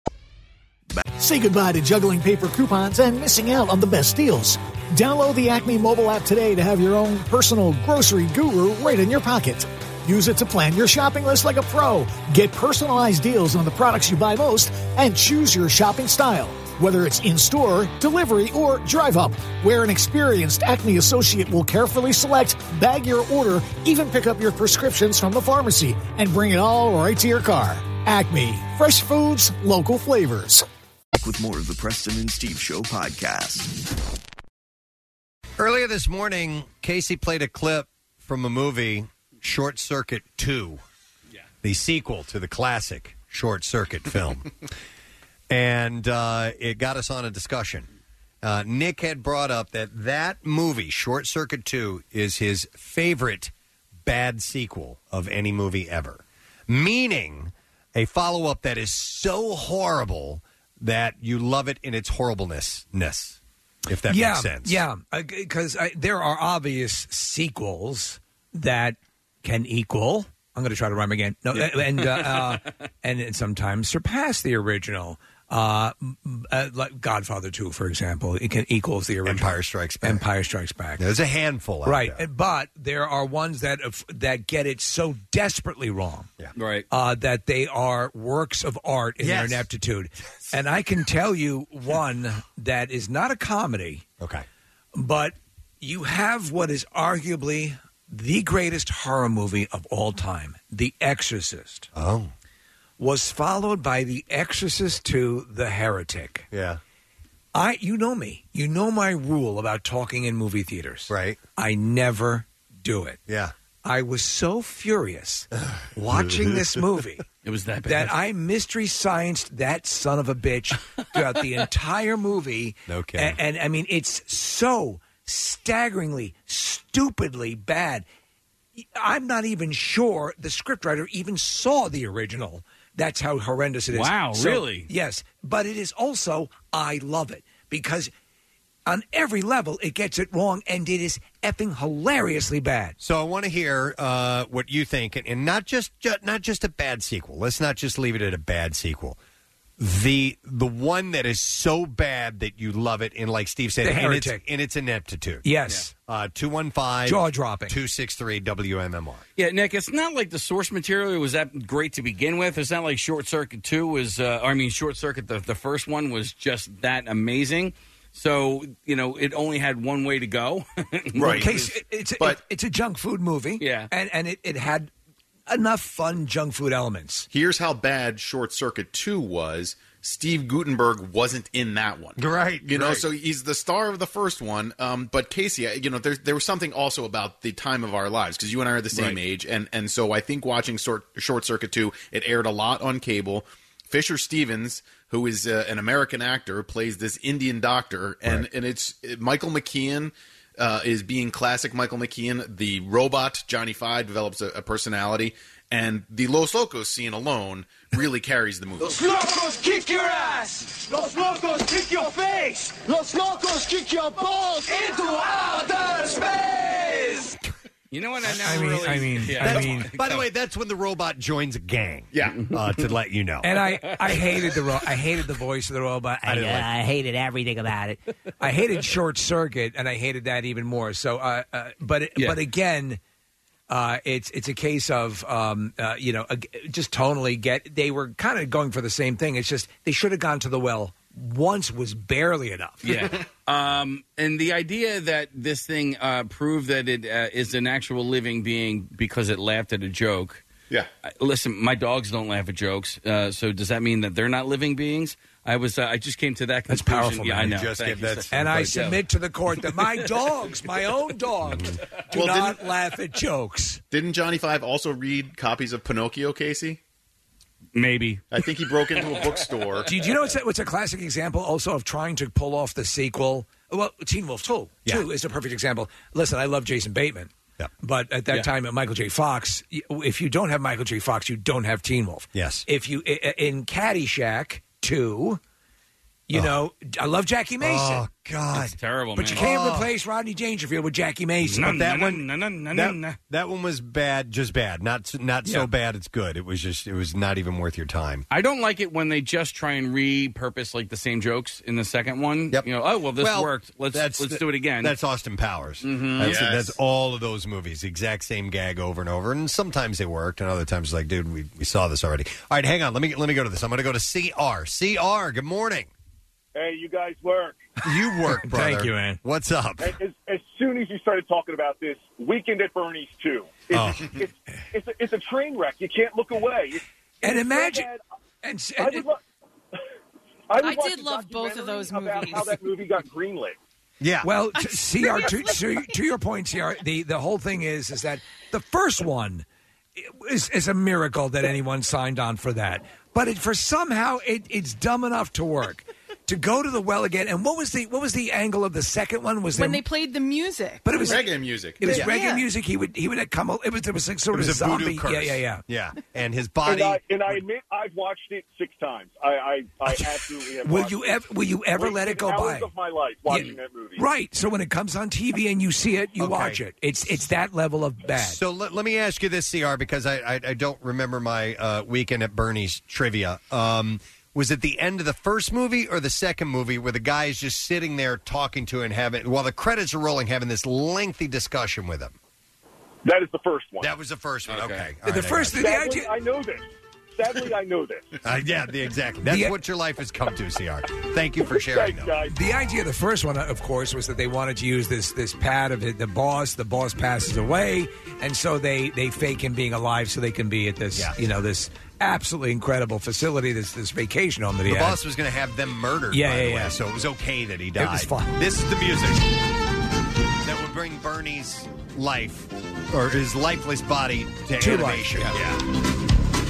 Say goodbye to juggling paper coupons and missing out on the best deals. Download the Acme mobile app today to have your own personal grocery guru right in your pocket. Use it to plan your shopping list like a pro. Get personalized deals on the products you buy most and choose your shopping style. Whether it's in-store, delivery, or drive-up, where an experienced Acme associate will carefully select, bag your order, even pick up your prescriptions from the pharmacy, and bring it all right to your car. Acme. Fresh foods, local flavors. Back with more of the Preston and Steve Show podcast. Earlier this morning, Casey played a clip from a movie, Short Circuit two, the sequel to the classic Short Circuit film. And uh, it got us on a discussion. Uh, Nick had brought up that that movie, Short Circuit two, is his favorite bad sequel of any movie ever. Meaning a follow-up that is so horrible that you love it in its horribleness, if that yeah, makes sense. Yeah, because there are obvious sequels that can equal. I'm going to try to rhyme again. No, Yeah. and uh, uh, and sometimes surpass the original. Uh, uh, like Godfather two, for example, it can equals the original. Empire Strikes Back. Empire Strikes Back. There's a handful out right? there. But there are ones that that get it so desperately wrong, yeah. right? Uh, that they are works of art in Yes. their ineptitude. And I can tell you one that is not a comedy. Okay, but you have what is arguably the greatest horror movie of all time, The Exorcist. Oh. Was followed by The Exorcist two, The Heretic. Yeah. I, you know me. You know my rule about talking in movie theaters. Right. I never do it. Yeah. I was so furious watching this movie. It was that bad. That I mystery scienced that son of a bitch throughout the entire movie. No kidding. And, and I mean, it's so staggeringly, stupidly bad. I'm not even sure the scriptwriter even saw the original. That's how horrendous it is. Wow, So, really? Yes. But it is also, I love it because on every level it gets it wrong and it is effing hilariously bad. So I want to hear uh, what you think, and, and not just ju- not just a bad sequel. Let's not just leave it at a bad sequel. The the one that is so bad that you love it, and like Steve said, The in its, Heretic. in its ineptitude. Yes. Uh, two one five Jaw-dropping. two six three W M M R. Yeah, Nick, it's not like the source material was that great to begin with. It's not like Short Circuit two was, uh, I mean, Short Circuit, the, the first one was just that amazing. So, you know, it only had one way to go. Right. Case, it, it's, But- it, it's a junk food movie. Yeah. And, and it, it had enough fun junk food elements. Here's how bad Short Circuit two was. Steve Guttenberg wasn't in that one. Right. You know, right. so he's the star of the first one. Um, but Casey, you know, there, there was something also about the time of our lives because you and I are the same Right. age. And, and so I think watching Short, Short Circuit two, it aired a lot on cable. Fisher Stevens, who is uh, an American actor, plays this Indian doctor. And, Right. and it's Michael McKean. uh, is being classic Michael McKean. The robot, Johnny Five, develops a, a personality. And the Los Locos scene alone really carries the movie. Los Locos kick your ass! Los Locos kick your face! Los Locos kick your balls into outer space! You know what? I never I mean, really. I mean, yeah. I mean. By the way, that's when the robot joins a gang. Yeah, uh, to let you know. And I, I hated the ro- I hated the voice of the robot. I, I I, didn't like I hated everything about it. I hated Short Circuit, and I hated that even more. So, uh, uh, but it, Yeah. but again. Uh, it's it's a case of um, uh, you know uh, just tonally get they were kind of going for the same thing. It's just they should have gone to the well once was barely enough. Yeah. Um, and the idea that this thing uh, proved that it uh, is an actual living being because it laughed at a joke. Yeah. Uh, listen, my dogs don't laugh at jokes. Uh, so does that mean that they're not living beings? I was. Uh, I just came to that That's conclusion. powerful, Yeah, man. I know. You just Thank gave you, that sir. And I Yeah. submit to the court that my dogs, my own dogs, do Well, not didn't- laugh at jokes. Didn't Johnny Five also read copies of Pinocchio, Casey? Maybe. I think he broke into a bookstore. Do you, do you know what's a, what's a classic example also of trying to pull off the sequel? Well, Teen Wolf two, two is a perfect example. Listen, I love Jason Bateman. Yeah. But at that Yeah. time, Michael J. Fox, if you don't have Michael J. Fox, you don't have Teen Wolf. Yes. If you i- in Caddyshack two, you know, I love Jackie Mason. Oh, God. It's terrible, But man. you can't Oh. replace Rodney Dangerfield with Jackie Mason. But that one, na, na, na, that, na. that one was bad, just bad. Not not Yeah. so bad it's good. It was just it was not even worth your time. I don't like it when they just try and repurpose like the same jokes in the second one. Yep. You know, oh well, this Well, worked. Let's that's let's the- do it again. That's Austin Powers. Mhm. That's, Yes. that's all of those movies. Exact same gag over and over. And sometimes they worked, and other times it's like, dude, we, we saw this already. All right, hang on. Let me let me go to this. I'm going to go to C R. C R. Good morning. Hey, you guys work. You work, brother. Thank you, man. What's up? As, as soon as you started talking about this, Weekend at Bernie's too. It's, Oh. it's, it's, a, it's a train wreck. You can't look away. It's, And it's so imagine- bad. And, I, was, lo- I, was I did watching a love both of those documentary about movies. how that movie got greenlit. Yeah. Well, t- C R, to, to, to your point, C R, the, the whole thing is is that the first one is, is a miracle that anyone signed on for that. But it, for somehow it, it's dumb enough to work. To go to the well again, and what was the what was the angle of the second one? Was when there, they played the music. But it was reggae music. It was Yeah. reggae Yeah. music. He would he would come. It was it was like sort It of was a zombie. voodoo curse. Yeah, yeah, yeah. Yeah. And his And body. I, and I admit I've watched it six times. I, I, I absolutely have. Will watched you it. ever will you ever let it go Wasted by? hours of my life watching Yeah. that movie. Right. So when it comes on T V and you see it, you Okay. watch it. It's it's that level of bad. So let, let me ask you this, C R, because I I, I don't remember my uh, Weekend at Bernie's trivia. Um, was it the end of the first movie or the second movie where the guy is just sitting there talking to and having, while the credits are rolling, having this lengthy discussion with him? That is the first one. That was the first one. Okay. The All right, I first- got the you. Sadly, I know this. Sadly, I know this. Uh, yeah, the, exactly. That's The- what your life has come to, C R. Thank you for sharing, Thanks, though. guys. The idea of the first one, of course, was that they wanted to use this this pad of it, the boss. The boss passes away, and so they they fake him being alive so they can be at this Yeah. you know this absolutely incredible facility, this this vacation home that he The had. boss was going to have them murdered, Yeah, by yeah, the yeah. way, so it was okay that he died. was fun. This is the music that would bring Bernie's life, or his lifeless body, to, To life, animation. yeah.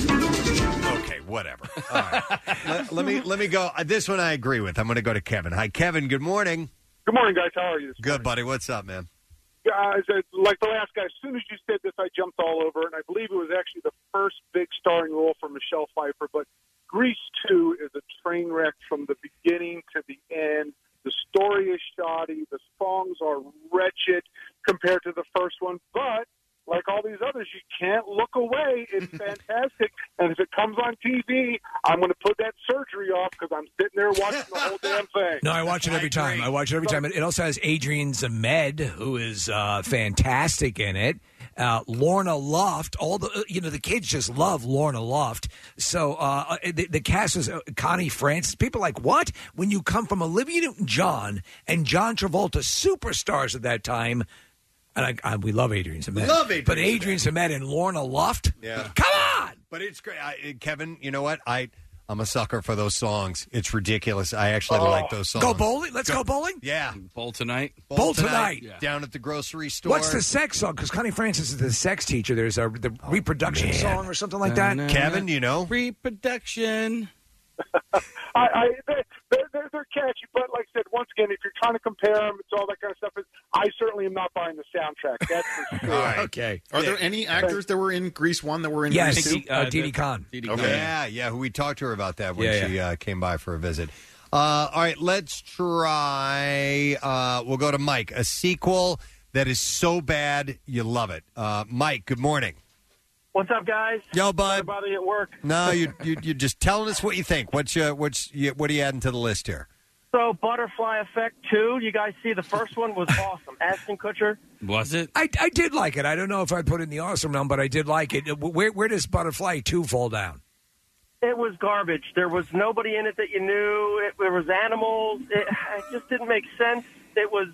Okay, whatever. All right. let, let me let me go. Uh, This one I agree with. I'm going to go to Kevin. Hi, Kevin. Good morning. Good morning, guys. How are you? This Good, buddy. What's up, man? Guys, uh, like the last guy, as soon as you said this, I jumped all over it, and I believe it was actually the first big starring role for Michelle Pfeiffer. But Grease two is a train wreck from the beginning to the end. The story is shoddy. The songs are wretched compared to the first one. But like all these others, you can't look away. It's fantastic. And if it comes on T V, I'm going to put that surgery off because I'm sitting there watching the whole damn thing. No, I watch it every time. I watch it every time. It also has Adrian Zemed, who is uh, fantastic in it. Uh, Lorna Loft, all the you know the kids just love Lorna Loft. So uh, the, the cast is uh, Connie Francis. People are like, what? When you come from Olivia Newton-John and John Travolta, superstars at that time. And I, I, we love Adrian Zemed. Love Adrian But Adrian Zemed and Lorna Loft, Yeah. come on! But it's great. I, Kevin, you know what? I, I'm a sucker for those songs. It's ridiculous. I actually Oh. like those songs. Go bowling? Let's go bowling? Yeah. Bowl tonight. Bowl tonight. Down at the grocery store. What's the sex song? Because Connie Francis is the sex teacher. There's a the reproduction man. song or something like that. Kevin, you know? Reproduction. I, I they're, they're, they're catchy, but like I said, once again, if you're trying to compare them, it's all that kind of stuff. I certainly am not buying the soundtrack. That's for sure. All right. Okay. Are there any actors that were in Grease one that were in Yes, Grease two? uh, Didi Khan. Okay. Yeah, yeah. Who we talked to her about that when Yeah, she Uh, came by for a visit. Uh, all right, let's try. Uh, we'll go to Mike. A sequel that is so bad you love it. Uh, Mike, good morning. What's up, guys? Yo, bud. Everybody at work. No, you, you you're just telling us what you think. What's uh, what's you, what are you adding to the list here? So, Butterfly Effect two, you guys see the first one was awesome. Ashton Kutcher. Was it? I, I did like it. I don't know if I'd put it in the awesome realm, but I did like it. Where where does Butterfly two fall down? It was garbage. There was nobody in it that you knew. It, there was animals. It, it just didn't make sense. It was,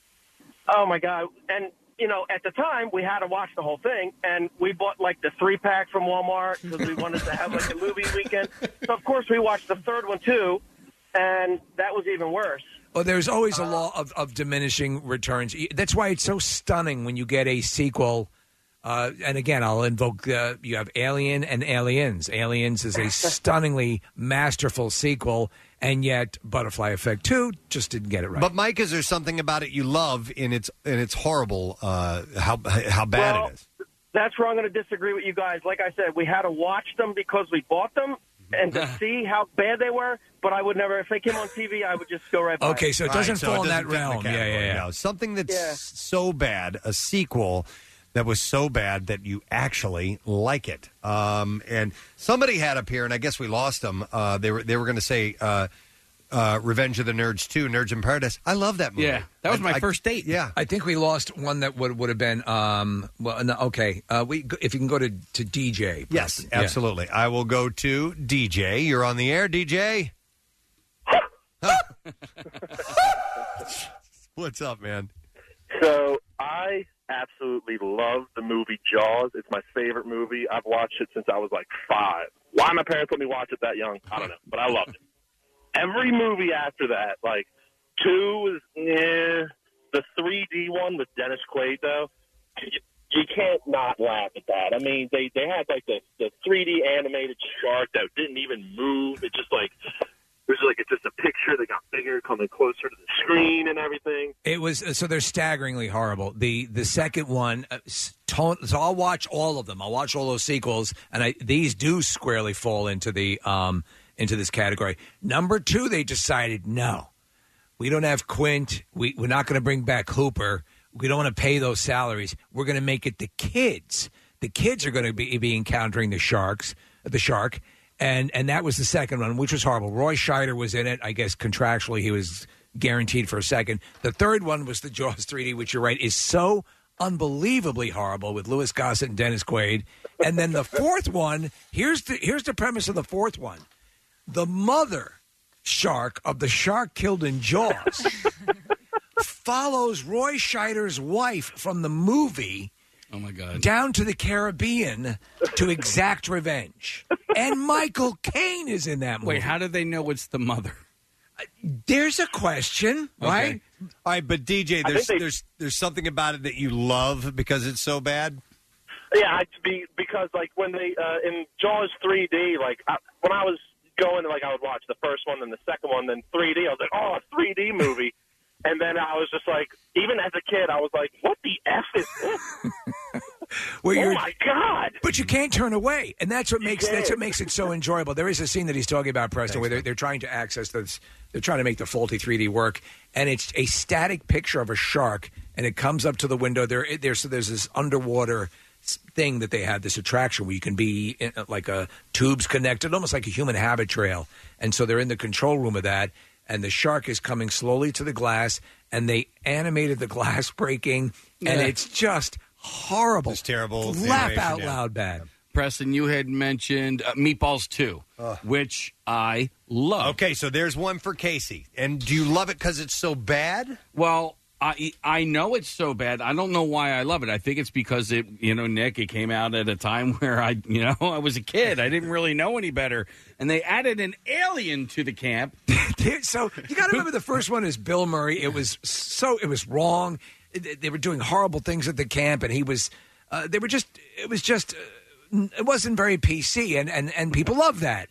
oh, my God. And, you know, at the time, we had to watch the whole thing, and we bought, like, the three-pack from Walmart because we wanted to have, like, a movie weekend. So, of course, we watched the third one, too, and that was even worse. Well, there's always a law of, of diminishing returns. That's why it's so stunning when you get a sequel. Uh, and again, I'll invoke, uh, you have Alien and Aliens. Aliens is a stunningly masterful sequel, and yet Butterfly Effect two just didn't get it right. But Mike, is there something about it you love in its in its horrible uh, how how bad well, it is? That's where I'm going to disagree with you guys. Like I said, we had to watch them because we bought them and to see how bad they were. But I would never, if they came on T V, I would just go right by. Okay, so it doesn't All right, fall so in it that doesn't fit in the realm. Yeah, category, yeah, yeah. no. Something that's Yeah. so bad, a sequel that was so bad that you actually like it. Um, and somebody had up here, and I guess we lost them. Uh, they were they were going to say uh, uh, Revenge of the Nerds two, Nerds in Paradise. I love that movie. Yeah, that was I- my I- first date. Yeah. I think we lost one that would would have been. Um, well, no, okay. Uh, we if you can go to, to D J. Yes, Preston. Yeah. absolutely. I will go to D J. You're on the air, D J. What's up, man? So I absolutely love the movie Jaws. It's my favorite movie. I've watched it since I was like five. Why my parents let me watch it that young, I don't know, but I loved it. Every movie after that, like two was eh, the three D one with Dennis Quaid though. You, you can't not laugh at that. I mean, they they had like the the three D animated shark that didn't even move. It just like it was like it's just a picture that got bigger, coming closer to the screen and everything. It was so they're staggeringly horrible. The the second one, uh, s- to- so I'll watch all of them. I'll watch all those sequels, and I, these do squarely fall into the um into this category. Number two, they decided no, we don't have Quint. We we're not going to bring back Hooper. We don't want to pay those salaries. We're going to make it the kids. The kids are going to be be encountering the sharks, the shark. And and that was the second one, which was horrible. Roy Scheider was in it. I guess contractually he was guaranteed for a second. The third one was the Jaws three D, which you're right, is so unbelievably horrible with Louis Gossett and Dennis Quaid. And then the fourth one, here's the here's the premise of the fourth one. The mother shark of the shark killed in Jaws follows Roy Scheider's wife from the movie Oh, my God. down to the Caribbean to exact revenge. And Michael Caine is in that movie. Wait, how do they know it's the mother? There's a question, right? All right, but D J, I there's think they- there's there's something about it that you love because it's so bad. Yeah, I be because like when they uh, in Jaws three D, like I, when I was going, like I would watch the first one, then the second one, then three D. I was like, oh, a three D movie, and then I was just like, even as a kid, I was like, what the f is this? Where oh you're- my god! But you can't turn away, and that's what makes can't. that's what makes it so enjoyable. There is a scene that he's talking about, Preston, where they're, they're trying to access this. They're trying to make the faulty three D work, and it's a static picture of a shark, and it comes up to the window. There, there. So there's this underwater s- thing that they had, this attraction where you can be in, like a tubes connected, almost like a human habit trail. And so they're in the control room of that, and the shark is coming slowly to the glass, and they animated the glass breaking, and Yeah. it's just horrible. It's terrible. Laugh animation, out yeah. loud bad. Preston, you had mentioned uh, Meatballs two, which I love. Okay, so there's one for Casey. And do you love it because it's so bad? Well, I I know it's so bad. I don't know why I love it. I think it's because it, you know, Nick, it came out at a time where I, you know, I was a kid. I didn't really know any better, and they added an alien to the camp. So you got to remember the first one is Bill Murray. It was so it was wrong. It- They were doing horrible things at the camp, and he was. Uh, they were just. It was just. Uh, it wasn't very P C, and and and people love that.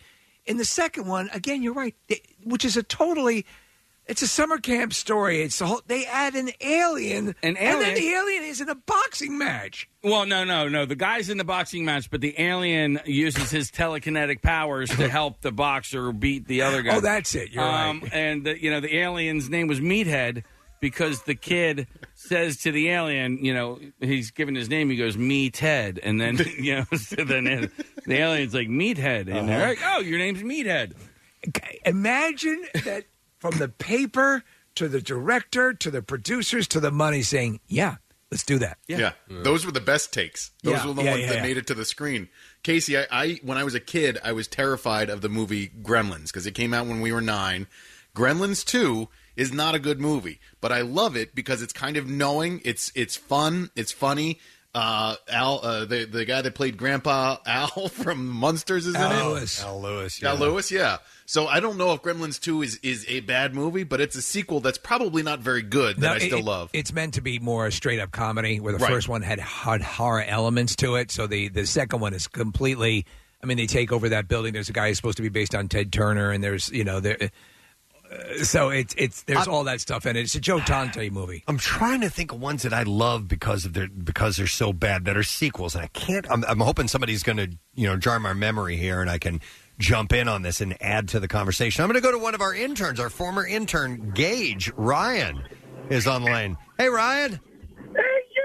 In the second one, again, you're right, they, which is a totally. It's a summer camp story. It's a whole, they add an alien, An and then alien? the alien is in a boxing match. Well, no, no, no. The guy's in the boxing match, but the alien uses his telekinetic powers to help the boxer beat the other guy. Oh, that's it. You're um, right. And the, you know, the alien's name was Meathead because the kid says to the alien, you know, he's given his name. He goes, "Me Ted," and then you know, so then the alien's like Meathead, and they're Uh-huh. like, "Oh, your name's Meathead." Imagine that from the paper to the director to the producers to the money saying, "Yeah, let's do that." Yeah. Those were the best takes. Those Yeah. were the Yeah, ones yeah, that yeah. made it to the screen. Casey, I, I when I was a kid, I was terrified of the movie Gremlins because it came out when we were nine. Gremlins two is not a good movie, but I love it because it's kind of knowing. It's it's fun. It's funny. Uh, Al, uh, the the guy that played Grandpa Al from Munsters is in Al it. Lewis. Al Lewis. Al Lewis, yeah. So I don't know if Gremlins two is, is a bad movie, but it's a sequel that's probably not very good that No, I still it- love. It's meant to be more a straight up comedy, where the Right. first one had hard horror elements to it. So the the second one is completely. I mean, they take over that building. There's a guy who's supposed to be based on Ted Turner, and there's you know there. Uh, so it's it's there's all that stuff in it. It's a Joe Dante movie. I'm trying to think of ones that I love because of their because they're so bad that are sequels, and I can't. I'm, I'm hoping somebody's going to you know jar my memory here, and I can jump in on this and add to the conversation. I'm going to go to one of our interns, our former intern, Gage Ryan, is on the line. Hey, Ryan. Hey, you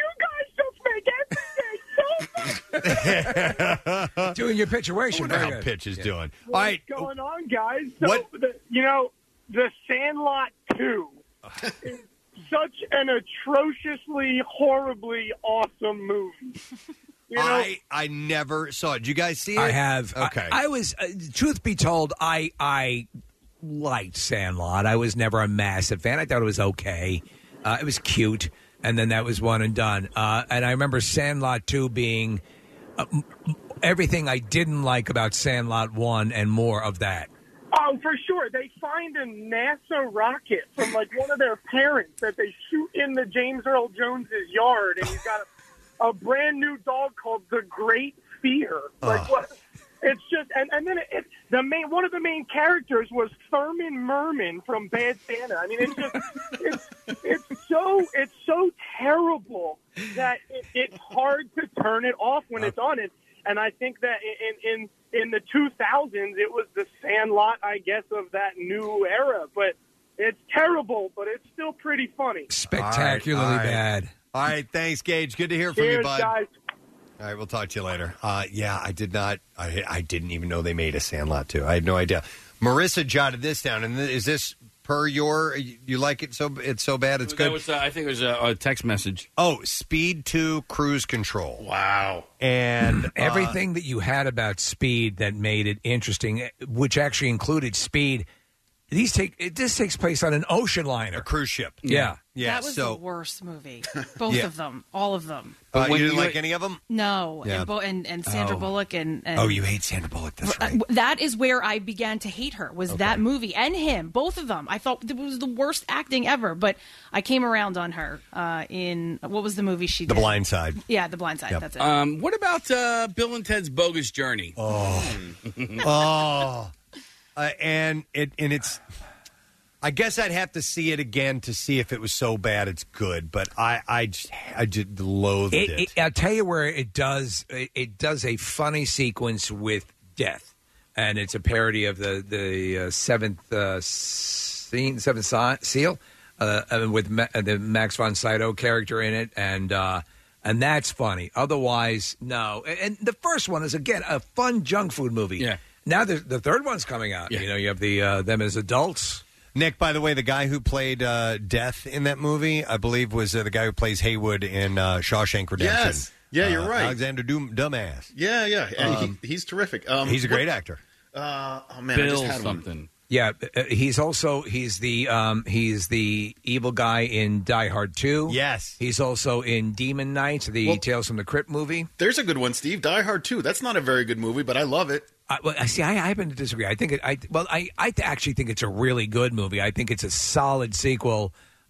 know, you guys just make everything so much. Doing your pitchation. I wonder Very how good. Pitch is Yeah. doing. What's All right. going on, guys? So, What- The, you know, The Sandlot two is such an atrociously, horribly awesome movie. You know, I I never saw it. Did you guys see it? I have. Okay. I, I was. Uh, truth be told, I I liked Sandlot. I was never a massive fan. I thought it was okay. Uh, it was cute, and then that was one and done. Uh, and I remember Sandlot two being uh, m- everything I didn't like about Sandlot one and more of that. oh, for sure. They find a NASA rocket from like one of their parents that they shoot into James Earl Jones's yard, and he's got a, a brand new dog called the Great Fear. Like Ugh. what? It's just, and, and then it, it, the main one of the main characters was Thurman Merman from Bad Santa. I mean, it's just, it's, it's so, it's so terrible that it, it's hard to turn it off when it's on it. And I think that in in in the two thousands, it was the Sandlot, I guess, of that new era. But it's terrible, but it's still pretty funny. Spectacularly All right, all right. bad. All right. Thanks, Gage. Good to hear from you, Cheers, bud. guys. All right, we'll talk to you later. Uh, yeah, I did not. I, I didn't even know they made a Sandlot too. I had no idea. Marissa jotted this down, and th- is this per your? You like it so? It's so bad. It's That good. was, uh, I think it was a, a text message. Oh, Speed two Cruise Control. Wow. And uh, Everything that you had about Speed that made it interesting, which actually included Speed. These take it, this takes place on an ocean liner, a cruise ship. Yeah, yeah. that was so, the worst movie. Both Yeah. of them, all of them. uh, you when didn't you- like any of them? No, Yeah. and, Bo- and and Sandra Oh. Bullock and, and Oh, you hate Sandra Bullock. That's right. Uh, that is where I began to hate her. Was that movie and him, both of them. I thought it was the worst acting ever. But I came around on her uh, in what was the movie she The did? Blind Side. Yeah, The Blind Side. Yep. That's it. Um, what about uh, Bill and Ted's Bogus Journey? Oh, oh, uh, and it and it's. I guess I'd have to see it again to see if it was so bad it's good. But I, I, just, I just loathed it. It, it, I'll tell you where it does. It, it does a funny sequence with death, and it's a parody of the the uh, seventh uh, scene, seventh si- seal, uh, uh, with Ma- uh, the Max von Sydow character in it, and uh, and that's funny. Otherwise, no. And, and the first one is again a fun junk food movie. Yeah. Now the the third one's coming out. You know, you have the uh, them as adults. Nick, by the way, the guy who played uh, Death in that movie, I believe, was uh, the guy who plays Haywood in uh, Shawshank Redemption. Yes. Yeah, you're Uh, right. Alexander Doom, Dumbass. Yeah, yeah. And Um, he, he's terrific. Um, He's a great what- actor. Uh, oh man, I Bill just had something. one. Yeah, uh, he's also he's the um, he's the evil guy in Die Hard two. Yes, he's also in Demon Knight, the Well- Tales from the Crypt movie. There's a good one, Steve. Die Hard two. That's not a very good movie, but I love it. I, well, I see. I, I happen to disagree. I think it. I well, I, I actually think it's a really good movie. I think it's a solid sequel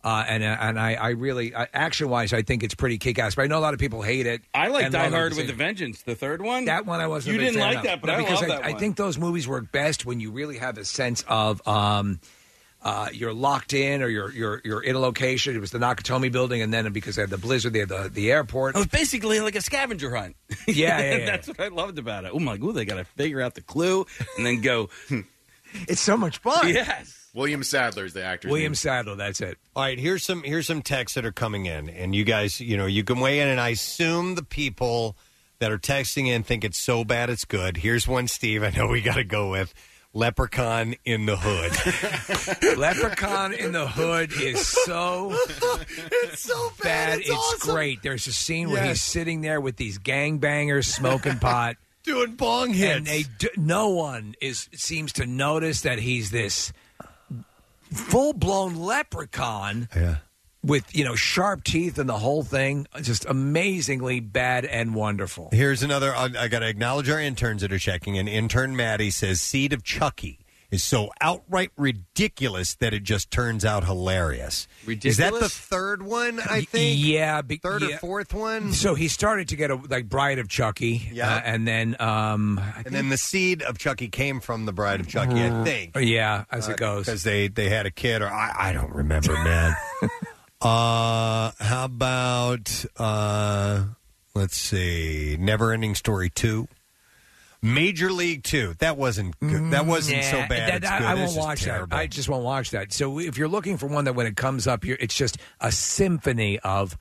Uh, and uh, and I, I really, uh, action-wise, I think it's pretty kick-ass. But I know a lot of people hate it. I like and Die love it Hard at with the a same- Vengeance, the third one. That one I wasn't. You a big didn't fan like of. that, but No, I because love I, that I one. think those movies work best when you really have a sense of um, uh, you're locked in or you're you're you're in a location. It was the Nakatomi Building, and then because they had the blizzard, they had the the airport. It was basically like a scavenger hunt. Yeah, yeah, yeah. That's what I loved about it. Oh my god, they got to figure out the clue and then go. It's so much fun. Yes. William Sadler's the actor. William Sadler, that's it. All right, here's some here's some texts that are coming in, and you guys, you know, you can weigh in, and I assume the people that are texting in think it's so bad it's good. Here's one, Steve. I know we got to go with Leprechaun in the Hood. Leprechaun in the Hood is so it's so bad. It's It's, awesome. great. There's a scene where Yes. he's sitting there with these gangbangers smoking pot. Doing bong hits. And they d- no one is seems to notice that he's this full-blown leprechaun yeah. with, you know, sharp teeth and the whole thing. Just amazingly bad and wonderful. Here's another. I, I got to acknowledge our interns that are checking in. Intern Maddie says Seed of Chucky is so outright ridiculous that it just turns out hilarious. Is that the third one, I think? Yeah. Be, Third yeah. or fourth one? So he started to get a, like, Bride of Chucky. Yeah. Uh, and then... Um, I And then the seed of Chucky came from the Bride of Chucky, I think. Yeah, as it goes. Because they, they had a kid, or I, I don't remember, man. uh, how about, uh, let's see, Never Ending Story two? Major League two. That wasn't good. That wasn't so Yeah, bad. that- it's I- good. I This won't is watch terrible. that. I just won't watch that. So if you're looking for one that when it comes up, you're, it's just a symphony of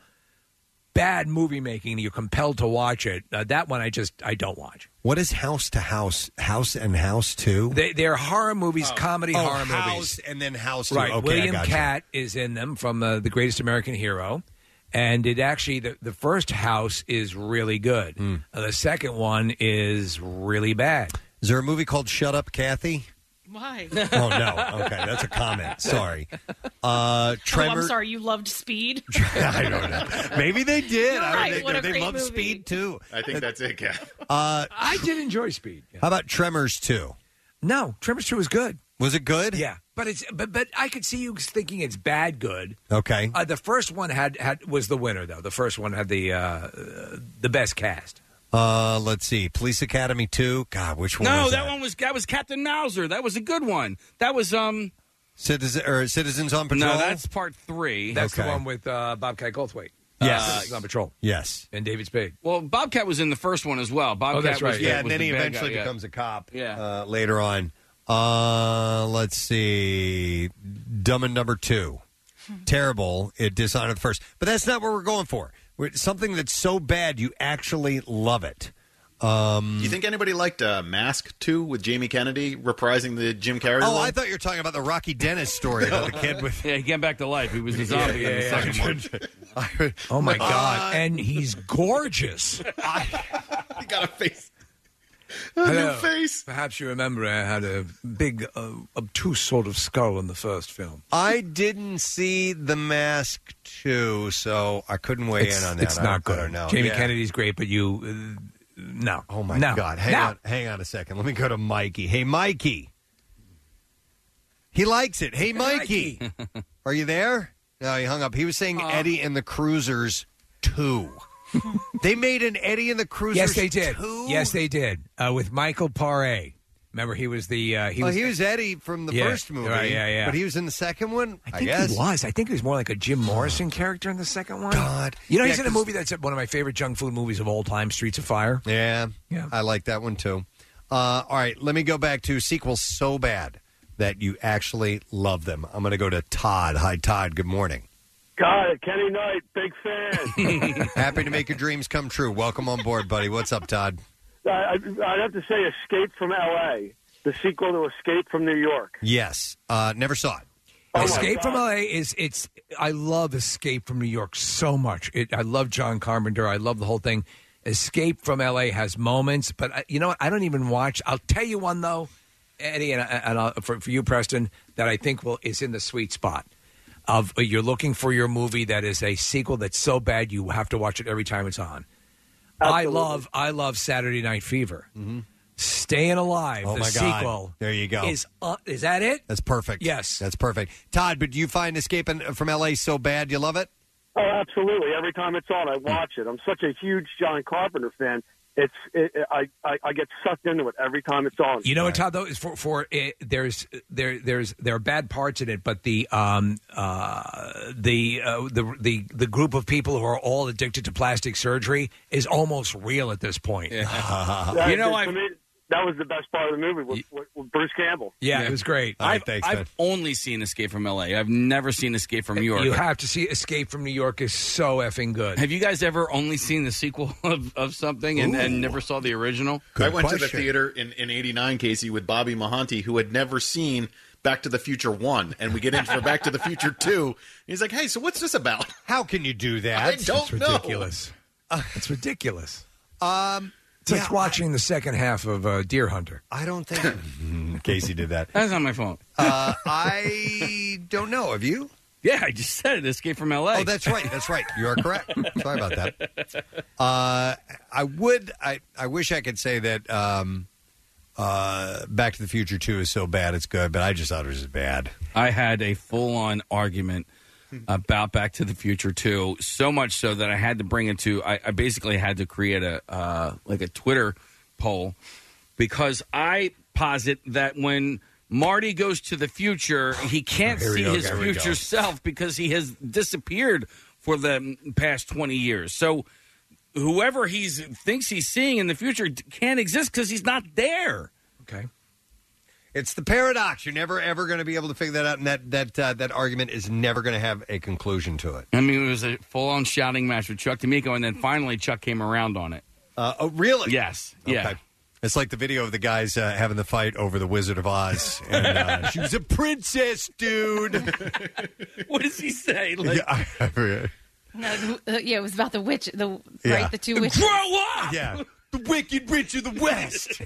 bad movie making. You're compelled to watch it. Uh, that one I just I don't watch. What is House to House? House and House two? They, they're horror movies, comedy Oh, horror House movies. and then House two. Right. Okay, I William gotcha. Catt is in them from uh, The Greatest American Hero. And it actually, the, the first House is really good. Hmm. Uh, the second one is really bad. Is there a movie called Shut Up, Kathy? Why? Oh, no. Okay, that's a comment. Sorry. Uh, Tremor. Oh, I'm sorry. You loved Speed. I don't know. Maybe they did. You're I right. They, What a they great love movie. Speed, too. I think that's it, Kat. Uh, I did enjoy Speed. How about Tremors two? No, Tremors two was good. Was it good? Yeah, but it's but but I could see you thinking it's bad good. Okay. Uh, the first one had, had was the winner though. The first one had the uh, the best cast. Uh, let's see. Police Academy two. God, which one No, was that, that? one was that was Captain Mauser. That was a good one. That was um. Citizen or Citizens on Patrol? No, that's part three. That's the Okay. one with uh, Bobcat Goldthwait. Yes. uh, on patrol. Yes, and David Spade. Well, Bobcat was in the first one as well. Bobcat Oh, that's right. was, Yeah, the- and was then the he bad eventually guy, yeah. becomes a cop Yeah. uh, later on. Uh, let's see. Dumb and Number two. Terrible. It dishonored the first. But that's not what we're going for. We're, something that's so bad you actually love it. Um, Do you think anybody liked uh, Mask two with Jamie Kennedy reprising the Jim Carrey? Oh, role? I thought you were talking about the Rocky Dennis story about the kid with. Yeah, he came back to life. He was a zombie Yeah, in the yeah, second yeah. one. Oh my Uh, God! And he's gorgeous. He got a face. A new face. Perhaps you remember I had a big, uh, obtuse sort of skull in the first film. I didn't see The Mask two, so I couldn't weigh It's, in on that. it's I not don't- good. I don't know. Jamie Yeah. Kennedy's great, but you, uh, no. Oh my No. God! Hang No. on, hang on a second. Let me go to Mikey. Hey, Mikey. He likes it. Hey, Mikey. Are you there? No, he hung up. He was saying Eddie and the Cruisers two. They made an Eddie and the Cruisers. Yes, they did. two? Yes, they did. Uh, with Michael Paré. Remember, he was the. Uh, he Well, was. he was Eddie from the Yeah, first movie. right, yeah, yeah. But he was in the second one. I, I think guess he was. I think he was more like a Jim Morrison character in the second one. God, You know, Yeah, he's in a 'cause- movie that's one of my favorite junk food movies of all time, Streets of Fire. Yeah, Yeah. I like that one too. Uh, all right, let me go back to sequels so bad that you actually love them. I'm going to go to Todd. Hi, Todd. Good morning. Got it. Kenny Knight, big fan. Happy to make your dreams come true. Welcome on board, buddy. What's up, Todd? I, I'd have to say Escape from L A, the sequel to Escape from New York. Yes, uh, never saw it. Oh, my Escape from God. L A is it's. I love Escape from New York so much. It, I love John Carpenter. I love the whole thing. Escape from L A has moments, but I, you know what? I don't even watch. I'll tell you one though, Eddie, and, and I'll, for, for you, Preston, that I think will is in the sweet spot of you're looking for your movie that is a sequel that's so bad you have to watch it every time it's on. I Absolutely. love I love Saturday Night Fever. Staying Alive, Oh the my God. sequel. There you go. Is uh, is that it? That's perfect. Yes. That's perfect. Todd, but do you find Escaping from L A so bad? You love it? Oh, absolutely. Every time it's on, I watch it. I'm such a huge John Carpenter fan. It's it, I, I I get sucked into it every time it's on. You know what, Todd? Though is for for it, there's there there's there are bad parts in it, but the um uh the uh, the the the group of people who are all addicted to plastic surgery is almost real at this point. That- You know, to I- me, that was the best part of the movie with, with, with Bruce Campbell. Yeah, it was great. I've, I've only seen Escape from L A. I've never seen Escape from New York. You have to see Escape from New York is so effing good. Have you guys ever only seen the sequel of, of something and, and never saw the original? I went to the theater in, in eighty-nine, Casey, with Bobby Mahanti, who had never seen Back to the Future one. And we get into Back to the Future two. And he's like, hey, so what's this about? How can you do that? I don't It's know. ridiculous. It's ridiculous. Um, It's like watching the second half of uh, Deer Hunter. I don't think Casey did that. That's not my fault. Uh, I don't know. Have you? Yeah, I just said it. Escape from L A. Oh, that's right. That's right. You are correct. Sorry about that. Uh, I would. I, I wish I could say that um, uh, Back to the Future two is so bad it's good, but I just thought it was bad. I had a full-on argument about Back to the Future two, so much so that I had to bring it to. I, I basically had to create a uh, like a Twitter poll because I posit that when Marty goes to the future, he can't Here we see go, his here we future go. self because he has disappeared for the past twenty years. So whoever he thinks he's seeing in the future can't exist because he's not there. Okay. It's the paradox. You're never ever going to be able to figure that out, and that that uh, that argument is never going to have a conclusion to it. I mean, it was a full-on shouting match with Chuck D'Amico, and then finally Chuck came around on it. Uh, oh, really? Yes. Yeah. Okay. It's like the video of the guys uh, having the fight over the Wizard of Oz. And, uh, she was a princess, dude. What does he say? Like, yeah, I, I forget. No, the, uh, yeah, it was about the witch. The Yeah. right, the two witches. Grow up! Yeah. The Wicked Witch of the West.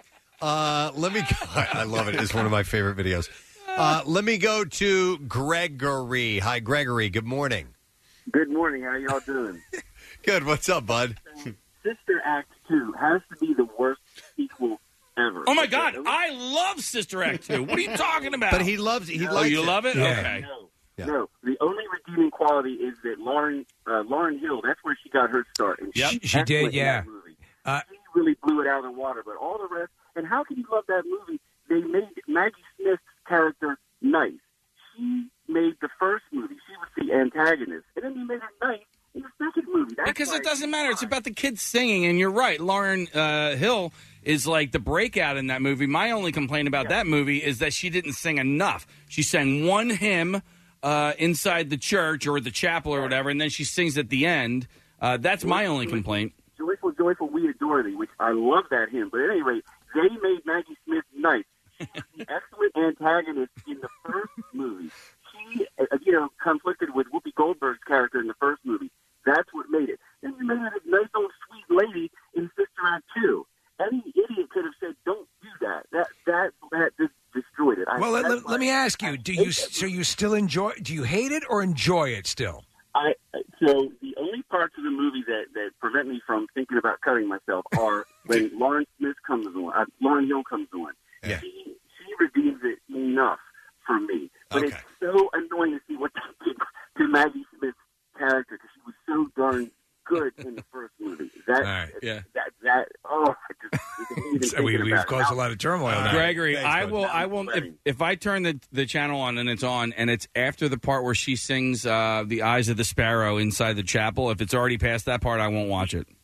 Uh, let me go. I love it. It's one of my favorite videos. Uh, let me go to Gregory. Hi, Gregory. Good morning. Good morning. How y'all doing? Good. What's up, bud? Sister Act two has to be the worst sequel ever. Oh my God! I love Sister Act two. What are you talking about? But he loves. He No, likes oh, you it. love it? Yeah. Okay. No, Yeah. no. The only redeeming quality is that Lauren uh, Lauren Hill. That's where she got her start. And Yep. she She did, excellent in yeah. that movie. Uh, She really blew it out of the water. But all the rest. And how can you love that movie? They made Maggie Smith's character nice. She made the first movie. She was the antagonist, and then he made her nice in the second movie. That's Because why it doesn't matter. It's about the kids singing, and you're right. Lauren uh, Hill is like the breakout in that movie. My only complaint about that movie is that she didn't sing enough. She sang one hymn uh, inside the church or the chapel or whatever, and then she sings at the end. Uh, that's my only complaint. Joyful, Joyful, We Adore Thee, which I love that hymn. But at any rate, they made Maggie Smith nice. She was the excellent antagonist in the first movie. She, uh, you know, conflicted with Whoopi Goldberg's character in the first movie. That's what made it. Then you made her this nice old sweet lady in Sister Act two. Any idiot could have said, "Don't do that." That that that just destroyed it. I, well, let, that's let, why let me ask you: Do you so you still enjoy? Do you hate it or enjoy it still? I so the only parts of the movie that, that prevent me from thinking about cutting myself are when Lauren Smith comes on, uh, Lauren Hill comes on. Yeah. She she redeems it enough for me, but Okay. it's so annoying to see what they did to Maggie Smith's character because she was so darn good in the first movie. That All right, yeah. that that oh, I just, even So we, thinking we've about it. caused a Now- lot of turmoil now. Gregory, Thanks, I bud. will. I will. If, if I turn the the channel on and it's on, and it's after the part where she sings uh, "The Eyes of the Sparrow" inside the chapel, if it's already past that part, I won't watch it.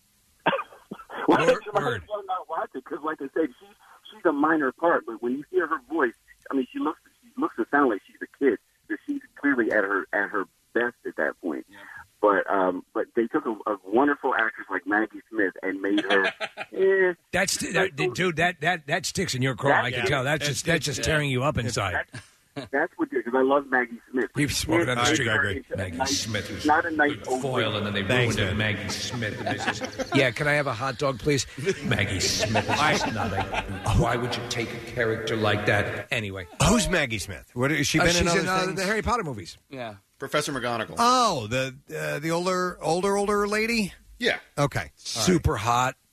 Well, Word- you might word. as well not watch it because, like I said, she's she's a minor part. But when you hear her voice, I mean, she looks she looks to sound like she's a kid, but she's clearly at her at her best at that point. But um, but they took a, a wonderful actress like Maggie Smith and made her. eh, That's that, dude. That that that sticks in your craw. I can Yeah. tell. That's just that's just tearing you up inside. that's what because I love Maggie Smith. We've spoken on the Made street. her Gregory. into a Maggie nice- Smith was not a nice good old foil, and then they Thanks, ruined it. man. Maggie Smith. And this is, yeah, can I have a hot dog, please? Maggie Smith is just not a. Why would you take a character like that? Anyway, Who's Maggie Smith? What has she Uh, been she's in? Other in uh, things? the Harry Potter movies. Yeah. Professor McGonagall. Oh, the uh, the older older older lady. yeah. Okay, Super hot.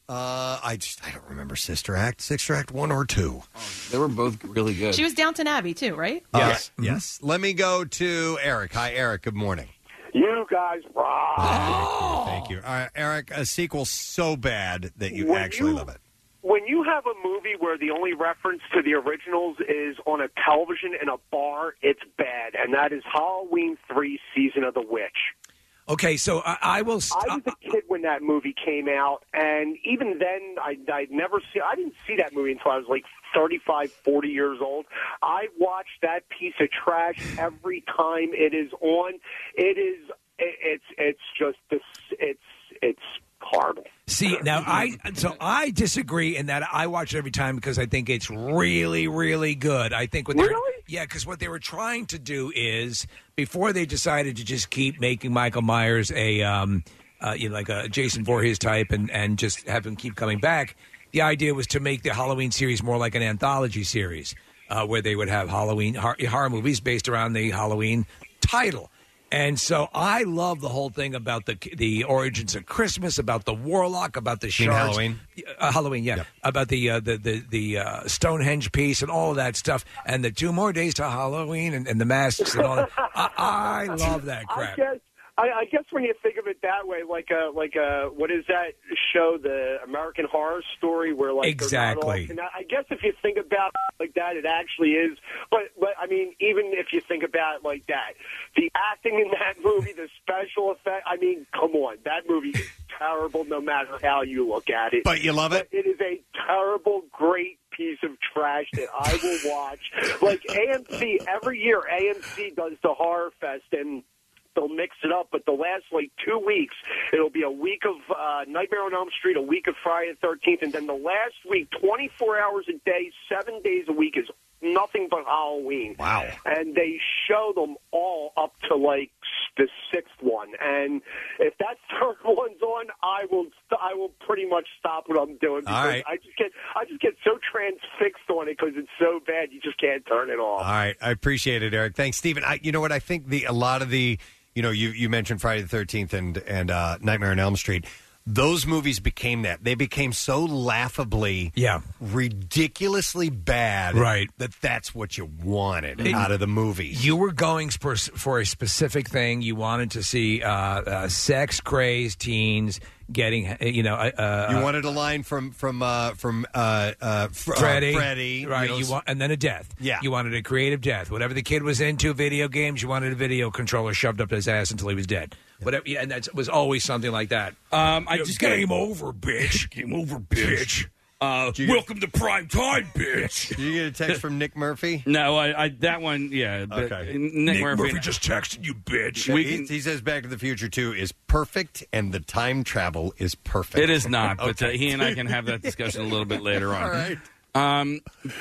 Uh, I just I don't remember Sister Act, Sister Act one or two. They were both really good. She was Downton Abbey too, right? Yes, uh, yes. Let me go to Eric. Hi, Eric. Good morning. You guys rock. Oh. Thank you. All right, Eric, a sequel so bad that you When actually you- love it. When you have a movie where the only reference to the originals is on a television in a bar, it's bad, and that is Halloween three: Season of the Witch. Okay, so I, I will. St- I was a kid when that movie came out, and even then, I, I'd never see. I didn't see that movie until I was like thirty-five, forty years old. I watched that piece of trash every time it is on. It is. It, it's. It's just. This. It's. It's horrible. See, now I so I disagree in that I watch it every time because I think it's really, really good. I think what they really? yeah, because what they were trying to do is before they decided to just keep making Michael Myers a um, uh, you know like a Jason Voorhees type and and just have him keep coming back. The idea was to make the Halloween series more like an anthology series uh, where they would have Halloween horror, horror movies based around the Halloween title. And so I love the whole thing about the the origins of Christmas, about the warlock, about the You mean shards. Halloween? Uh, Halloween, yeah. Yep. About the uh, the the, the uh, Stonehenge piece and all of that stuff, and the two more days to Halloween and, and the masks and all that. I, I love that crap. I guess, I, I guess when you think of it that way, like a like a what is that show, the American Horror Story, where like they're not all- Exactly. and I guess if you think about it like that, it actually is. But but I mean, even if you think about it like that, the acting in that movie, the special effect. I mean, come on, that movie is terrible no matter how you look at it. But you love it? But it is a terrible, great piece of trash that I will watch. Like A M C, every year A M C does the Horror Fest, and they'll mix it up, but the last like two weeks, it'll be a week of uh, Nightmare on Elm Street, a week of Friday the thirteenth, and then the last week, twenty-four hours a day, seven days a week, is nothing but Halloween. Wow. And they show them all up to like the sixth one. And if that third one's on, I will st- I will pretty much stop what I'm doing because All right. I just get I just get so transfixed on it because it's so bad you just can't turn it off. All right, I appreciate it, Eric. Thanks, Stephen. I, you know what? I think the a lot of the, you know, you you mentioned Friday the thirteenth and and uh, Nightmare on Elm Street. Those movies became that. They became so laughably, yeah, ridiculously bad, Right. that that's what you wanted It- out of the movies. You were going for, for a specific thing. You wanted to see uh, uh, sex crazed teens getting, you know, uh, you wanted a line from from uh, from uh, uh, fr- Freddie, uh, Freddie, right? you know, You want, and then a death. Yeah. you wanted a creative death. Whatever the kid was into, video games. You wanted a video controller shoved up his ass until he was dead. Whatever, yeah, and that was always something like that. Um, I You know, just game got- over, bitch. Game over, bitch. Uh, Did you- welcome to prime time, bitch. Did you get a text from Nick Murphy? No, I, I that one, yeah. but Okay. Nick, Nick Murphy, Murphy just texted you, bitch. We he, can- he says Back to the Future two is perfect, and the time travel is perfect. It is not, but uh, Okay. he and I can have that discussion a little bit later on. All right. Um,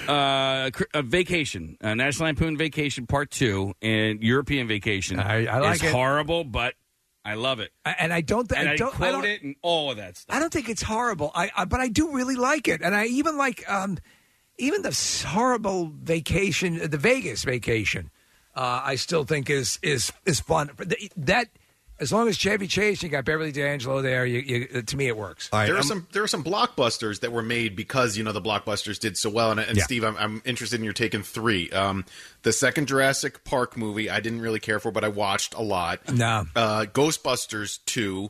uh, cr- uh, Vacation, uh, National Lampoon Vacation Part Two, and European Vacation. I- I like is it. horrible, but I love it. I- and I don't. And I I, don't. quote I don't, it and all of that stuff. I don't think it's horrible. I, I but I do really like it, and I even like um, even the s- horrible vacation, the Vegas vacation. Uh, I still think is is is fun. The- That as long as Chevy Chase, you got Beverly D'Angelo there. You, you, to me, it works. All right, there are I'm- some there are some blockbusters that were made because you know the blockbusters did so well. And, and Yeah. Steve, I'm, I'm interested in your take in three. Um, the second Jurassic Park movie, I didn't really care for, but I watched a lot. No. Uh, Ghostbusters two,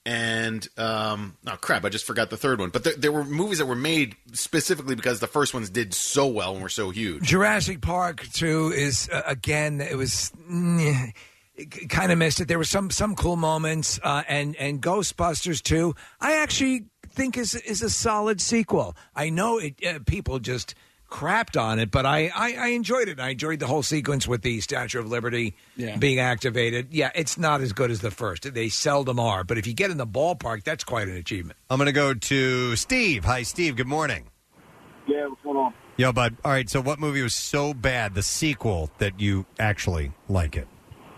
and um, oh crap, I just forgot the third one. But there, there were movies that were made specifically because the first ones did so well and were so huge. Jurassic Park two is uh, again. It was. mm, Kind of missed it. There were some some cool moments, uh, and and Ghostbusters two. I actually think is is a solid sequel. I know it. Uh, people just crapped on it, but I, I I enjoyed it. I enjoyed the whole sequence with the Statue of Liberty Yeah. being activated. Yeah, it's not as good as the first. They seldom are, but if you get in the ballpark, that's quite an achievement. I'm going to go to Steve. Hi, Steve. Good morning. Yeah, what's going on? Yo, bud. All right, so what movie was so bad, the sequel, that you actually like it?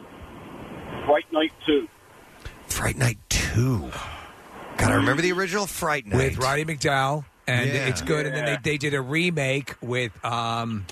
Fright Night two. Fright Night two. God, I remember the original Fright Night. With Roddy McDowell, and Yeah. it's good. And then they, they did a remake with um,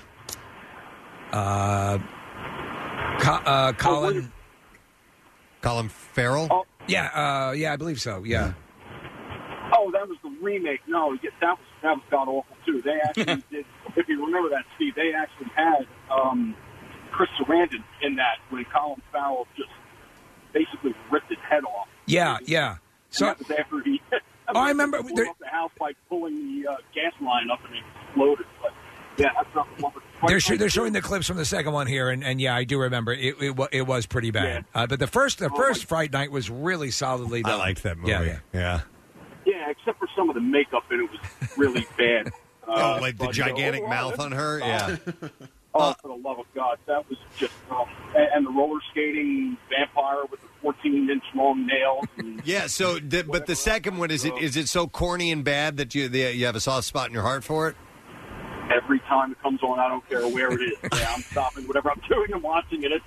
uh, Co- uh, Colin. Colin Farrell? Oh. Yeah, uh, yeah, I believe so. Yeah. Oh, that that was the remake. No, yeah, that was that was god awful too. They actually did. If you remember that, Steve, they actually had um, Chris Sarandon in that when Colin Farrell just basically ripped his head off. Yeah, yeah. So and that was after he. Oh, I remember. He blew up the house by pulling the uh, gas line up and it exploded. But yeah, that's not what was. They're, sh- they're showing the clips from the second one here, and, and yeah, I do remember it. It, wa- it was pretty bad, uh, but the first the first Fright Night was really solidly done. I liked that movie. Yeah, yeah. yeah. Yeah, except for some of the makeup in it was really bad. Uh, oh, like the but, gigantic uh, mouth on her? Yeah. Oh, for the love of God, that was just um, and, and the roller skating vampire with the fourteen inch long nails. And Yeah, so, the, but the second one, is it is it so corny and bad that you the, you have a soft spot in your heart for it? every time it comes on, I don't care where it is. Yeah, I'm stopping whatever I'm doing and watching it. It's,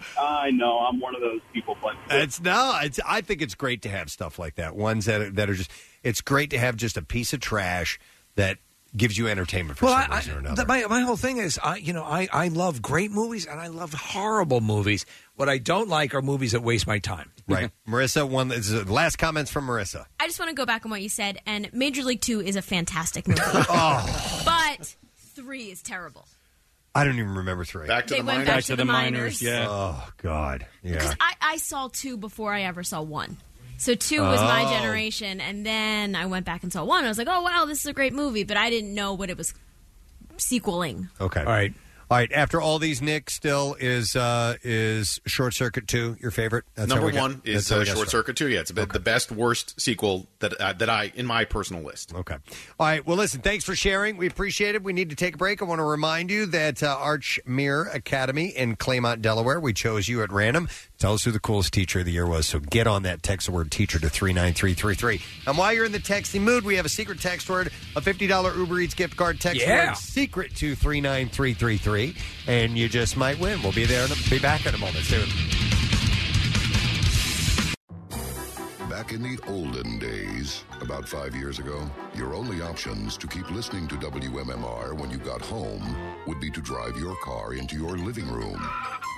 I know I'm one of those people, but It's no, it's. I think it's great to have stuff like that. Ones that are, that are just. It's great to have just a piece of trash that gives you entertainment for well, some I, reason or I, another. the, my my whole thing is, I you know, I I love great movies and I love horrible movies. What I don't like are movies that waste my time. Right, Marissa. One. This is the last comments from Marissa. I just want to go back on what you said, and Major League Two is a fantastic movie. Oh. But three is terrible. I don't even remember three. Back to They the went minors? back to the minors, yeah. Oh God. Yeah. Because I, I saw two before I ever saw one. So two was my Oh. generation, and then I went back and saw one. I was like, oh, wow, this is a great movie, but I didn't know what it was sequeling. Okay. All right. All right. After all these, Nick, still is uh, is Short Circuit two your favorite? That's how Number we got- one is that's how uh, we got Short started. Circuit two. Yeah, it's a bit the best worst sequel that uh, that I in my personal list. Okay. All right. Well, listen, thanks for sharing. We appreciate it. We need to take a break. I want to remind you that uh, Arch Mirror Academy in Claymont, Delaware, we chose you at random. Tell us who the coolest teacher of the year was. So get on that. Text the word teacher to three nine three three three. And while you're in the texting mood, we have a secret text word, a fifty dollars Uber Eats gift card. Text Yeah. word secret to three nine three three three. And you just might win. We'll be there. In a, be back in a moment. Stay with me. Back in the olden days, about five years ago, your only options to keep listening to W M M R when you got home would be to drive your car into your living room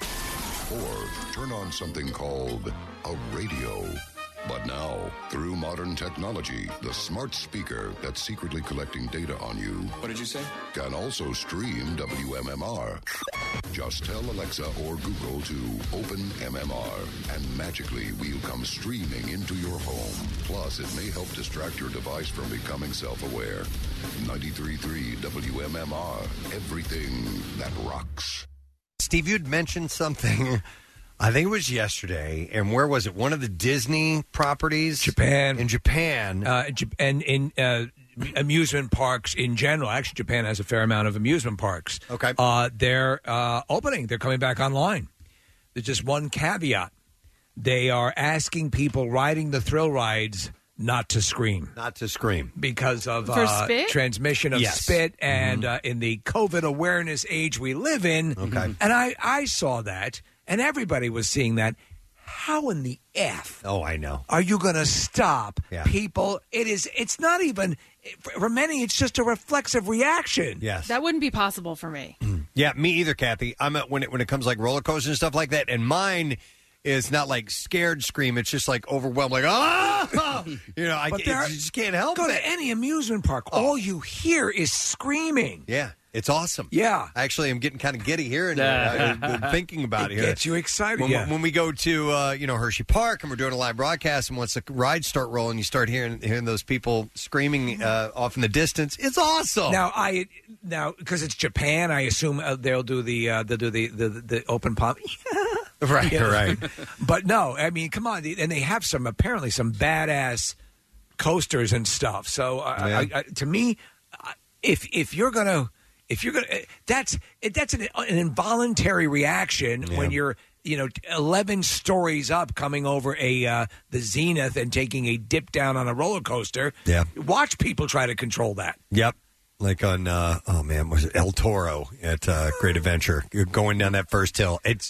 or turn on something called a radio. But now, through modern technology, the smart speaker that's secretly collecting data on you, What did you say? can also stream W M M R. Just tell Alexa or Google to open M M R, and magically we'll come streaming into your home. Plus, it may help distract your device from becoming self-aware. ninety-three point three W M M R, everything that rocks. Steve, you'd mentioned something, I think it was yesterday, and where was it? One of the Disney properties? Japan. In Japan. Uh, Jap- and in uh, amusement parks in general. Actually, Japan has a fair amount of amusement parks. Okay. Uh, they're uh, opening. They're coming back online. There's just one caveat. They are asking people riding the thrill rides not to scream. Not to scream. Because of For uh, spit? transmission of Yes. spit and uh, in the COVID awareness age we live in. Okay. And I, I saw that, and everybody was seeing that. How in the F Oh, I know. are you going to stop Yeah. people? It is. It's not even for many. It's just a reflexive reaction. Yes. That wouldn't be possible for me. Yeah, me either, Kathy. I'm at, when it when it comes like roller coasters and stuff like that, and mine is not like scared scream. It's just like overwhelmed, like ah, you know, I But ca- there- you just can't help Go it. to any amusement park. All you hear is screaming. Yeah, it's awesome. Yeah, actually, I'm getting kind of giddy here and uh, uh, thinking about it. It here. gets you excited, When, yeah. when we go to uh, you know Hershey Park and we're doing a live broadcast, and once the rides start rolling, you start hearing hearing those people screaming uh, off in the distance. It's awesome. Now I now because it's Japan, I assume uh, they'll do the uh, they'll do the the, the open pump. Right, right. But no, I mean, come on, and they have some apparently some badass coasters and stuff. So uh, Yeah. I, I, to me, uh, if if you're gonna if you're gonna that's that's an, an involuntary reaction when you're you know eleven stories up coming over a uh, the zenith and taking a dip down on a roller coaster. Yeah. Watch people try to control that. Yep. Like on, uh, oh man, was it El Toro at uh, Great Adventure? You're going down that first hill. It's,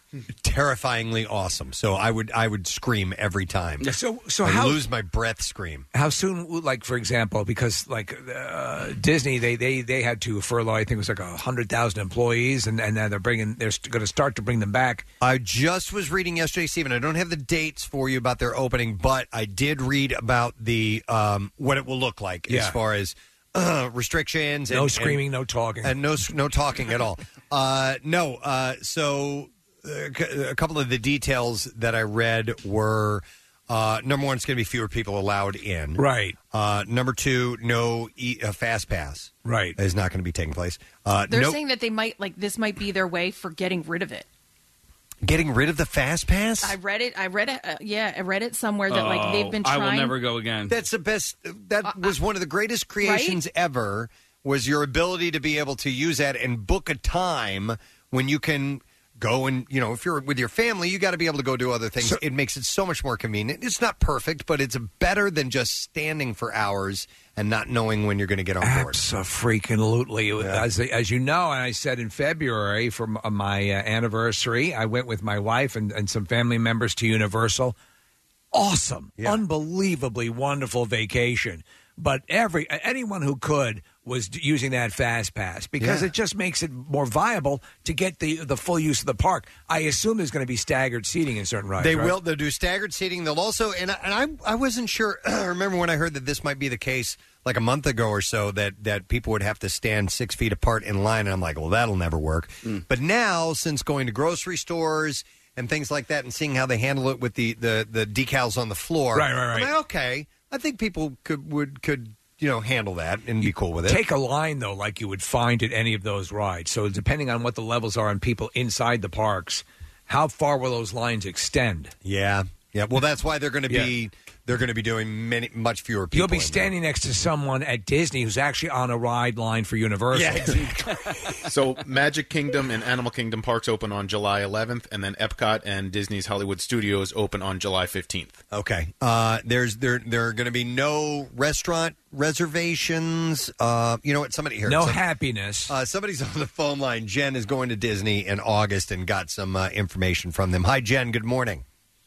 terrifyingly awesome. So I would I would scream every time. So so I'd how lose my breath scream. How soon, like for example, because like uh, Disney, they, they they had to furlough. I think it was like a hundred thousand employees, and and now they're bringing. They're going to start to bring them back. I just was reading yesterday, Stephen. I don't have the dates for you about their opening, but I did read about the um, what it will look like Yeah. as far as uh, restrictions. No and, screaming, and, no talking, and no no talking at all. Uh, no, uh, so uh, c- a couple of the details that I read were. Uh, number one, it's going to be fewer people allowed in. Right. Uh, number two, no e- uh, fast pass. Right. Is not going to be taking place. Uh, They're no, saying that they might like this might be their way for getting rid of it. getting rid of the fast pass. I read it. I read it. Uh, yeah, I read it somewhere that like they've been I trying. will never go again. That's the best. That was one of the greatest creations ever. Was your ability to be able to use that and book a time when you can go and, you know, if you're with your family, you got to be able to go do other things. It makes it so much more convenient. It's not perfect, but it's better than just standing for hours and not knowing when you're going to get on board. Abso-freaking-lutely. As, as you know, and I said in February for m- my uh, anniversary, I went with my wife and, and some family members to Universal. Awesome, unbelievably wonderful vacation. But every anyone who could was d- using that fast pass because Yeah. it just makes it more viable to get the the full use of the park. I assume there's going to be staggered seating in certain rides. They right? will. They'll do staggered seating. They'll also, and I, and I, I wasn't sure. I remember when I heard that this might be the case, like a month ago or so, that that people would have to stand six feet apart in line, and I'm like, well, that'll never work. But now, since going to grocery stores and things like that, and seeing how they handle it with the the, the decals on the floor, Right, right, right. I'm like, okay, I think people could would could you know handle that and be cool with it. Take a line, though, like you would find at any of those rides. So depending on what the levels are on people inside the parks, how far will those lines extend? Yeah, yeah. Well, that's why they're going to be they're going to be doing many much fewer people. You'll be in standing next to someone at Disney who's actually on a ride line for Universal. Yeah, So Magic Kingdom and Animal Kingdom parks open on July eleventh, and then Epcot and Disney's Hollywood Studios open on July fifteenth. Okay. Uh, there's there there are going to be no restaurant reservations. Uh, you know what? Somebody here. No some- happiness. Uh, somebody's on the phone line. Jen is going to Disney in August and got some uh, information from them. Hi, Jen. Good morning.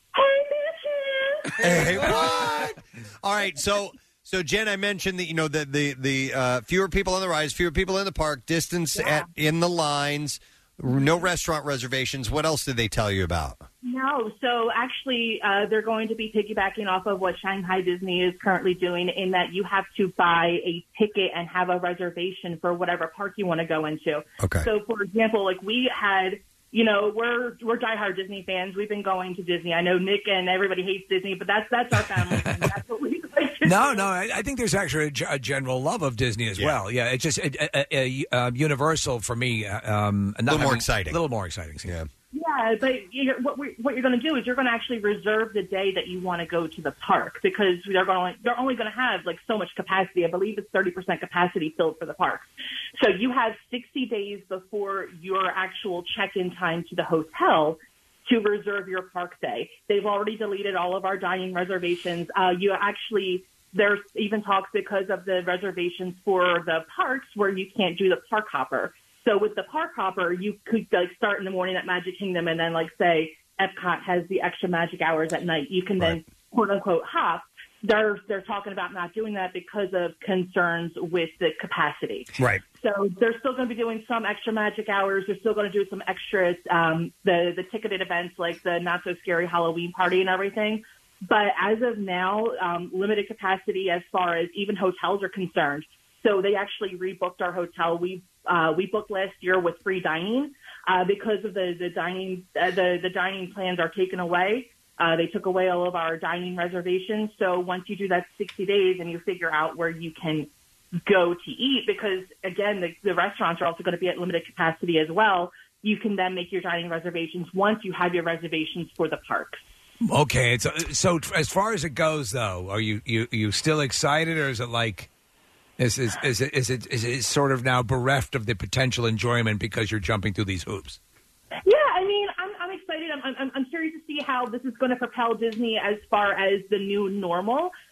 Hey, what? All right. So, so Jen, I mentioned that you know the the the uh, fewer people on the rides, fewer people in the park, distance at in the lines, no restaurant reservations. What else did they tell you about? No, so actually, uh, they're going to be piggybacking off of what Shanghai Disney is currently doing in that you have to buy a ticket and have a reservation for whatever park you want to go into. Okay. So, for example, like we had, you know, we're we're diehard Disney fans. We've been going to Disney. I know Nick and everybody hates Disney, but that's that's our family. And that's what we like to No, do. no, I, I think there's actually a, ge- a general love of Disney as well. Yeah, it's just uh, uh, uh, uh, Universal for me. Uh, um, A little more exciting. A little more exciting. Yeah. Yeah, but you're, what, we, what you're going to do is you're going to actually reserve the day that you want to go to the park because they're going they're only going to have like so much capacity. I believe it's thirty percent capacity filled for the parks. So you have sixty days before your actual check-in time to the hotel to reserve your park day. They've already deleted all of our dining reservations. Uh, you actually there's even talks because of the reservations for the parks where you can't do the park hopper. So with the park hopper, you could like start in the morning at Magic Kingdom and then like say Epcot has the extra magic hours at night. You can then quote unquote hop. They're they're talking about not doing that because of concerns with the capacity. Right. So they're still going to be doing some extra magic hours. They're still going to do some extras, um, the the ticketed events like the not so scary Halloween party and everything. But as of now, um, limited capacity as far as even hotels are concerned. So they actually rebooked our hotel. We uh, we booked last year with free dining uh, because of the the dining uh, the the dining plans are taken away. Uh, they took away all of our dining reservations. So once you do that sixty days and you figure out where you can go to eat, because again the, the restaurants are also going to be at limited capacity as well. You can then make your dining reservations once you have your reservations for the parks. Okay, it's, uh, so as far as it goes, though, are you you you still excited, or is it like is is is it is it, is it sort of now bereft of the potential enjoyment because you're jumping through these hoops? Yeah, I mean, I'm, I'm excited. I'm, I'm, I'm curious to see how this is going to propel Disney as far as the new normal.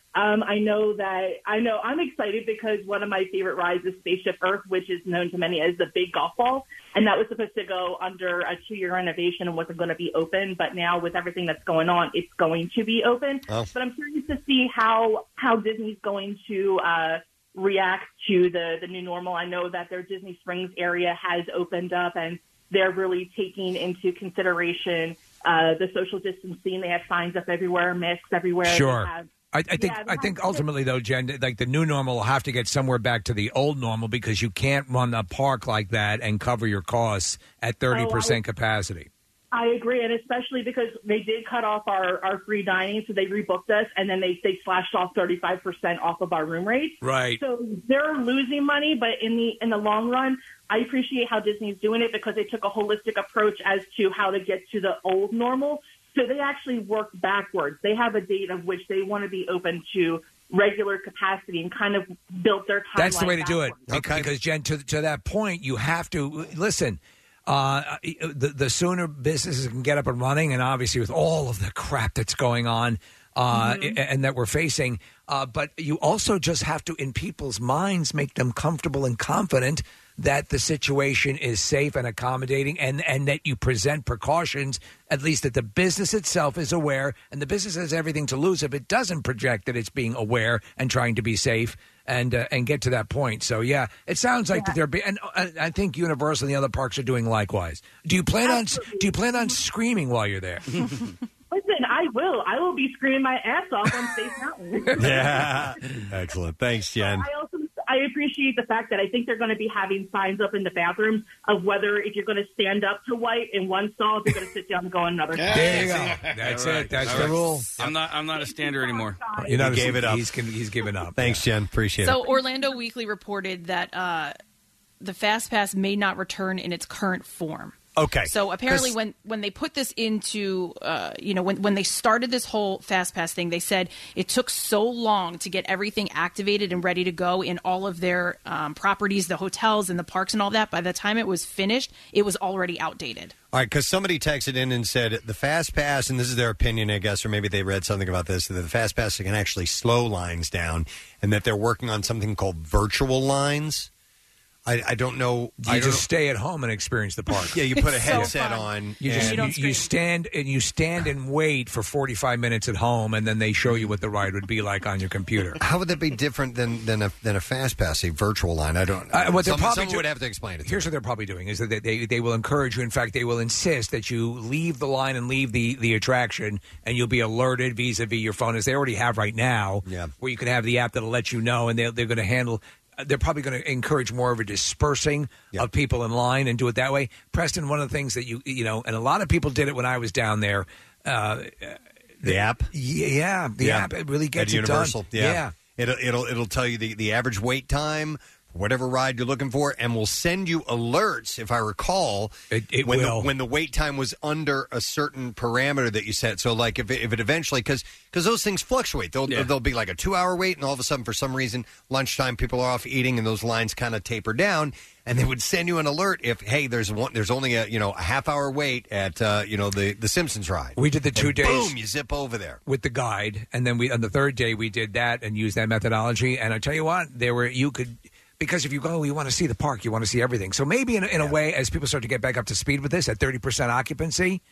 Um, I know that I know I'm excited because one of my favorite rides is Spaceship Earth, which is known to many as the big golf ball, and that was supposed to go under a two-year renovation and wasn't going to be open. But now with everything that's going on, it's going to be open. Oh. But I'm curious to see how how Disney's going to uh, react to the the new normal. I know that their Disney Springs area has opened up, and they're really taking into consideration uh, the social distancing. They have signs up everywhere, masks everywhere. Sure. They have, I, I think Yeah, I think ultimately though, Jen, like the new normal will have to get somewhere back to the old normal because you can't run a park like that and cover your costs at thirty percent capacity. I agree, and especially because they did cut off our, our free dining, so they rebooked us, and then they, they slashed off thirty-five percent off of our room rates. Right. So they're losing money, but in the in the long run, I appreciate how Disney's doing it because they took a holistic approach as to how to get to the old normal. So they actually work backwards. They have a date of which they want to be open to regular capacity and kind of built their timeline. That's the way to do it. backwards. Okay. Because, Jen, to, to that point, you have to listen. Uh, the, the sooner businesses can get up and running, and obviously with all of the crap that's going on uh, Mhm. and that we're facing, uh, but you also just have to, in people's minds, make them comfortable and confident that the situation is safe and accommodating, and, and that you present precautions, at least that the business itself is aware, and the business has everything to lose if it doesn't project that it's being aware and trying to be safe and uh, and get to that point. So, yeah, it sounds like that they're be- – and uh, I think Universal and the other parks are doing likewise. Do you plan on do you plan on screaming while you're there? Listen, I will. I will be screaming my ass off on Space Mountain. Yeah. Excellent. Thanks, Jen. I also I appreciate the fact that I think they're going to be having signs up in the bathrooms of whether if you're going to stand up to wipe in one stall, if you're going to sit down and go in another. There stall. you go. That's All right. it. That's All the right. rule. I'm not. I'm not a stander anymore. You know, He gave it up. He's, he's given up. Thanks, Jen. Appreciate So it. Orlando Weekly reported that uh, the Fast Pass may not return in its current form. Okay. So apparently, This- when, when they put this into, uh, you know, when when they started this whole Fast Pass thing, they said it took so long to get everything activated and ready to go in all of their um, properties, the hotels and the parks and all that. By the time it was finished, it was already outdated. All right, because somebody texted in and said the Fast Pass, and this is their opinion, I guess, or maybe they read something about this, that the Fast Pass can actually slow lines down, and that they're working on something called virtual lines. I, I don't know. You I just don't stay at home and experience the park. Yeah, you put a It's so headset fun. on. You just and- you, you stand and you stand and wait for forty-five minutes at home, and then they show you what the ride would be like on your computer. How would that be different than than a than a Fast Pass, a virtual line? I don't. Uh, what they're Some- probably someone do- would have to explain it. Here's what they're probably doing: is that they, they they will encourage you. In fact, they will insist that you leave the line and leave the, the attraction, and you'll be alerted vis-a-vis your phone, as they already have right now. Yeah. Where you can have the app that'll let you know, and they're they're going to handle. They're probably going to encourage more of a dispersing of people in line and do it that way. Preston, one of the things that you you know, and a lot of people did it when I was down there. Uh, The app, yeah, the Yeah. app, it really gets At it Universal. done. Yeah. yeah. It'll it'll it'll tell you the, the average wait time for whatever ride you're looking for, and will send you alerts. If I recall, it, it when will. the when the wait time was under a certain parameter that you set. So, like if it, if it eventually, because because those things fluctuate. They'll Yeah. they'll be like a two hour wait, and all of a sudden, for some reason, lunchtime people are off eating, and those lines kind of taper down. And they would send you an alert if, hey, there's one, there's only a you know a half hour wait at uh, you know the the Simpsons ride. We did the two And days. Boom, you zip over there. With the guide, and then we on the third day we did that and used that methodology. And I tell you what, there were you could because if you go, you want to see the park, you want to see everything. So maybe in a, in a way, as people start to get back up to speed with this at thirty percent occupancy,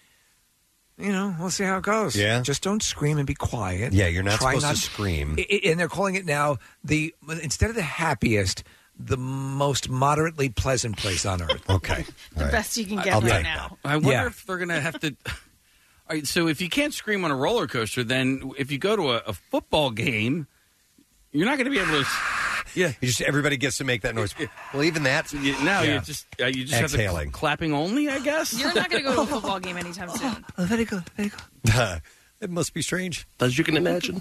you know, we'll see how it goes. Yeah. Just don't scream and be quiet. Yeah, you're not Try supposed not- to scream. I- I- and they're calling it now the instead of the happiest, the most moderately pleasant place on earth. Okay, The best you can get I'll right take now. I wonder Yeah. if they're going to have to. All right, so if you can't scream on a roller coaster, then if you go to a, a football game, you're not going to be able to. Yeah, you just everybody gets to make that noise. Well, even that. So you, now Yeah. you just uh, you just have Exhaling. to clapping only, I guess. You're not going to go to a football game anytime soon. Oh, very good, very good. It must be strange. As you can imagine.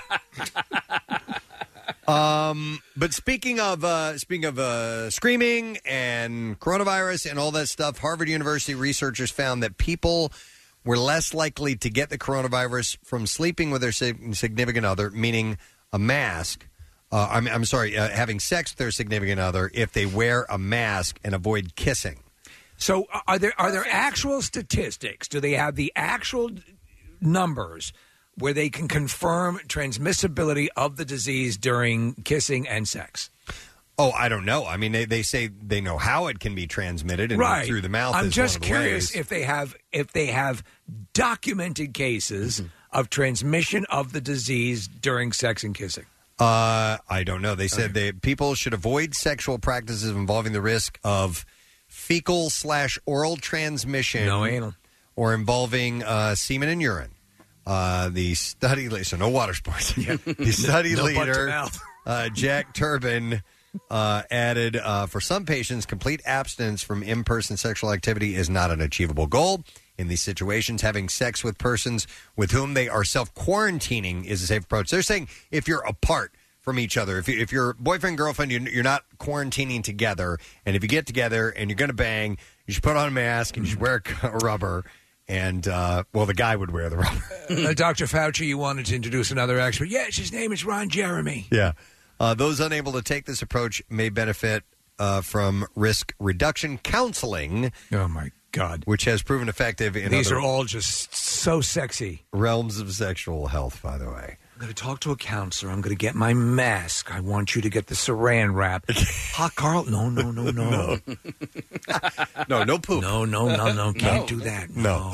Um, but speaking of uh, speaking of uh, screaming and coronavirus and all that stuff, Harvard University researchers found that people were less likely to get the coronavirus from sleeping with their sig- significant other, meaning a mask. Uh, I'm, I'm sorry, uh, having sex with their significant other if they wear a mask and avoid kissing. So are there are there actual statistics? Do they have the actual numbers where they can confirm transmissibility of the disease during kissing and sex? Oh, I don't know. I mean, they, they say they know how it can be transmitted, and right through the mouth. I'm is just one of the curious ways. if they have if they have documented cases Mm-hmm. of transmission of the disease during sex and kissing. Uh, I don't know. They said they people should avoid sexual practices involving the risk of fecal slash oral transmission, No anal. or involving uh, semen and urine. Uh, the study, so no water sports. The study No butt to leader, mouth. uh, Jack Turbin, uh, added, uh, for some patients, complete abstinence from in-person sexual activity is not an achievable goal. In these situations, having sex with persons with whom they are self-quarantining is a safe approach. They're saying if you're apart from each other, if, you, if you're boyfriend, girlfriend, you're, you're not quarantining together, and if you get together and you're going to bang, you should put on a mask and you should wear a rubber, and, uh, well, the guy would wear the rubber. uh, Doctor Fauci, you wanted to introduce another expert. Yes, his name is Ron Jeremy. Yeah. Uh, those unable to take this approach may benefit uh, from risk reduction counseling. Oh, my God. Which has proven effective in These other are all just so sexy. realms of sexual health, by the way. I'm going to talk to a counselor. I'm going to get my mask. I want you to get the saran wrap. Hot Carl? No, no, no, no. No, no poop. No, no, no, no. Can't do that. No.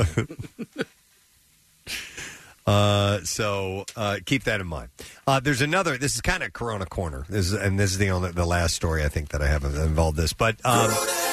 Uh, so uh, keep that in mind. Uh, there's another. This is kind of Corona Corner. This is, and this is the only the last story I think that I have involved this. But um,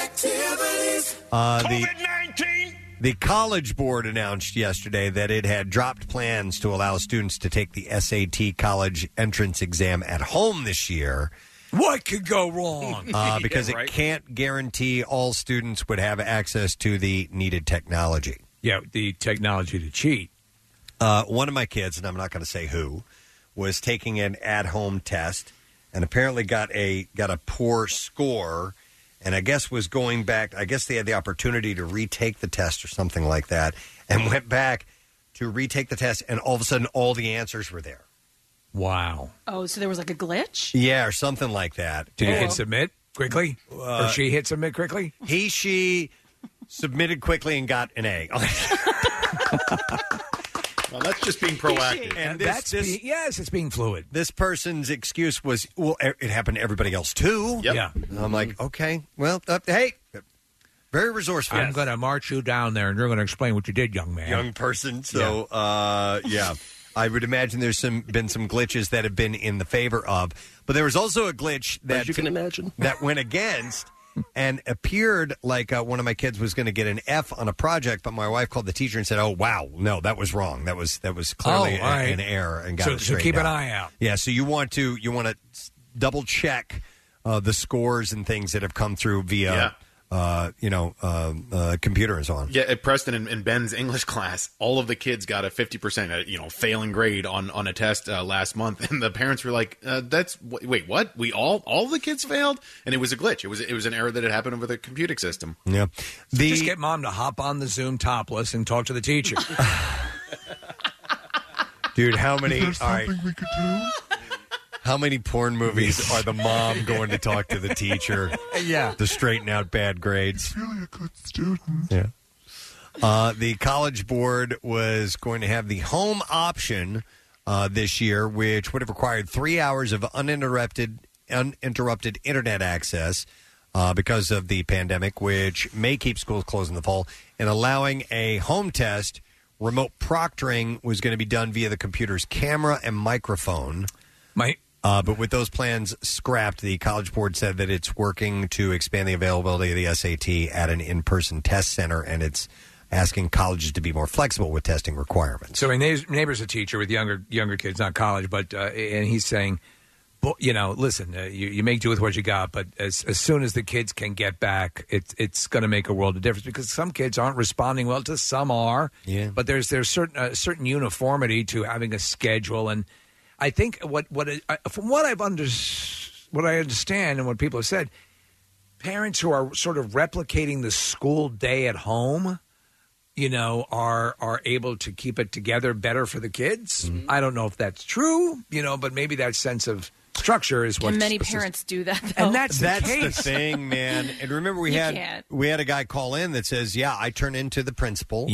uh, the the College Board announced yesterday that it had dropped plans to allow students to take the S A T college entrance exam at home this year. What could go wrong? Uh, because Yeah, right. it can't guarantee all students would have access to the needed technology. Yeah, the technology to cheat. Uh, one of my kids, and I'm not going to say who, was taking an at-home test and apparently got a got a poor score, and I guess was going back. I guess they had the opportunity to retake the test or something like that, and went back to retake the test, and all of a sudden, all the answers were there. Wow. Oh, so there was like a glitch? Yeah, or something like that. Did he And- hit submit quickly? Uh, or she hit submit quickly? He, she submitted quickly and got an A. Well, that's just being proactive. And this, That's this, being, yes, it's being fluid. this person's excuse was, well, it happened to everybody else too. Yep. Yeah. And I'm like, okay, well, uh, hey, very resourceful. I'm going to march you down there, and you're going to explain what you did, young man. young person. So, uh, yeah, I would imagine there's some been some glitches that have been in the favor of, but there was also a glitch that As you can imagine. that went against. And appeared like uh, one of my kids was going to get an F on a project, but my wife called the teacher and said, "Oh, wow, no, that was wrong. That was that was clearly Oh, all a- right. an error." And got So- it so straightened keep an out. eye out. Yeah, so you want to you want to double check uh, the scores and things that have come through via Yeah. uh, you know uh, uh, computer and so on. Yeah, at Preston and, and Ben's English class, all of the kids got a fifty percent, uh, you know, failing grade on on a test uh, last month, and the parents were like, uh, "That's wait, what? We all all the kids failed?" And it was a glitch. It was it was an error that had happened over the computing system. Yeah, the Just get mom to hop on the Zoom topless and talk to the teacher. dude, how many? All Is there right, something we could do? how many porn movies are the mom going to talk to the teacher? Yeah. To straighten out bad grades. Really a good student. Yeah. Uh, the College Board was going to have the home option uh, this year, which would have required three hours of uninterrupted uninterrupted internet access uh, because of the pandemic, which may keep schools closed in the fall, and allowing a home test. Remote proctoring was going to be done via the computer's camera and microphone. My Uh, but with those plans scrapped, the College Board said that it's working to expand the availability of the S A T at an in-person test center, and it's asking colleges to be more flexible with testing requirements. So my neighbor's, neighbor's a teacher with younger younger kids, not college, but uh, and he's saying, "Bo- you know, listen, uh, you, you make do with what you got, but as as soon as the kids can get back, it's it's going to make a world of difference because some kids aren't responding well to some are, Yeah. but there's there's certain uh, certain uniformity to having a schedule, and I think what what it, uh, from what I've under what I understand and what people have said, parents who are sort of replicating the school day at home, you know, are are able to keep it together better for the kids. I don't know if that's true, you know, but maybe that sense of structure is what And many parents do that, though. And that's the That's case. the thing, man. And remember, we You had can't. we had a guy call in that says, "Yeah, I turn into the principal. Yeah.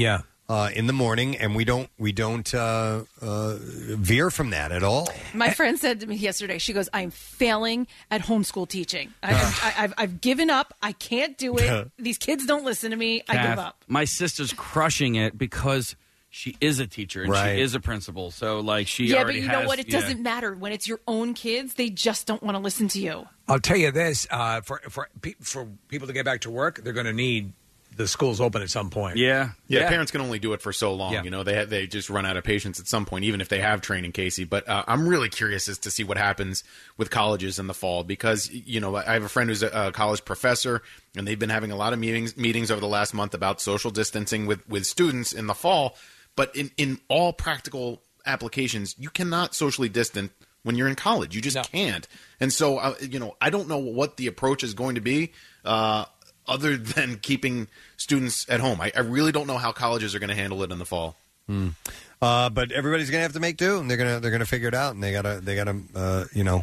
uh, in the morning, and we don't we don't uh, uh, veer from that at all. My friend said to me yesterday, she goes, I'm failing at homeschool teaching. I, I, I've, I've given up. I can't do it. These kids don't listen to me. I give Kath, up. My sister's crushing it because she is a teacher and Right. she is a principal. So, like, she yeah, but already you know has- what? It yeah. doesn't matter. When it's your own kids, they just don't want to listen to you. I'll tell you this: uh, for for pe- for people to get back to work, they're going to need the schools open at some point. Yeah. Yeah. Parents can only do it for so long. Yeah. You know, they ha- they just run out of patience at some point, even if they have training, Casey. But uh, I'm really curious as to see what happens with colleges in the fall because, you know, I have a friend who's a, a college professor, and they've been having a lot of meetings meetings over the last month about social distancing with, with students in the fall. But in, in all practical applications, you cannot socially distant when you're in college. You just can't. And so, uh, you know, I don't know what the approach is going to be. Uh, other than keeping students at home. I, I really don't know how colleges are going to handle it in the fall. Hmm. Uh, but everybody's going to have to make do, and they're going to they're going to figure it out, and they gotta they gotta uh, you know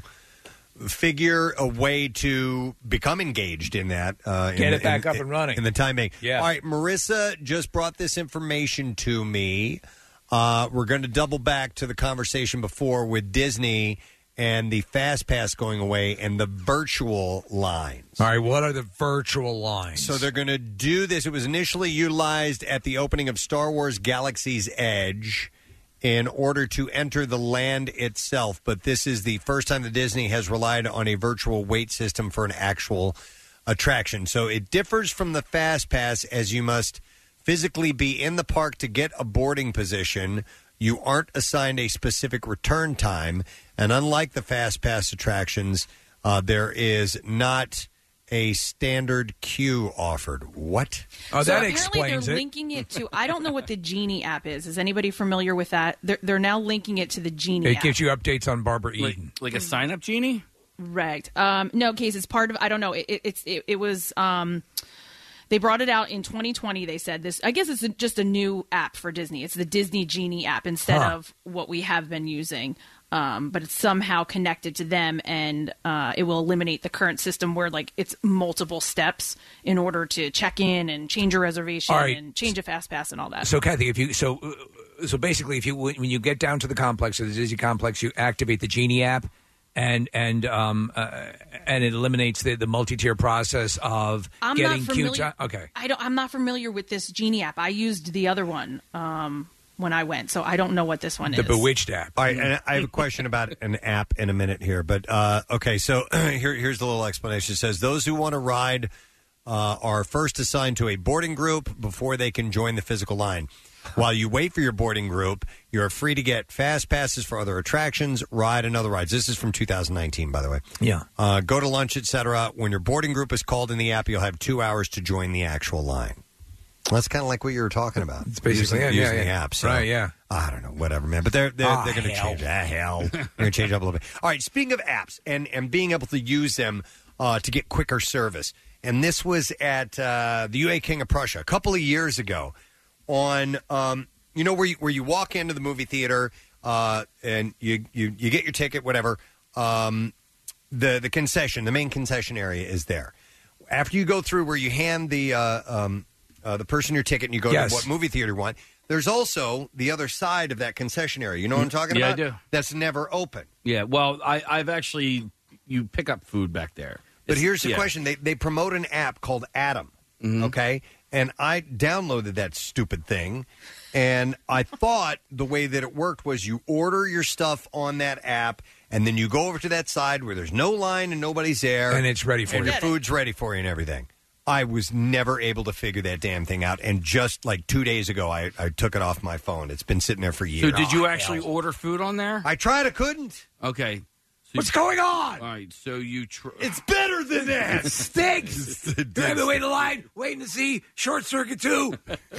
figure a way to become engaged in that. Uh, Get in, it back in, up and running. in the time being. Yeah. All right, Marissa just brought this information to me. Uh, we're going to double back to the conversation before with Disney and the Fast Pass going away and the virtual lines. All right, what are the virtual lines? So they're going to do this. It was initially utilized at the opening of Star Wars Galaxy's Edge in order to enter the land itself. But this is the first time that Disney has relied on a virtual wait system for an actual attraction. So it differs from the Fast Pass as you must physically be in the park to get a boarding position. You aren't assigned a specific return time. And unlike the Fast Pass attractions, uh, there is not a standard queue offered. What? Oh, so apparently they're linking it to. I don't know what the Genie app is. Is anybody familiar with that? They're, they're now linking it to the Genie It app. gives you updates on Barbara Eden. Like a sign up Genie? Right. Um, no, case it's part of. I don't know. It, it, it's it, it was. Um, they brought it out in twenty twenty. They said this. I guess it's a, just a new app for Disney. It's the Disney Genie app instead Huh. of what we have been using. Um, but it's somehow connected to them, and uh, it will eliminate the current system where like it's multiple steps in order to check in and change a reservation All right. and change a fast pass and all that. So, Kathy, if you so uh, so basically, if you when you get down to the complex, or the Disney complex, you activate the Genie app, and and um uh, and it eliminates the, the multi-tier process of I'm getting not queue familiar. time. Okay. I don't. I'm not familiar with this Genie app. I used the other one um, when I went, so I don't know what this one The is. Bewitched app. All right, and I have a question about an app in a minute here, but uh, okay. So here, here's the little explanation. It says those who want to ride uh, are first assigned to a boarding group before they can join the physical line. While you wait for your boarding group, you're free to get fast passes for other attractions, ride, and other rides. This is from two thousand nineteen, by the way. Yeah. Uh, go to lunch, et cetera. When your boarding group is called in the app, you'll have two hours to join the actual line. Well, that's kind of like what you were talking about. It's basically using, it, yeah, using yeah. the app. So, Right, yeah. I don't know, whatever, man. But they're they're, Ah, they're going to hell. change. Ah, hell. They're going to change up a little bit. All right. Speaking of apps and and being able to use them uh, to get quicker service, and this was at uh, the U A King of Prussia a couple of years ago. On um, you know where you, where you walk into the movie theater uh, and you, you you get your ticket, whatever. Um, the the concession, the main concession area is there. After you go through where you hand the uh, um, uh, the person your ticket and you go Yes. to what movie theater you want, there's also the other side of that concession area. You know what I'm talking Yeah, I about? do. That's never open. Yeah, well, I, I've actually, you pick up food back there. But It's- here's the yeah. question: they they promote an app called Atom, okay? And I downloaded that stupid thing, and I thought the way that it worked was you order your stuff on that app, and then you go over to that side where there's no line and nobody's there, And it's ready for and you. your food's ready for you and everything. I was never able to figure that damn thing out, and just like two days ago, I, I took it off my phone. It's been sitting there for So years. did you Oh, actually hell. order food on there? I tried. I couldn't. Okay. So What's you- going on? All right, so you... Tr- It's better than that. It stinks. I've been waiting in line, waiting to see Short Circuit two.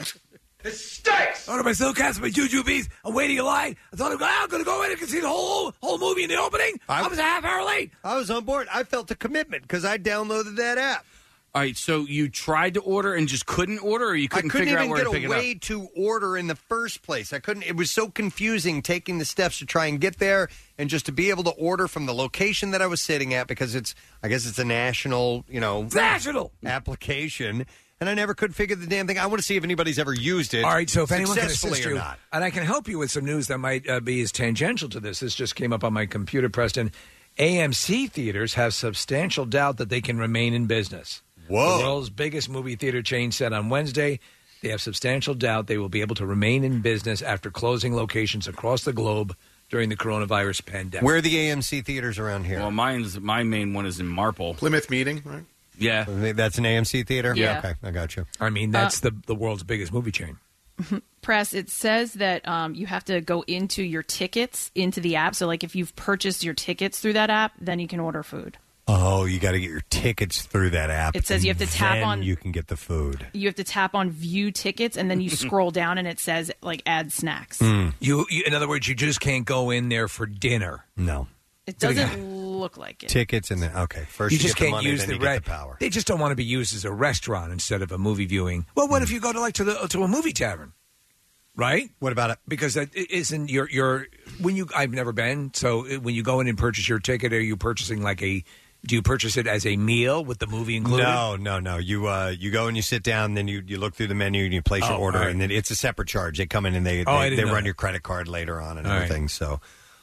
It stinks! I ordered my Silcast, my Jujubes. I'm waiting in line. I thought I'm going, I'm going to go in and can see the whole whole movie in the opening. I, was a half hour late. I was on board. I felt a commitment because I downloaded that app. All right, so you tried to order and just couldn't order, or you couldn't, I couldn't figure even out where get to pick a it up? way to order in the first place. I couldn't. It was so confusing taking the steps to try and get there, and just to be able to order from the location that I was sitting at because it's. I guess it's a national, you know, national application. and I never could figure the damn thing. I want to see if anybody's ever used it. All right, so if anyone can successfully assist or you, not. and I can help you with some news that might uh, be as tangential to this. This just came up on my computer, Preston. A M C theaters have substantial doubt that they can remain in business. Whoa. The world's biggest movie theater chain said on Wednesday they have substantial doubt they will be able to remain in business after closing locations across the globe during the coronavirus pandemic. Where are the A M C theaters around here? Well, mine's my main one is in Marple. Plymouth Meeting, right? Yeah. That's an A M C theater? Yeah. Okay, I got you. I mean, that's the, the world's biggest movie chain. Press, it says that um, you have to go into your tickets into the app. So, like, if you've purchased your tickets through that app, then you can order food. Oh, you got to get your tickets through that app. It says you and have to tap then on- you can get the food. You have to tap on View Tickets, and then you scroll down, and it says, like, add snacks. Hmm. You, you, in other words, you just can't go in there for dinner. No. It So, doesn't yeah. look like it. Tickets and then okay, first you you, just get the can't money, use then the you get right the power. They just don't want to be used as a restaurant instead of a movie viewing. Well, what if you go to like to the to a movie tavern, right? What about it? Because that isn't your your when you I've never been. So when you go in and purchase your ticket, are you purchasing like a? Do you purchase it as a meal with the movie included? No, no, no. You uh, you go and you sit down, then you, you look through the menu and you place your Oh, order, all right. and then it's a separate charge. They come in and they Oh, I they, didn't they know run that. your credit card later on and All right. everything. So,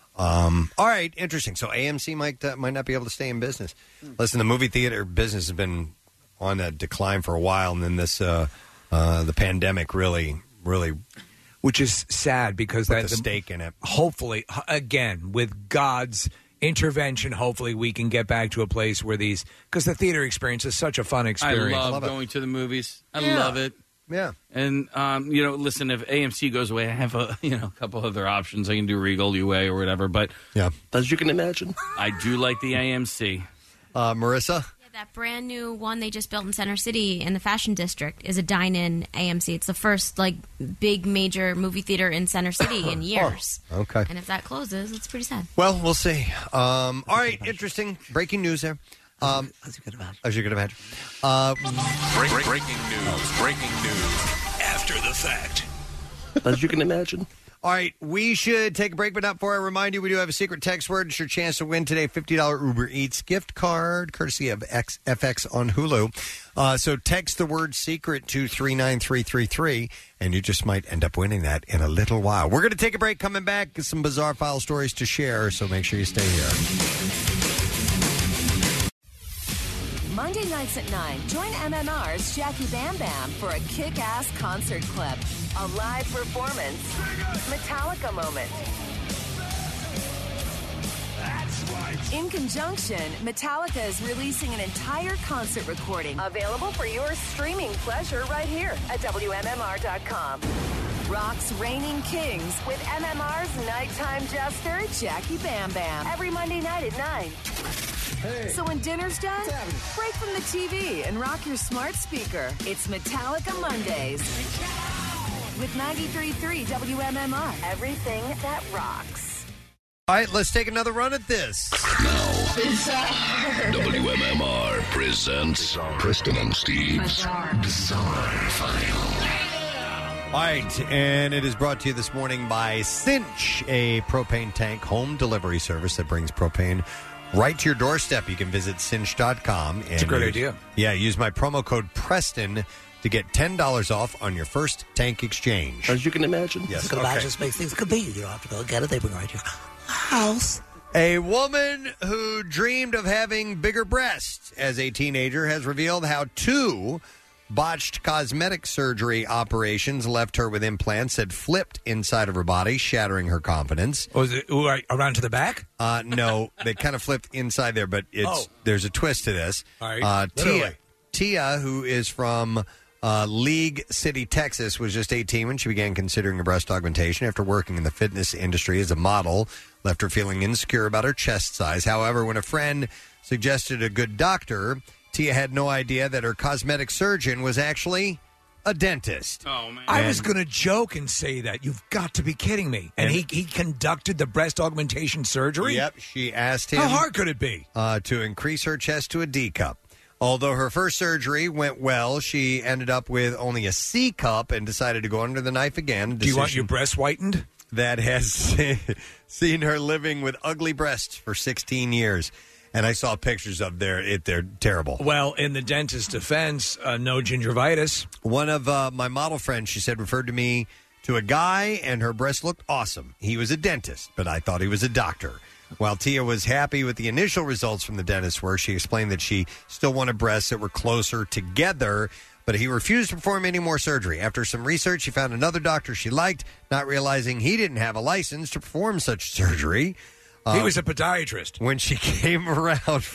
um, all right, interesting. So A M C might uh, might not be able to stay in business. Listen, the movie theater business has been on a decline for a while, and then this uh, uh, the pandemic really really. Which is sad because Put that the stake in it. Hopefully, h- again, with God's intervention, hopefully we can get back to a place where these because the theater experience is such a fun experience. I love, going to the movies. I Yeah. love it. Yeah. And, um, you know, listen, if A M C goes away, I have a, you know, a couple other options. I can do Regal, U A, or whatever. But yeah, as you can imagine, I do like the A M C. Uh, Marissa? That brand new one they just built in Center City in the Fashion District is a dine-in A M C. It's the first like big major movie theater in Center City in years. Oh, okay. And if that closes, it's pretty sad. Well, we'll see. Um, all right, interesting. Breaking news there. Um, as you could imagine. As you could imagine. Uh, Break, break, breaking news. Breaking news. After the fact. as you can imagine. All right, we should take a break, but not before I remind you, we do have a secret text word. It's your chance to win today, fifty dollars Uber Eats gift card, courtesy of X F X on Hulu. Uh, so text the word secret to three nine three three three, and you just might end up winning that in a little while. We're going to take a break, coming back, some bizarre file stories to share, so make sure you stay here. Monday nights at nine, join M M R's Jackie Bam Bam for a kick-ass concert clip. A live performance. Metallica moment. In conjunction, Metallica is releasing an entire concert recording available for your streaming pleasure right here at W M M R dot com. Rock's Reigning Kings with M M R's nighttime jester, Jackie Bam Bam. Every Monday night at nine. So when dinner's done, break from the T V and rock your smart speaker. It's Metallica Mondays. With ninety-three point three W M M R. Everything that rocks. All right, let's take another run at this. W M M R presents Preston and Steve's Bizarre, File. All right, and it is brought to you this morning by Cinch, a propane tank home delivery service that brings propane right to your doorstep. You can visit cinch dot com. And It's a great use- idea. Yeah, use my promo code Preston to get ten dollars off on your first tank exchange. As you can imagine. Yes, Because okay. that just makes things convenient. You don't have to go get it. They bring it right to your house. A woman who dreamed of having bigger breasts as a teenager has revealed how two botched cosmetic surgery operations left her with implants that flipped inside of her body, shattering her confidence. Was it ooh, right, around to the back? Uh, no, they kind of flipped inside there, but it's Oh. there's a twist to this. All right. Uh, Tia, Literally. Tia, who is from uh, League City, Texas, was just eighteen when she began considering a breast augmentation after working in the fitness industry as a model. Left her feeling insecure about her chest size. However, when a friend suggested a good doctor, Tia had no idea that her cosmetic surgeon was actually a dentist. Oh, man. I was going to joke and say that. You've got to be kidding me. And, he, he conducted the breast augmentation surgery? Yep, she asked him. How hard could it be? Uh, to increase her chest to a D cup. Although her first surgery went well, she ended up with only a C cup and decided to go under the knife again. Do you want your Decision breasts whitened? That has seen her living with ugly breasts for sixteen years. And I saw pictures of their it. They're terrible. Well, in the dentist's defense, uh, no gingivitis. One of uh, my model friends, she said, referred to me to a guy, and her breast looked awesome. He was a dentist, but I thought he was a doctor. While Tia was happy with the initial results from the dentist's work, she explained that she still wanted breasts that were closer together, but he refused to perform any more surgery. After some research, she found another doctor she liked, not realizing he didn't have a license to perform such surgery. He Uh, was a podiatrist. When she came around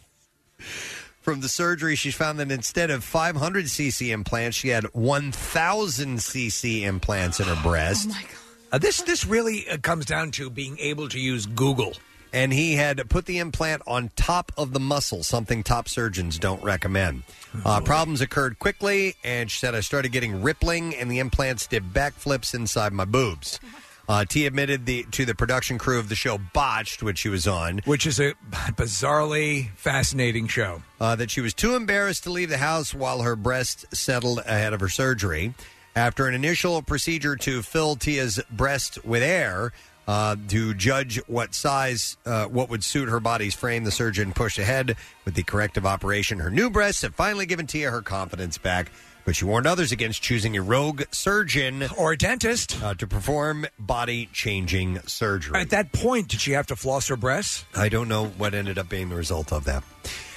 from the surgery, she found that instead of five hundred cc implants, she had one thousand cc implants in her breast. Oh, my God. Uh, this, this really uh, comes down to being able to use Google. And he had put the implant on top of the muscle, something top surgeons don't recommend. Uh, problems occurred quickly, and she said, I started getting rippling, and the implants did backflips inside my boobs. Uh, T admitted the, to the production crew of the show Botched, which she was on. Which is a bizarrely fascinating show. Uh, that she was too embarrassed to leave the house while her breast settled ahead of her surgery. After an initial procedure to fill Tia's breast with air, Uh, to judge what size, uh, what would suit her body's frame, the surgeon pushed ahead with the corrective operation. Her new breasts have finally given Tia her confidence back, but she warned others against choosing a rogue surgeon or a dentist uh, to perform body-changing surgery. At that point, did she have to floss her breasts? I don't know what ended up being the result of that.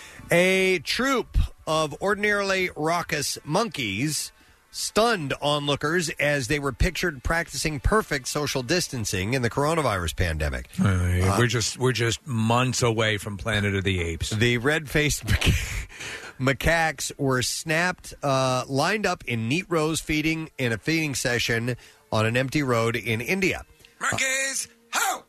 A troop of ordinarily raucous monkeys stunned onlookers as they were pictured practicing perfect social distancing in the coronavirus pandemic. Uh, yeah, Uh, we're just we're just months away from Planet of the Apes. The red-faced maca- macaques were snapped, uh, lined up in neat rows, feeding in a feeding session on an empty road in India. Monkeys, ho!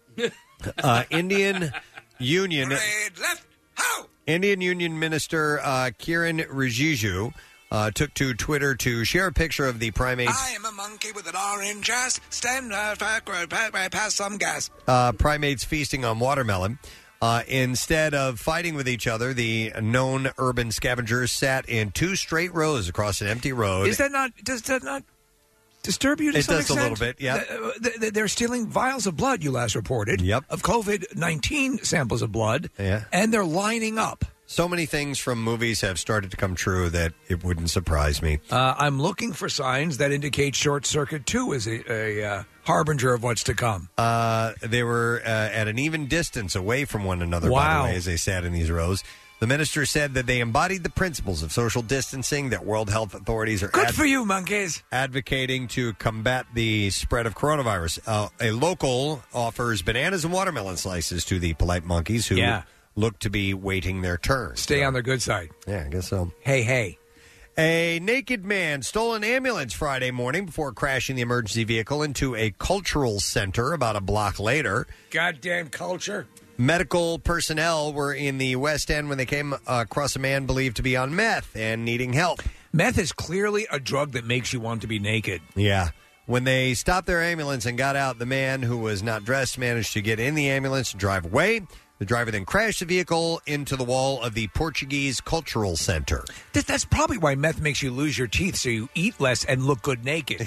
Uh, Indian Union left, ho! Indian Union Minister uh, Kiran Rijiju uh, took to Twitter to share a picture of the primates. I am a monkey with an orange ass. Stand uh, past some gas. Uh, primates feasting on watermelon. Uh, instead of fighting with each other, the known urban scavengers sat in two straight rows across an empty road. Is that not? Does that not disturb you? To It some does a extent? little bit, yeah. Th- th- They're stealing vials of blood. You last reported. Yep. Of COVID nineteen samples of blood. Yeah. And they're lining up. So many things from movies have started to come true that it wouldn't surprise me. Uh, I'm looking for signs that indicate Short Circuit two is a, a uh, harbinger of what's to come. Uh, they were uh, at an even distance away from one another, by Wow. the way, as they sat in these rows. The minister said that they embodied the principles of social distancing that World Health authorities are Good ad- for you, monkeys. advocating to combat the spread of coronavirus. Uh, a local offers bananas and watermelon slices to the polite monkeys who Yeah. look to be waiting their turn. Stay on the good side. Yeah, I guess so. Hey, hey. A naked man stole an ambulance Friday morning before crashing the emergency vehicle into a cultural center about a block later. Goddamn culture. Medical personnel were in the West End when they came across a man believed to be on meth and needing help. Meth is clearly a drug that makes you want to be naked. Yeah. When they stopped their ambulance and got out, the man who was not dressed managed to get in the ambulance and drive away. The driver then crashed the vehicle into the wall of the Portuguese Cultural Center. That, that's probably why meth makes you lose your teeth so you eat less and look good naked.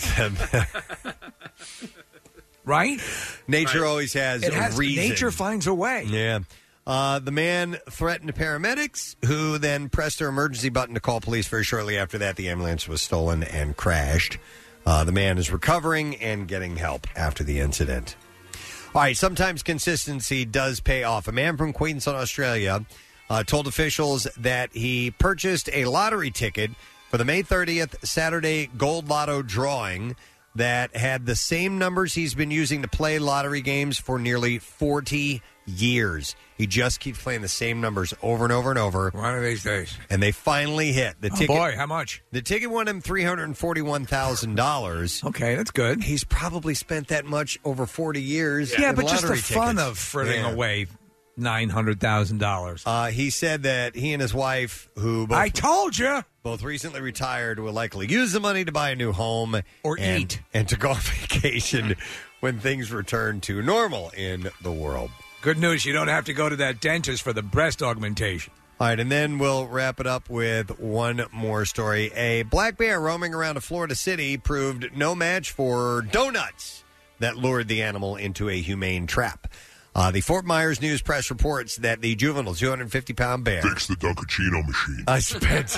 Right? Nature always has It a has reason. Nature finds a way. Yeah. Uh, the man threatened paramedics, who then pressed their emergency button to call police. Very shortly after that, the ambulance was stolen and crashed. Uh, the man is recovering and getting help after the incident. All right, sometimes consistency does pay off. A man from Queensland, Australia, uh, told officials that he purchased a lottery ticket for the May thirtieth Saturday Gold Lotto drawing that had the same numbers he's been using to play lottery games for nearly forty years. He just keeps playing the same numbers over and over and over. One of these days. And they finally hit. The Oh, ticket, boy, how much? The ticket won him three hundred forty-one thousand dollars. Okay, that's good. He's probably spent that much over forty years. Yeah, in but just the lottery fun tickets. of fritting Yeah. away nine hundred thousand dollars. Uh, he said that he and his wife, who both, I told you, both recently retired, will likely use the money to buy a new home or and, eat and to go on vacation when things return to normal in the world. Good news, you don't have to go to that dentist for the breast augmentation. All right, and then we'll wrap it up with one more story. A black bear roaming around a Florida city proved no match for donuts that lured the animal into a humane trap. Uh, the Fort Myers News Press reports that the juvenile two hundred fifty pound bear Fix the Ducatino machine. I spent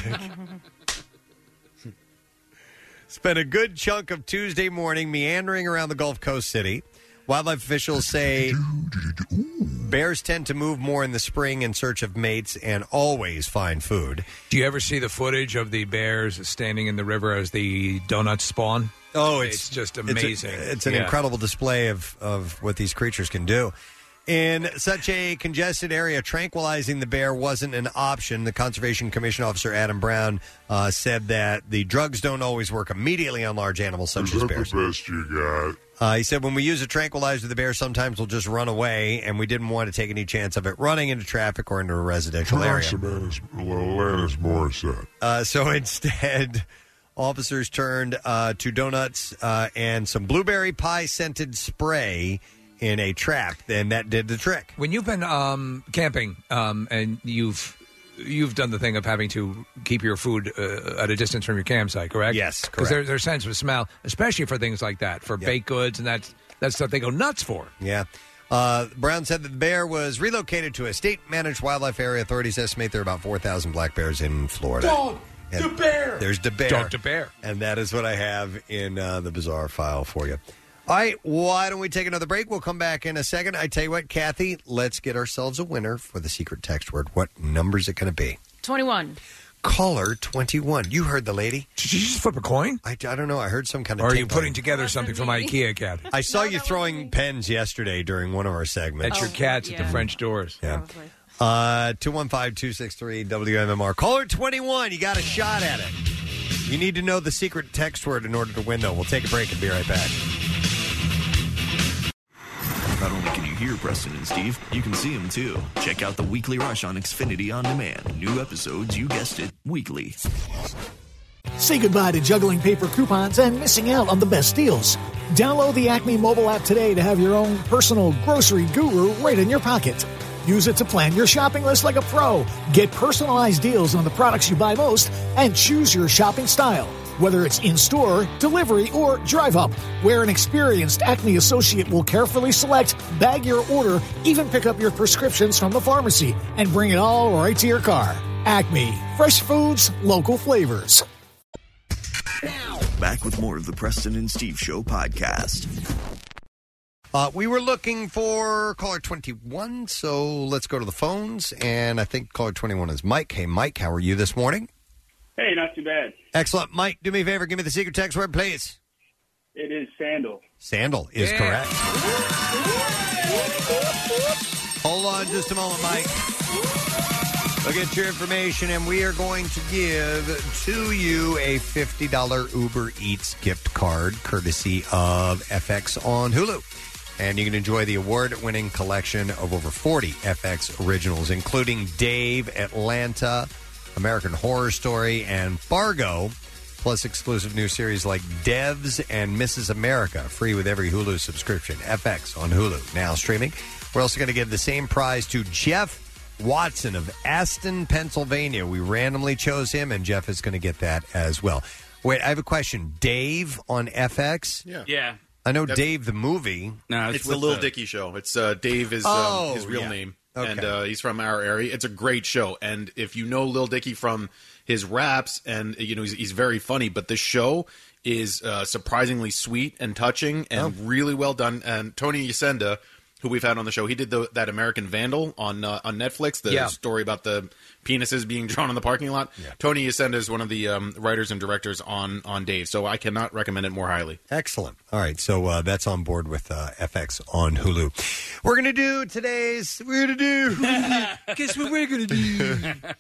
spent a good chunk of Tuesday morning meandering around the Gulf Coast city. Wildlife officials say bears tend to move more in the spring in search of mates and always find food. Do you ever see the footage of the bears standing in the river as the donuts spawn? Oh, it's, it's just it's a- amazing. It's, an Yeah. incredible display of, of what these creatures can do. In such a congested area, tranquilizing the bear wasn't an option. The Conservation Commission officer, Adam Brown, uh, said that the drugs don't always work immediately on large animals such Is as that bears. the best you got? Uh, he said, when we use a tranquilizer, the bear sometimes will just run away, and we didn't want to take any chance of it running into traffic or into a residential Try area. some Alanis, Alanis Morissette. Uh, so instead, officers turned uh, to donuts uh, and some blueberry pie scented spray in a trap, and that did the trick. When you've been um, camping um, and you've you've done the thing of having to keep your food uh, at a distance from your campsite, correct? Yes, Because correct. there, there's a sense of smell, especially for things like that, for baked goods, and that's that's stuff they go nuts for. Yeah. Uh, Brown said that the bear was relocated to a state-managed wildlife area. Authorities estimate there are about four thousand black bears in Florida. Dog, And the bear. There's the bear. Dog the bear. And that is what I have in uh, the bizarre file for you. All right, why don't we take another break? We'll come back in a second. I tell you what, Kathy, let's get ourselves a winner for the secret text word. What number is it going to be? twenty-one. Caller twenty-one. You heard the lady. Did you just flip a coin? I, I don't know. I heard some kind of Or are you tinkling. putting together something from IKEA, Kathy? I saw you throwing pens yesterday during one of our segments. At your cats at the French doors. Yeah. Uh, two one five, two six three, W M M R. Caller twenty-one. You got a shot at it. You need to know the secret text word in order to win, though. We'll take a break and be right back. Not only can you hear Preston and Steve, you can see them too. Check out the Weekly Rush on Xfinity On Demand. New episodes, you guessed it, weekly. Say goodbye to juggling paper coupons and missing out on the best deals. Download the Acme mobile app today to have your own personal grocery guru right in your pocket. Use it to plan your shopping list like a pro. Get personalized deals on the products you buy most and choose your shopping style. Whether it's in-store, delivery, or drive-up, where an experienced Acme associate will carefully select, bag your order, even pick up your prescriptions from the pharmacy, and bring it all right to your car. Acme. Fresh foods, local flavors. Back with more of the Preston and Steve Show podcast. Uh, we were looking for caller twenty-one, so let's go to the phones. And I think caller twenty-one is Mike. Hey, Mike, how are you this morning? Hey, not too bad. Excellent. Mike, do me a favor. Give me the secret text word, please. It is sandal. Sandal is Yeah. correct. Hold on just a moment, Mike. We'll get your information, and we are going to give to you a fifty dollars Uber Eats gift card, courtesy of F X on Hulu. And you can enjoy the award-winning collection of over forty F X originals, including Dave, Atlanta, American Horror Story, and Fargo, plus exclusive new series like Devs and Missus America, free with every Hulu subscription. F X on Hulu, now streaming. We're also going to give the same prize to Jeff Watson of Aston, Pennsylvania. We randomly chose him, and Jeff is going to get that as well. Wait, I have a question. Dave on F X? Yeah. Yeah. I know That's- Dave the movie. No, It's, the Lil Dicky show. It's uh, Dave is um, Oh, his real yeah. name, Okay. and uh, he's from our area. It's a great show, and if you know Lil Dicky from his raps, and you know he's, he's very funny, but the show is uh, surprisingly sweet and touching and really well done. And Tony Yacenda, who we've had on the show, he did the, that American Vandal on uh, on Netflix, the Yeah. story about the penises being drawn in the parking lot. Tony Yacenda is one of the um, writers and directors on on Dave, so I cannot recommend it more highly. Excellent. All right, so uh, that's on board with uh, F X on Hulu. We're going to do today's... We're going to do... Guess what we're going to do?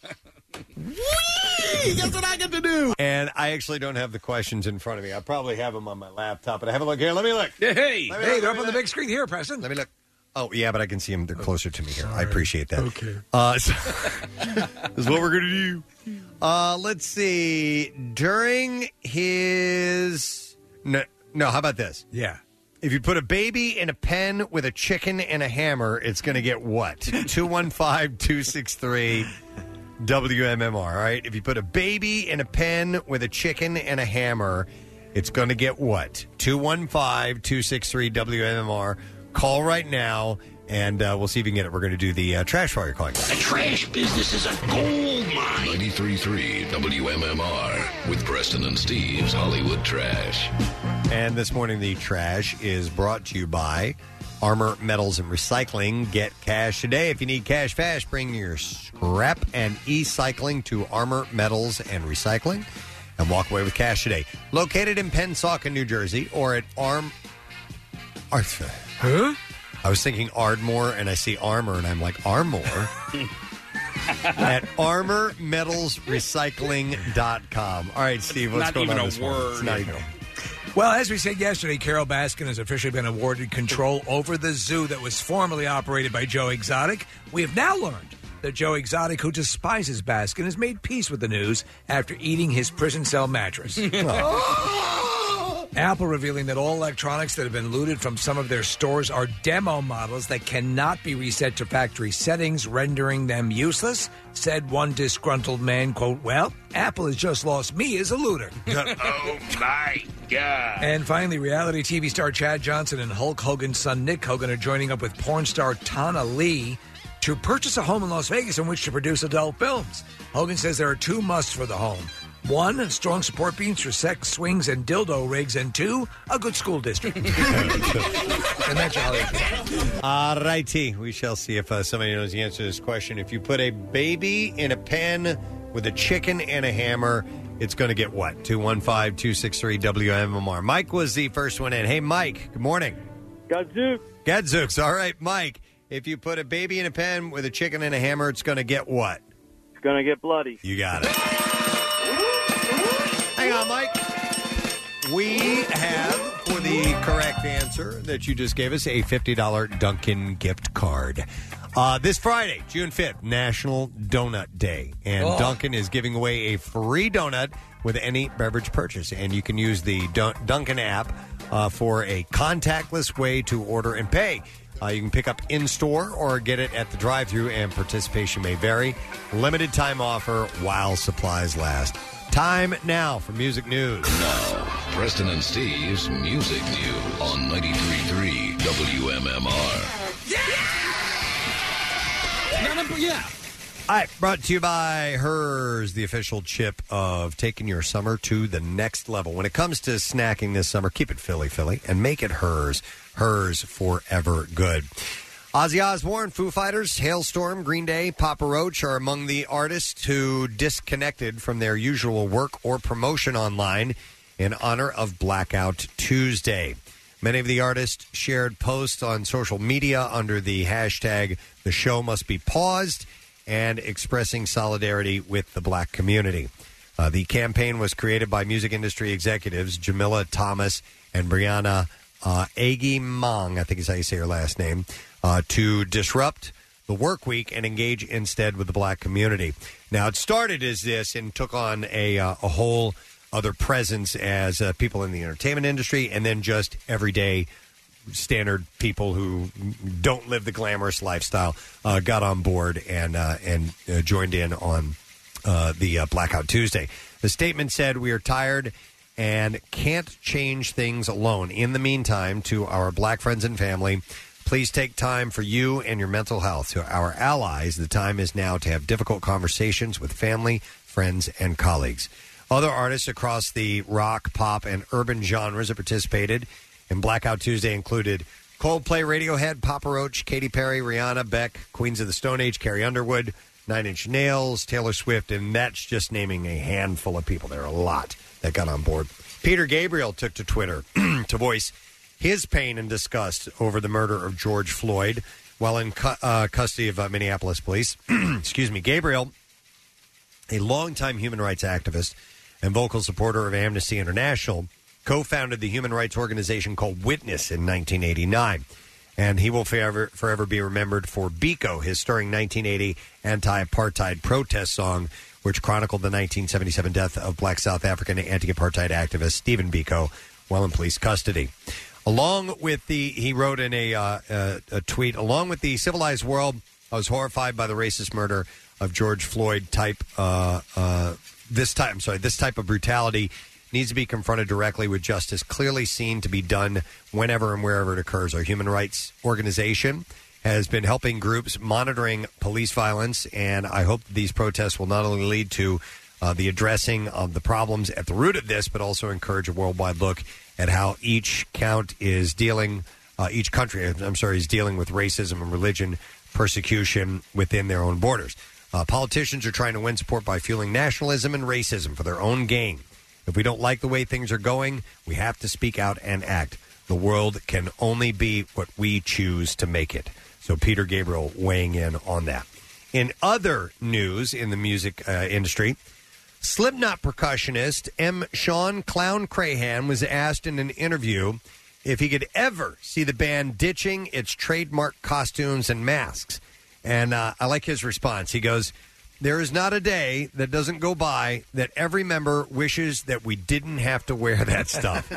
Guess what I get to do? And I actually don't have the questions in front of me. I probably have them on my laptop, but I have a look here. Let me look. Hey, Let me hey, look, they're let up me on the look. big screen here, Preston. Let me look. Oh, yeah, but I can see them. They're closer to me here. I appreciate that. Okay. Uh, so, this is what we're going to do. Uh, let's see. During his... No, no, how about this? Yeah. If you put a baby in a pen with a chicken and a hammer, it's going to get what? two one five, two six three, W M M R, all right? If you put a baby in a pen with a chicken and a hammer, it's going to get what? two one five, two six three, W M M R. Call right now. and uh, we'll see if you can get it. We're going to do the uh, trash while you're calling. The trash business is a gold mine. ninety-three point three W M M R with Preston and Steve's Hollywood Trash. And this morning, the trash is brought to you by Armor Metals and Recycling. Get cash today. If you need cash fast, bring your scrap and e-cycling to Armor Metals and Recycling and walk away with cash today. Located in Pennsauken, New Jersey, or at Arm... Ar- huh? I was thinking Ardmore, and I see Armor, and I'm like, Armor? At armor metals recycling dot com. All right, Steve, what's Not going even on a this morning? word. It's not even a Well, as we said yesterday, Carol Baskin has officially been awarded control over the zoo that was formerly operated by Joe Exotic. We have now learned that Joe Exotic, who despises Baskin, has made peace with the news after eating his prison cell mattress. Apple revealing that all electronics that have been looted from some of their stores are demo models that cannot be reset to factory settings, rendering them useless. Said one disgruntled man, quote, well, Apple has just lost me as a looter. Oh, my God. And finally, reality T V star Chad Johnson and Hulk Hogan's son Nick Hogan are joining up with porn star Tana Lee to purchase a home in Las Vegas in which to produce adult films. Hogan says there are two musts for the home. One, strong support beams for sex swings and dildo rigs, and two, a good school district. And that's your Hollywood. All righty. We shall see if uh, somebody knows the answer to this question. If you put a baby in a pen with a chicken and a hammer, it's going to get what? two one five, two six three, W M M R. Mike was the first one in. Hey, Mike, good morning. Gadzooks. Gadzooks. All right, Mike. If you put a baby in a pen with a chicken and a hammer, it's going to get what? It's going to get bloody. You got it. Hang on, Mike. We have, for the correct answer that you just gave us, a fifty dollars Dunkin' gift card. Uh, this Friday, June fifth, National Donut Day. And Oh. Dunkin' is giving away a free donut with any beverage purchase. And you can use the Dun- Dunkin' app uh, for a contactless way to order and pay. Uh, you can pick up in-store or get it at the drive-thru, and participation may vary. Limited time offer while supplies last. Time now for music news. Now, Preston and Steve's Music News on ninety-three point three W M M R. Yeah. All right, brought to you by Hers, the official chip of taking your summer to the next level. When it comes to snacking this summer, keep it Philly, Philly, and make it Hers. Hers forever good. Ozzy Osbourne, Foo Fighters, Hailstorm, Green Day, Papa Roach are among the artists who disconnected from their usual work or promotion online in honor of Blackout Tuesday. Many of the artists shared posts on social media under the hashtag The Show Must Be Paused and expressing solidarity with the black community. Uh, the campaign was created by music industry executives Jamila Thomas and Brianna uh, Agi Mong, I think is how you say her last name, uh, to disrupt the work week and engage instead with the black community. Now, it started as this and took on a, uh, a whole other presence as uh, people in the entertainment industry and then just everyday standard people who don't live the glamorous lifestyle uh, got on board and uh, and uh, joined in on uh, the uh, Blackout Tuesday. The statement said, "We are tired and can't change things alone. In the meantime, to our black friends and family, please take time for you and your mental health. To our allies, the time is now to have difficult conversations with family, friends, and colleagues." Other artists across the rock, pop, and urban genres that participated in Blackout Tuesday included Coldplay, Radiohead, Papa Roach, Katy Perry, Rihanna, Beck, Queens of the Stone Age, Carrie Underwood, Nine Inch Nails, Taylor Swift, and that's just naming a handful of people. There are a lot that got on board. Peter Gabriel took to Twitter to voice his pain and disgust over the murder of George Floyd while in cu- uh, custody of uh, Minneapolis police. Excuse me. Gabriel, a longtime human rights activist and vocal supporter of Amnesty International, co-founded the human rights organization called Witness in nineteen eighty-nine. And he will forever, forever be remembered for Biko, his stirring nineteen eighty anti-apartheid protest song, which chronicled the nineteen seventy-seven death of black South African anti-apartheid activist Stephen Biko while in police custody. Along with the, he wrote in a, uh, a, a tweet, along with the civilized world, I was horrified by the racist murder of George Floyd type, uh, uh, this type, I'm sorry, this type of brutality needs to be confronted directly with justice clearly seen to be done whenever and wherever it occurs. Our human rights organization has been helping groups monitoring police violence, and I hope these protests will not only lead to uh, the addressing of the problems at the root of this, but also encourage a worldwide look at how each count is dealing, uh, each country, I'm sorry, is dealing with racism and religion persecution within their own borders. Uh, politicians are trying to win support by fueling nationalism and racism for their own gain. If we don't like the way things are going, we have to speak out and act. The world can only be what we choose to make it. So Peter Gabriel weighing in on that. In other news in the music uh, industry, Slipknot percussionist M. Sean Clown Crahan was asked in an interview if he could ever see the band ditching its trademark costumes and masks. And uh, I like his response. He goes, "There is not a day that doesn't go by that every member wishes that we didn't have to wear that stuff."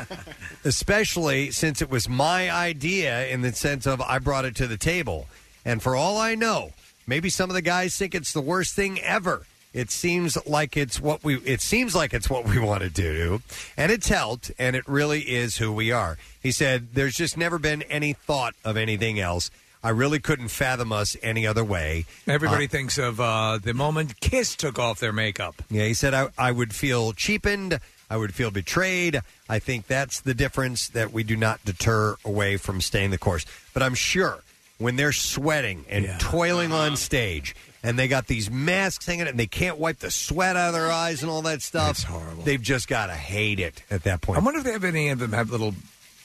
Especially since it was my idea in the sense of I brought it to the table. And for all I know, maybe some of the guys think it's the worst thing ever. It seems like it's what we it seems like it's what we want to do, and it's helped, and it really is who we are. He said, "There's just never been any thought of anything else. I really couldn't fathom us any other way." Everybody Uh, thinks of uh, the moment Kiss took off their makeup. Yeah, he said, I, I would feel cheapened. I would feel betrayed. I think that's the difference, that we do not deter away from staying the course. But I'm sure when they're sweating and toiling on stage and they got these masks hanging and they can't wipe the sweat out of their eyes and all that stuff, it's horrible. They've just got to hate it at that point. I wonder if they have any of them have little,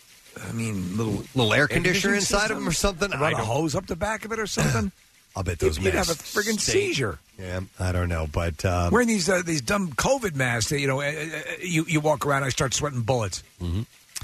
I mean, little little air conditioner inside of them or something. Run I a don't- hose up the back of it or something. I'll bet those You'd have a masks friggin' stink. seizure. Yeah, I don't know, but um, Wearing these uh, these dumb COVID masks, that, you know, uh, uh, you you walk around, I start sweating bullets. Mm-hmm.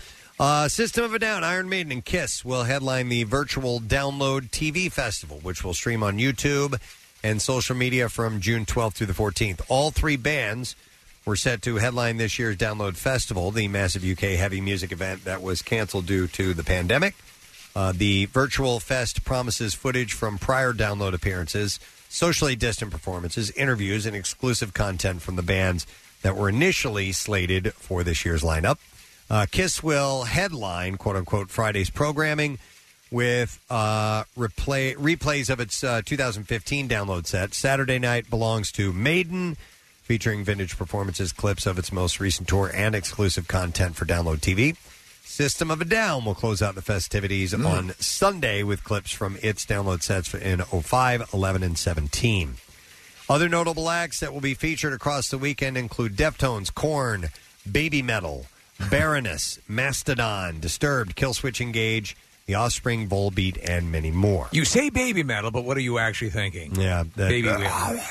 Uh, System of a Down, Iron Maiden, and Kiss will headline the virtual Download T V Festival, which will stream on YouTube and social media from June twelfth through the fourteenth. All three bands were set to headline this year's Download Festival, the massive U K heavy music event that was canceled due to the pandemic. Uh, the virtual fest promises footage from prior Download appearances, socially distant performances, interviews, and exclusive content from the bands that were initially slated for this year's lineup. Uh, Kiss will headline, quote-unquote, Friday's programming with uh, replay, replays of its uh, two thousand fifteen Download set. Saturday night belongs to Maiden, featuring vintage performances, clips of its most recent tour, and exclusive content for Download T V. System of a Down will close out the festivities mm. on Sunday with clips from its Download sets in oh five, eleven, and seventeen. Other notable acts that will be featured across the weekend include Deftones, Korn, Baby Metal, Baroness, Mastodon, Disturbed, Killswitch Engage, The Offspring, Volbeat, and many more. You say baby metal, but what are you actually thinking? Yeah, that, baby uh,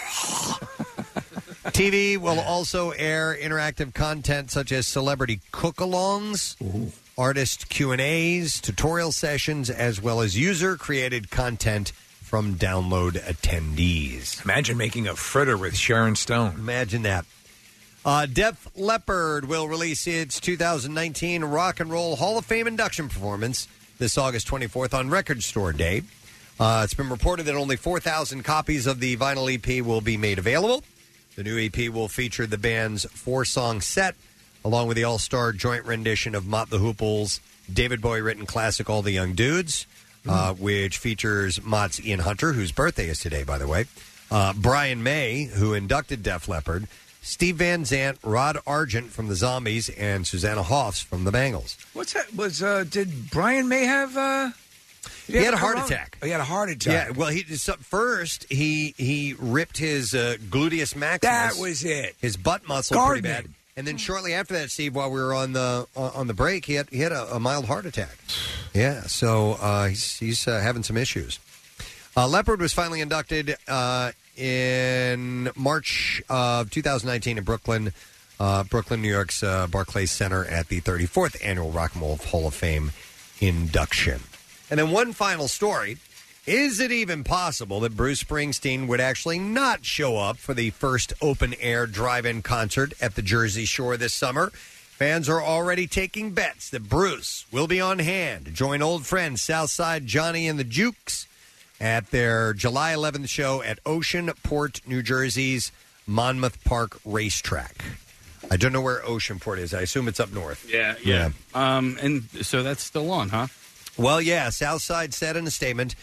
metal. T V will also air interactive content such as celebrity cook-alongs, artist Q and A's, tutorial sessions, as well as user-created content from Download attendees. Imagine making a fritter with Sharon Stone. Imagine that. Uh, Def Leppard will release its two thousand nineteen Rock and Roll Hall of Fame induction performance this August twenty-fourth on Record Store Day. Uh, it's been reported that only four thousand copies of the vinyl E P will be made available. The new E P will feature the band's four-song set, along with the all-star joint rendition of Mott the Hoople's David Bowie-written classic All the Young Dudes, mm. uh, which features Mott's Ian Hunter, whose birthday is today, by the way, uh, Brian May, who inducted Def Leppard, Steve Van Zandt, Rod Argent from the Zombies, and Susanna Hoffs from the Bangles. What's that? Was uh, did Brian May have? Uh, he had a heart attack. Oh, he had a heart attack. Yeah. Well, he so first he he ripped his uh, gluteus maximus. That was it. His butt muscle Gardening. pretty bad. And then shortly after that, Steve, while we were on the on the break, he had he had a, a mild heart attack. Yeah. So uh, he's he's uh, having some issues. Uh, Leppard was finally inducted uh, in March of two thousand nineteen in Brooklyn, uh, Brooklyn, New York's uh, Barclays Center at the thirty-fourth Annual Rock and Roll Hall of Fame induction. And then one final story. Is it even possible that Bruce Springsteen would actually not show up for the first open-air drive-in concert at the Jersey Shore this summer? Fans are already taking bets that Bruce will be on hand to join old friends Southside Johnny and the Jukes at their July eleventh show at Oceanport, New Jersey's Monmouth Park Racetrack. I don't know where Oceanport is. I assume it's up north. Yeah, yeah. Um, and so that's still on, huh? Well, yeah. Southside said in a statement,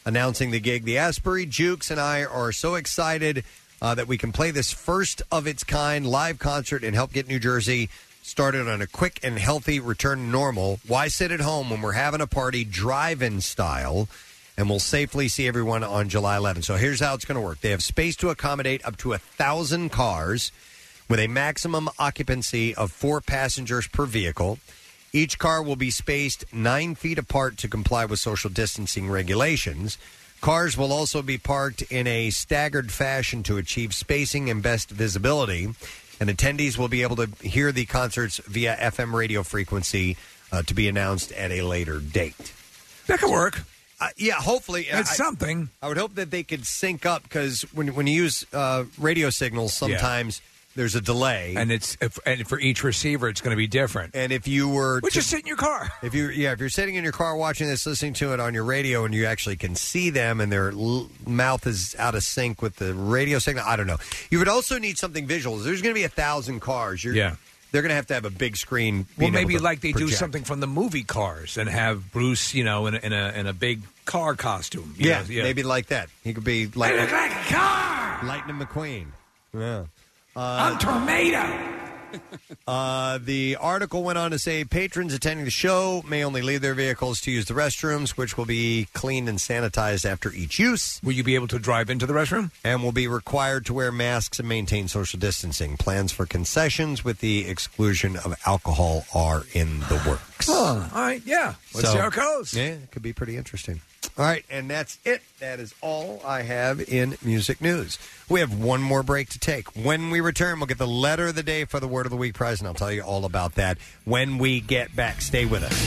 announcing the gig. The Asbury Jukes and I are so excited uh, that we can play this first of its kind live concert and help get New Jersey started on a quick and healthy return to normal. Why sit at home when we're having a party drive-in style? And we'll safely see everyone on July eleventh. So here's how it's going to work. They have space to accommodate up to one thousand cars with a maximum occupancy of four passengers per vehicle. Each car will be spaced nine feet apart to comply with social distancing regulations. Cars will also be parked in a staggered fashion to achieve spacing and best visibility. And attendees will be able to hear the concerts via F M radio frequency uh, to be announced at a later date. That could work. Uh, yeah, hopefully. It's I, something. I would hope that they could sync up because when when you use uh, radio signals, sometimes there's a delay, and it's if, and for each receiver, it's going to be different. And if you were, Well, just sit in your car. If you yeah, if you're sitting in your car watching this, listening to it on your radio, and you actually can see them, and their l- mouth is out of sync with the radio signal, I don't know. You would also need something visual. There's going to be a thousand cars. You're, Yeah. They're going to have to have a big screen. Well, being able maybe to like they do project. something from the movie Cars and have Bruce, you know, in a in a, in a big car costume. you Yeah, know, yeah, maybe like that. He could be like, I look like a car. Lightning McQueen. Yeah. Uh, I'm Tornado. Uh, the article went on to say patrons attending the show may only leave their vehicles to use the restrooms, which will be cleaned and sanitized after each use. Will you be able to drive into the restroom? And will be required to wear masks and maintain social distancing. Plans for concessions with the exclusion of alcohol are in the works. Oh, all right, yeah. Let's So- see how it goes. Yeah, it could be pretty interesting. All right, and that's it. That is all I have in music news. We have one more break to take. When we return, we'll get the letter of the day for the Word of the Week prize, and I'll tell you all about that when we get back. Stay with us.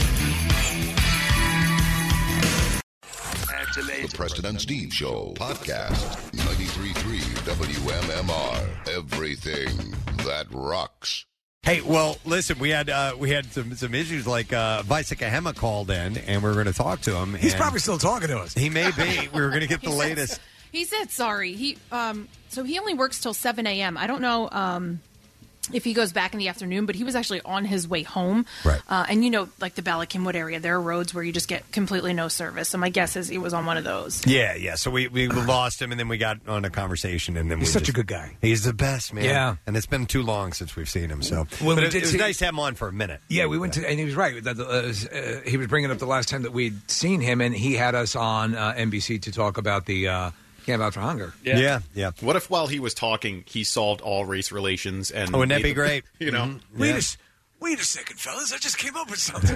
The Preston and Steve Show podcast. ninety-three point three W M M R. Everything that rocks. Hey, well, listen, we had uh, we had some, some issues like uh, Vaisika Hema called in, and we were going to talk to him. He's and probably still talking to us. He may be. We were going to get the latest. He said sorry. He um so he only works till seven a.m. I don't know um if he goes back in the afternoon, but he was actually on his way home. Right. Uh, and you know, like the Bala Cynwyd area, there are roads where you just get completely no service. So my guess is he was on one of those. Yeah, yeah. So we, we lost him, and then we got on a conversation, and then He's we such just- a good guy. He's the best, man. Yeah. And it's been too long since we've seen him. So, Well, but we it, did it was see- nice to have him on for a minute. Yeah, we went to, and he was right. That, uh, uh, he was bringing up the last time that we'd seen him, and he had us on uh, N B C to talk about the uh, Camp Out for Hunger. Yeah, yeah. What if while he was talking, he solved all race relations? And Oh, wouldn't that made be them- great? You know, Mhm. Wait, Yeah. a, s- wait a second, fellas. I just came up with something.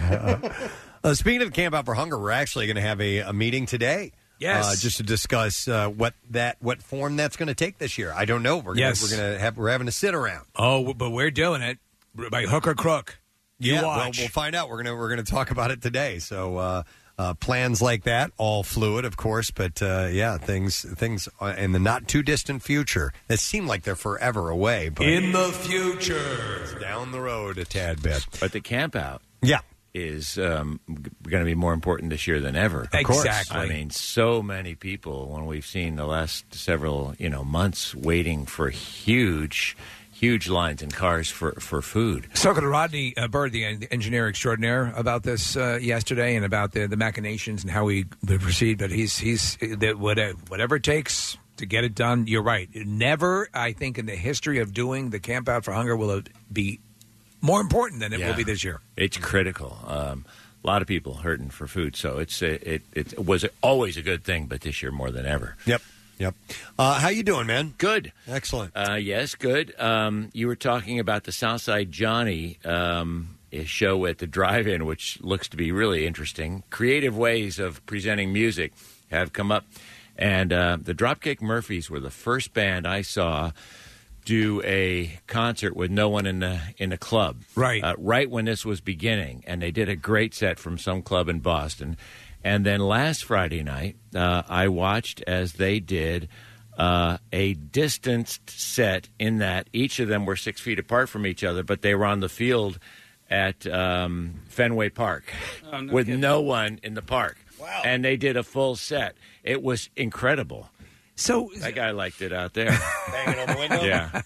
Uh, speaking of Camp Out for Hunger, we're actually going to have a, a meeting today. Yes. uh, just to discuss uh, what that what form that's going to take this year. I don't know. We're gonna, Yes. we're going to have we're having a sit around. Oh, but we're doing it by hook or crook. You yeah, well, watch. we'll find out. We're gonna we're gonna talk about it today. So uh, uh, plans like that, all fluid, of course, but uh, yeah, things things in the not too distant future that seem like they're forever away. But In the future, down the road a tad bit. But the camp out, yeah, is um, going to be more important this year than ever. Of course. Exactly. I mean, so many people when we've seen the last several you know months waiting for huge. Huge lines in cars for, for food. Spoke to Rodney uh, Bird, the en- engineer extraordinaire, about this uh, yesterday and about the, the machinations and how we would proceed. But he's he's that whatever, whatever it takes to get it done. You're right. Never, I think, in the history of doing the Camp Out for Hunger will it be more important than it Yeah. will be this year. It's critical. Um, a lot of people hurting for food, so it's a, it it was always a good thing, but this year more than ever. Yep. Yep. Uh, how you doing, man? Good. Excellent. Uh, yes, good. Um, you were talking about the Southside Johnny um, a show at the drive-in, which looks to be really interesting. Creative ways of presenting music have come up. And uh, the Dropkick Murphys were the first band I saw do a concert with no one in the in the club. Right. Uh, right when this was beginning. And they did a great set from some club in Boston. And then last Friday night, uh, I watched as they did uh, a distanced set in that each of them were six feet apart from each other, but they were on the field at um, Fenway Park Oh, no with kidding. no one in the park. Wow. And they did a full set. It was incredible. So that guy liked it out there. Banging on the window? Yeah.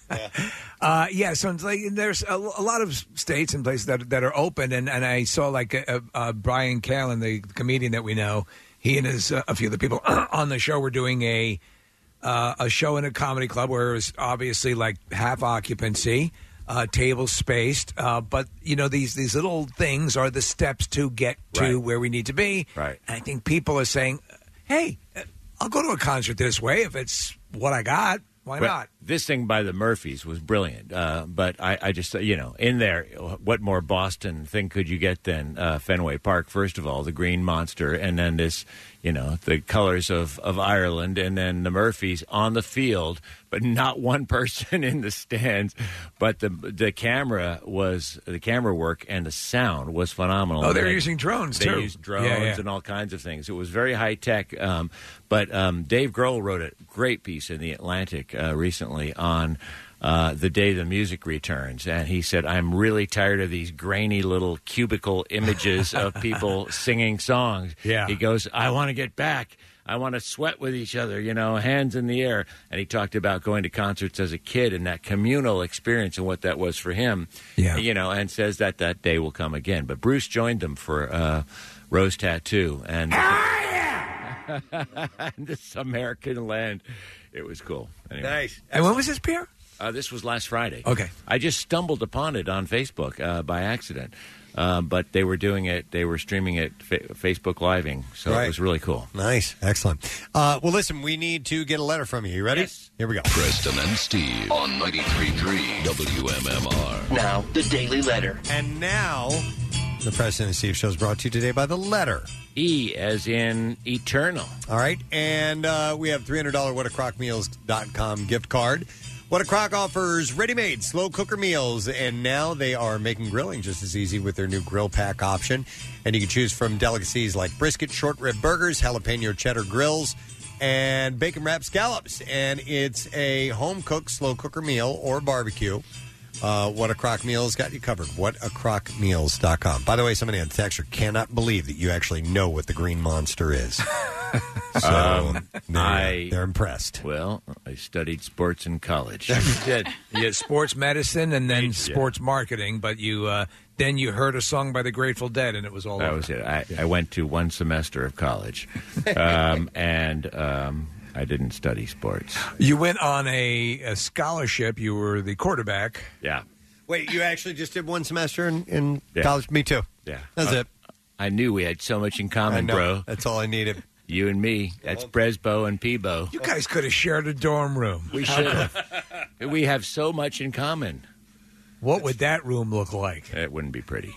Uh, yeah, so it's like there's a, a lot of states and places that that are open, and, and I saw like uh uh Brian Callen, the comedian that we know, he and his uh, a few of the people on the show were doing a uh, a show in a comedy club where it was obviously like half occupancy, uh, tables spaced, uh, but you know these these little things are the steps to get to Right. where we need to be. Right. And I think people are saying, "Hey, I'll go to a concert this way if it's what I got. Why But not?" This thing by the Murphys was brilliant. Uh, but I, I just, you know, in there, what more Boston thing could you get than uh, Fenway Park? First of all, the Green Monster, and then this, you know, the colors of, of Ireland, and then the Murphys on the field, but not one person in the stands. But the the camera was, the camera work and the sound was phenomenal. Oh, they're They- using drones, they too. used drones Yeah, yeah. and all kinds of things. It was very high tech. Um, but um, Dave Grohl wrote a great piece in The Atlantic uh, recently on uh, the day the music returns. And he said, I'm really tired of these grainy little cubicle images of people singing songs. Yeah. He goes, I want to get back. I want to sweat with each other, you know, hands in the air. And he talked about going to concerts as a kid and that communal experience and what that was for him. Yeah. You know, and says that that day will come again. But Bruce joined them for uh, Rose Tattoo. And this American land. It was cool. Anyway. Nice. And when was this, Pierre? Uh, this was last Friday. Okay. I just stumbled upon it on Facebook uh, by accident. Uh, but they were doing it, they were streaming it, fa- Facebook Living. So Right. it was really cool. Nice. Excellent. Uh, well, listen, we need to get a letter from you. You ready? Yes. Here we go. Preston and Steve on ninety-three point three W M M R. Now, the Daily Letter. And now, the Preston and Steve show is brought to you today by The Letter. E as in eternal. All right. And uh, we have three hundred dollars what a crock meals dot com gift card. What a Crock offers ready-made slow cooker meals, and now they are making grilling just as easy with their new grill pack option. And you can choose from delicacies like brisket, short rib burgers, jalapeno cheddar grills, and bacon wrapped scallops. And it's a home-cooked slow cooker meal or barbecue. Uh, What a Crock Meals got you covered. what a crock meals dot com. By the way, somebody on the texter cannot believe that you actually know what the Green Monster is. So Um, they're, I- they're impressed. Well, I studied sports in college. You did. You had sports medicine and then sports marketing, but you uh, then you heard a song by the Grateful Dead, and it was all That over. was it. I, I went to one semester of college, um, and um, I didn't study sports. You went on a, a scholarship. You were the quarterback. Yeah. Wait, you actually just did one semester in, in Yeah. college? Me too. Yeah. That's Uh, it. I knew we had so much in I common, know. bro. That's all I needed. You and me. That's Bresbo and Peebo. You guys could have shared a dorm room. We should have. We have so much in common. What would that room look like? It wouldn't be pretty.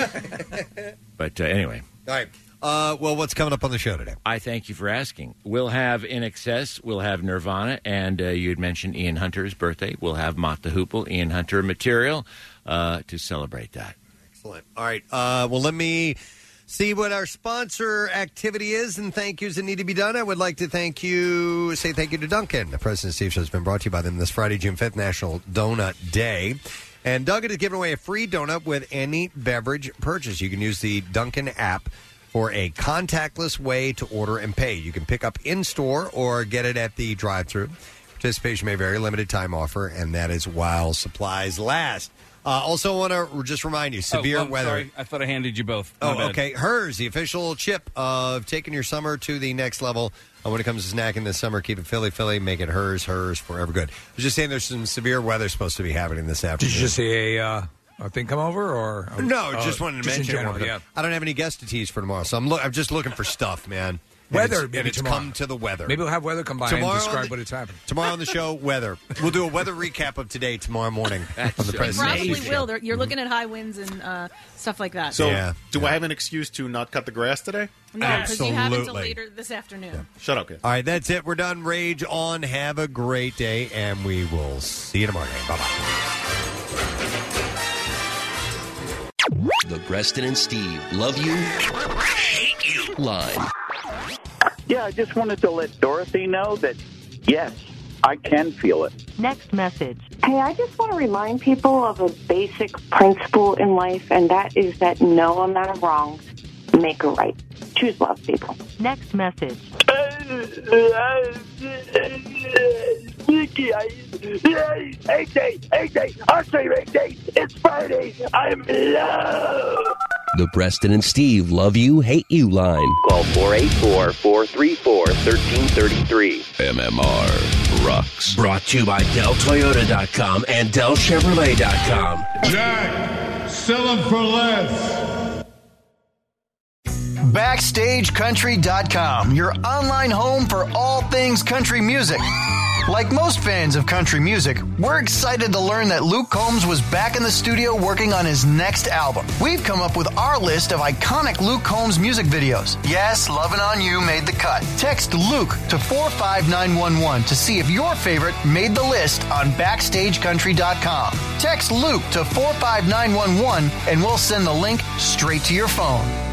But uh, anyway. All right. Uh, well, what's coming up on the show today? I thank you for asking. We'll have In Excess, we'll have Nirvana, and uh, you had mentioned Ian Hunter's birthday. We'll have Mott the Hoople, Ian Hunter material uh, to celebrate that. Excellent. All right. Uh, well, let me see what our sponsor activity is and thank yous that need to be done. I would like to thank you, say thank you to Duncan. The President Steve Show has been brought to you by them this Friday, June fifth, National Donut Day. And Duncan is giving away a free donut with any beverage purchase. You can use the Duncan app for a contactless way to order and pay. You can pick up in-store or get it at the drive-thru. Participation may vary, limited time offer, and that is while supplies last. Uh, also, want to just remind you, severe oh, I'm weather. Sorry. I thought I handed you both. My Oh, bad. okay. Hers, the official chip of taking your summer to the next level. Uh, when it comes to snacking this summer, keep it Philly, Philly. Make it hers, hers, forever good. I was just saying there's some severe weather supposed to be happening this afternoon. Did you just see a, uh, a thing come over? or No, uh, just wanted to just mention in general, it. yeah. I don't have any guest to tease for tomorrow, so I'm, lo- I'm just looking for stuff, man. And Weather, it's, maybe and it's tomorrow. come to the weather. Maybe we'll have weather come by Tomorrow and on describe the- what it's happening. Tomorrow on the show, weather. We'll do a weather recap of today tomorrow morning on the President Probably Steve will. Show. They're- You're looking at high winds and uh, stuff like that. So, do I have an excuse to not cut the grass today? no, because you have until Absolutely. later this afternoon. Shut up, kid. All right, that's it. We're done. Rage on. Have a great day, and we will see you tomorrow. Bye bye. The Preston and Steve love you, hate you line. Yeah, I just wanted to let Dorothy know that, yes, I can feel it. Next message. Hey, I just want to remind people of a basic principle in life, and that is that no amount of wrongs make a right. Choose love, people. Next message. Nikki, I, eight day, eight day, I'll say eight day. It's Friday. I'm in love. The Preston and Steve Love You, Hate You line. Call four eight four, four three four, one three three three. M M R rocks. Brought to you by Del Toyota dot com and Del Chevrolet dot com. Jack, sell them for less. Backstage Country dot com, your online home for all things country music. Like most fans of country music, we're excited to learn that Luke Combs was back in the studio working on his next album. We've come up with our list of iconic Luke Combs music videos. Yes, Lovin' On You made the cut. Text Luke to four five nine one one to see if your favorite made the list on Backstage Country dot com. Text Luke to four five nine one one and we'll send the link straight to your phone.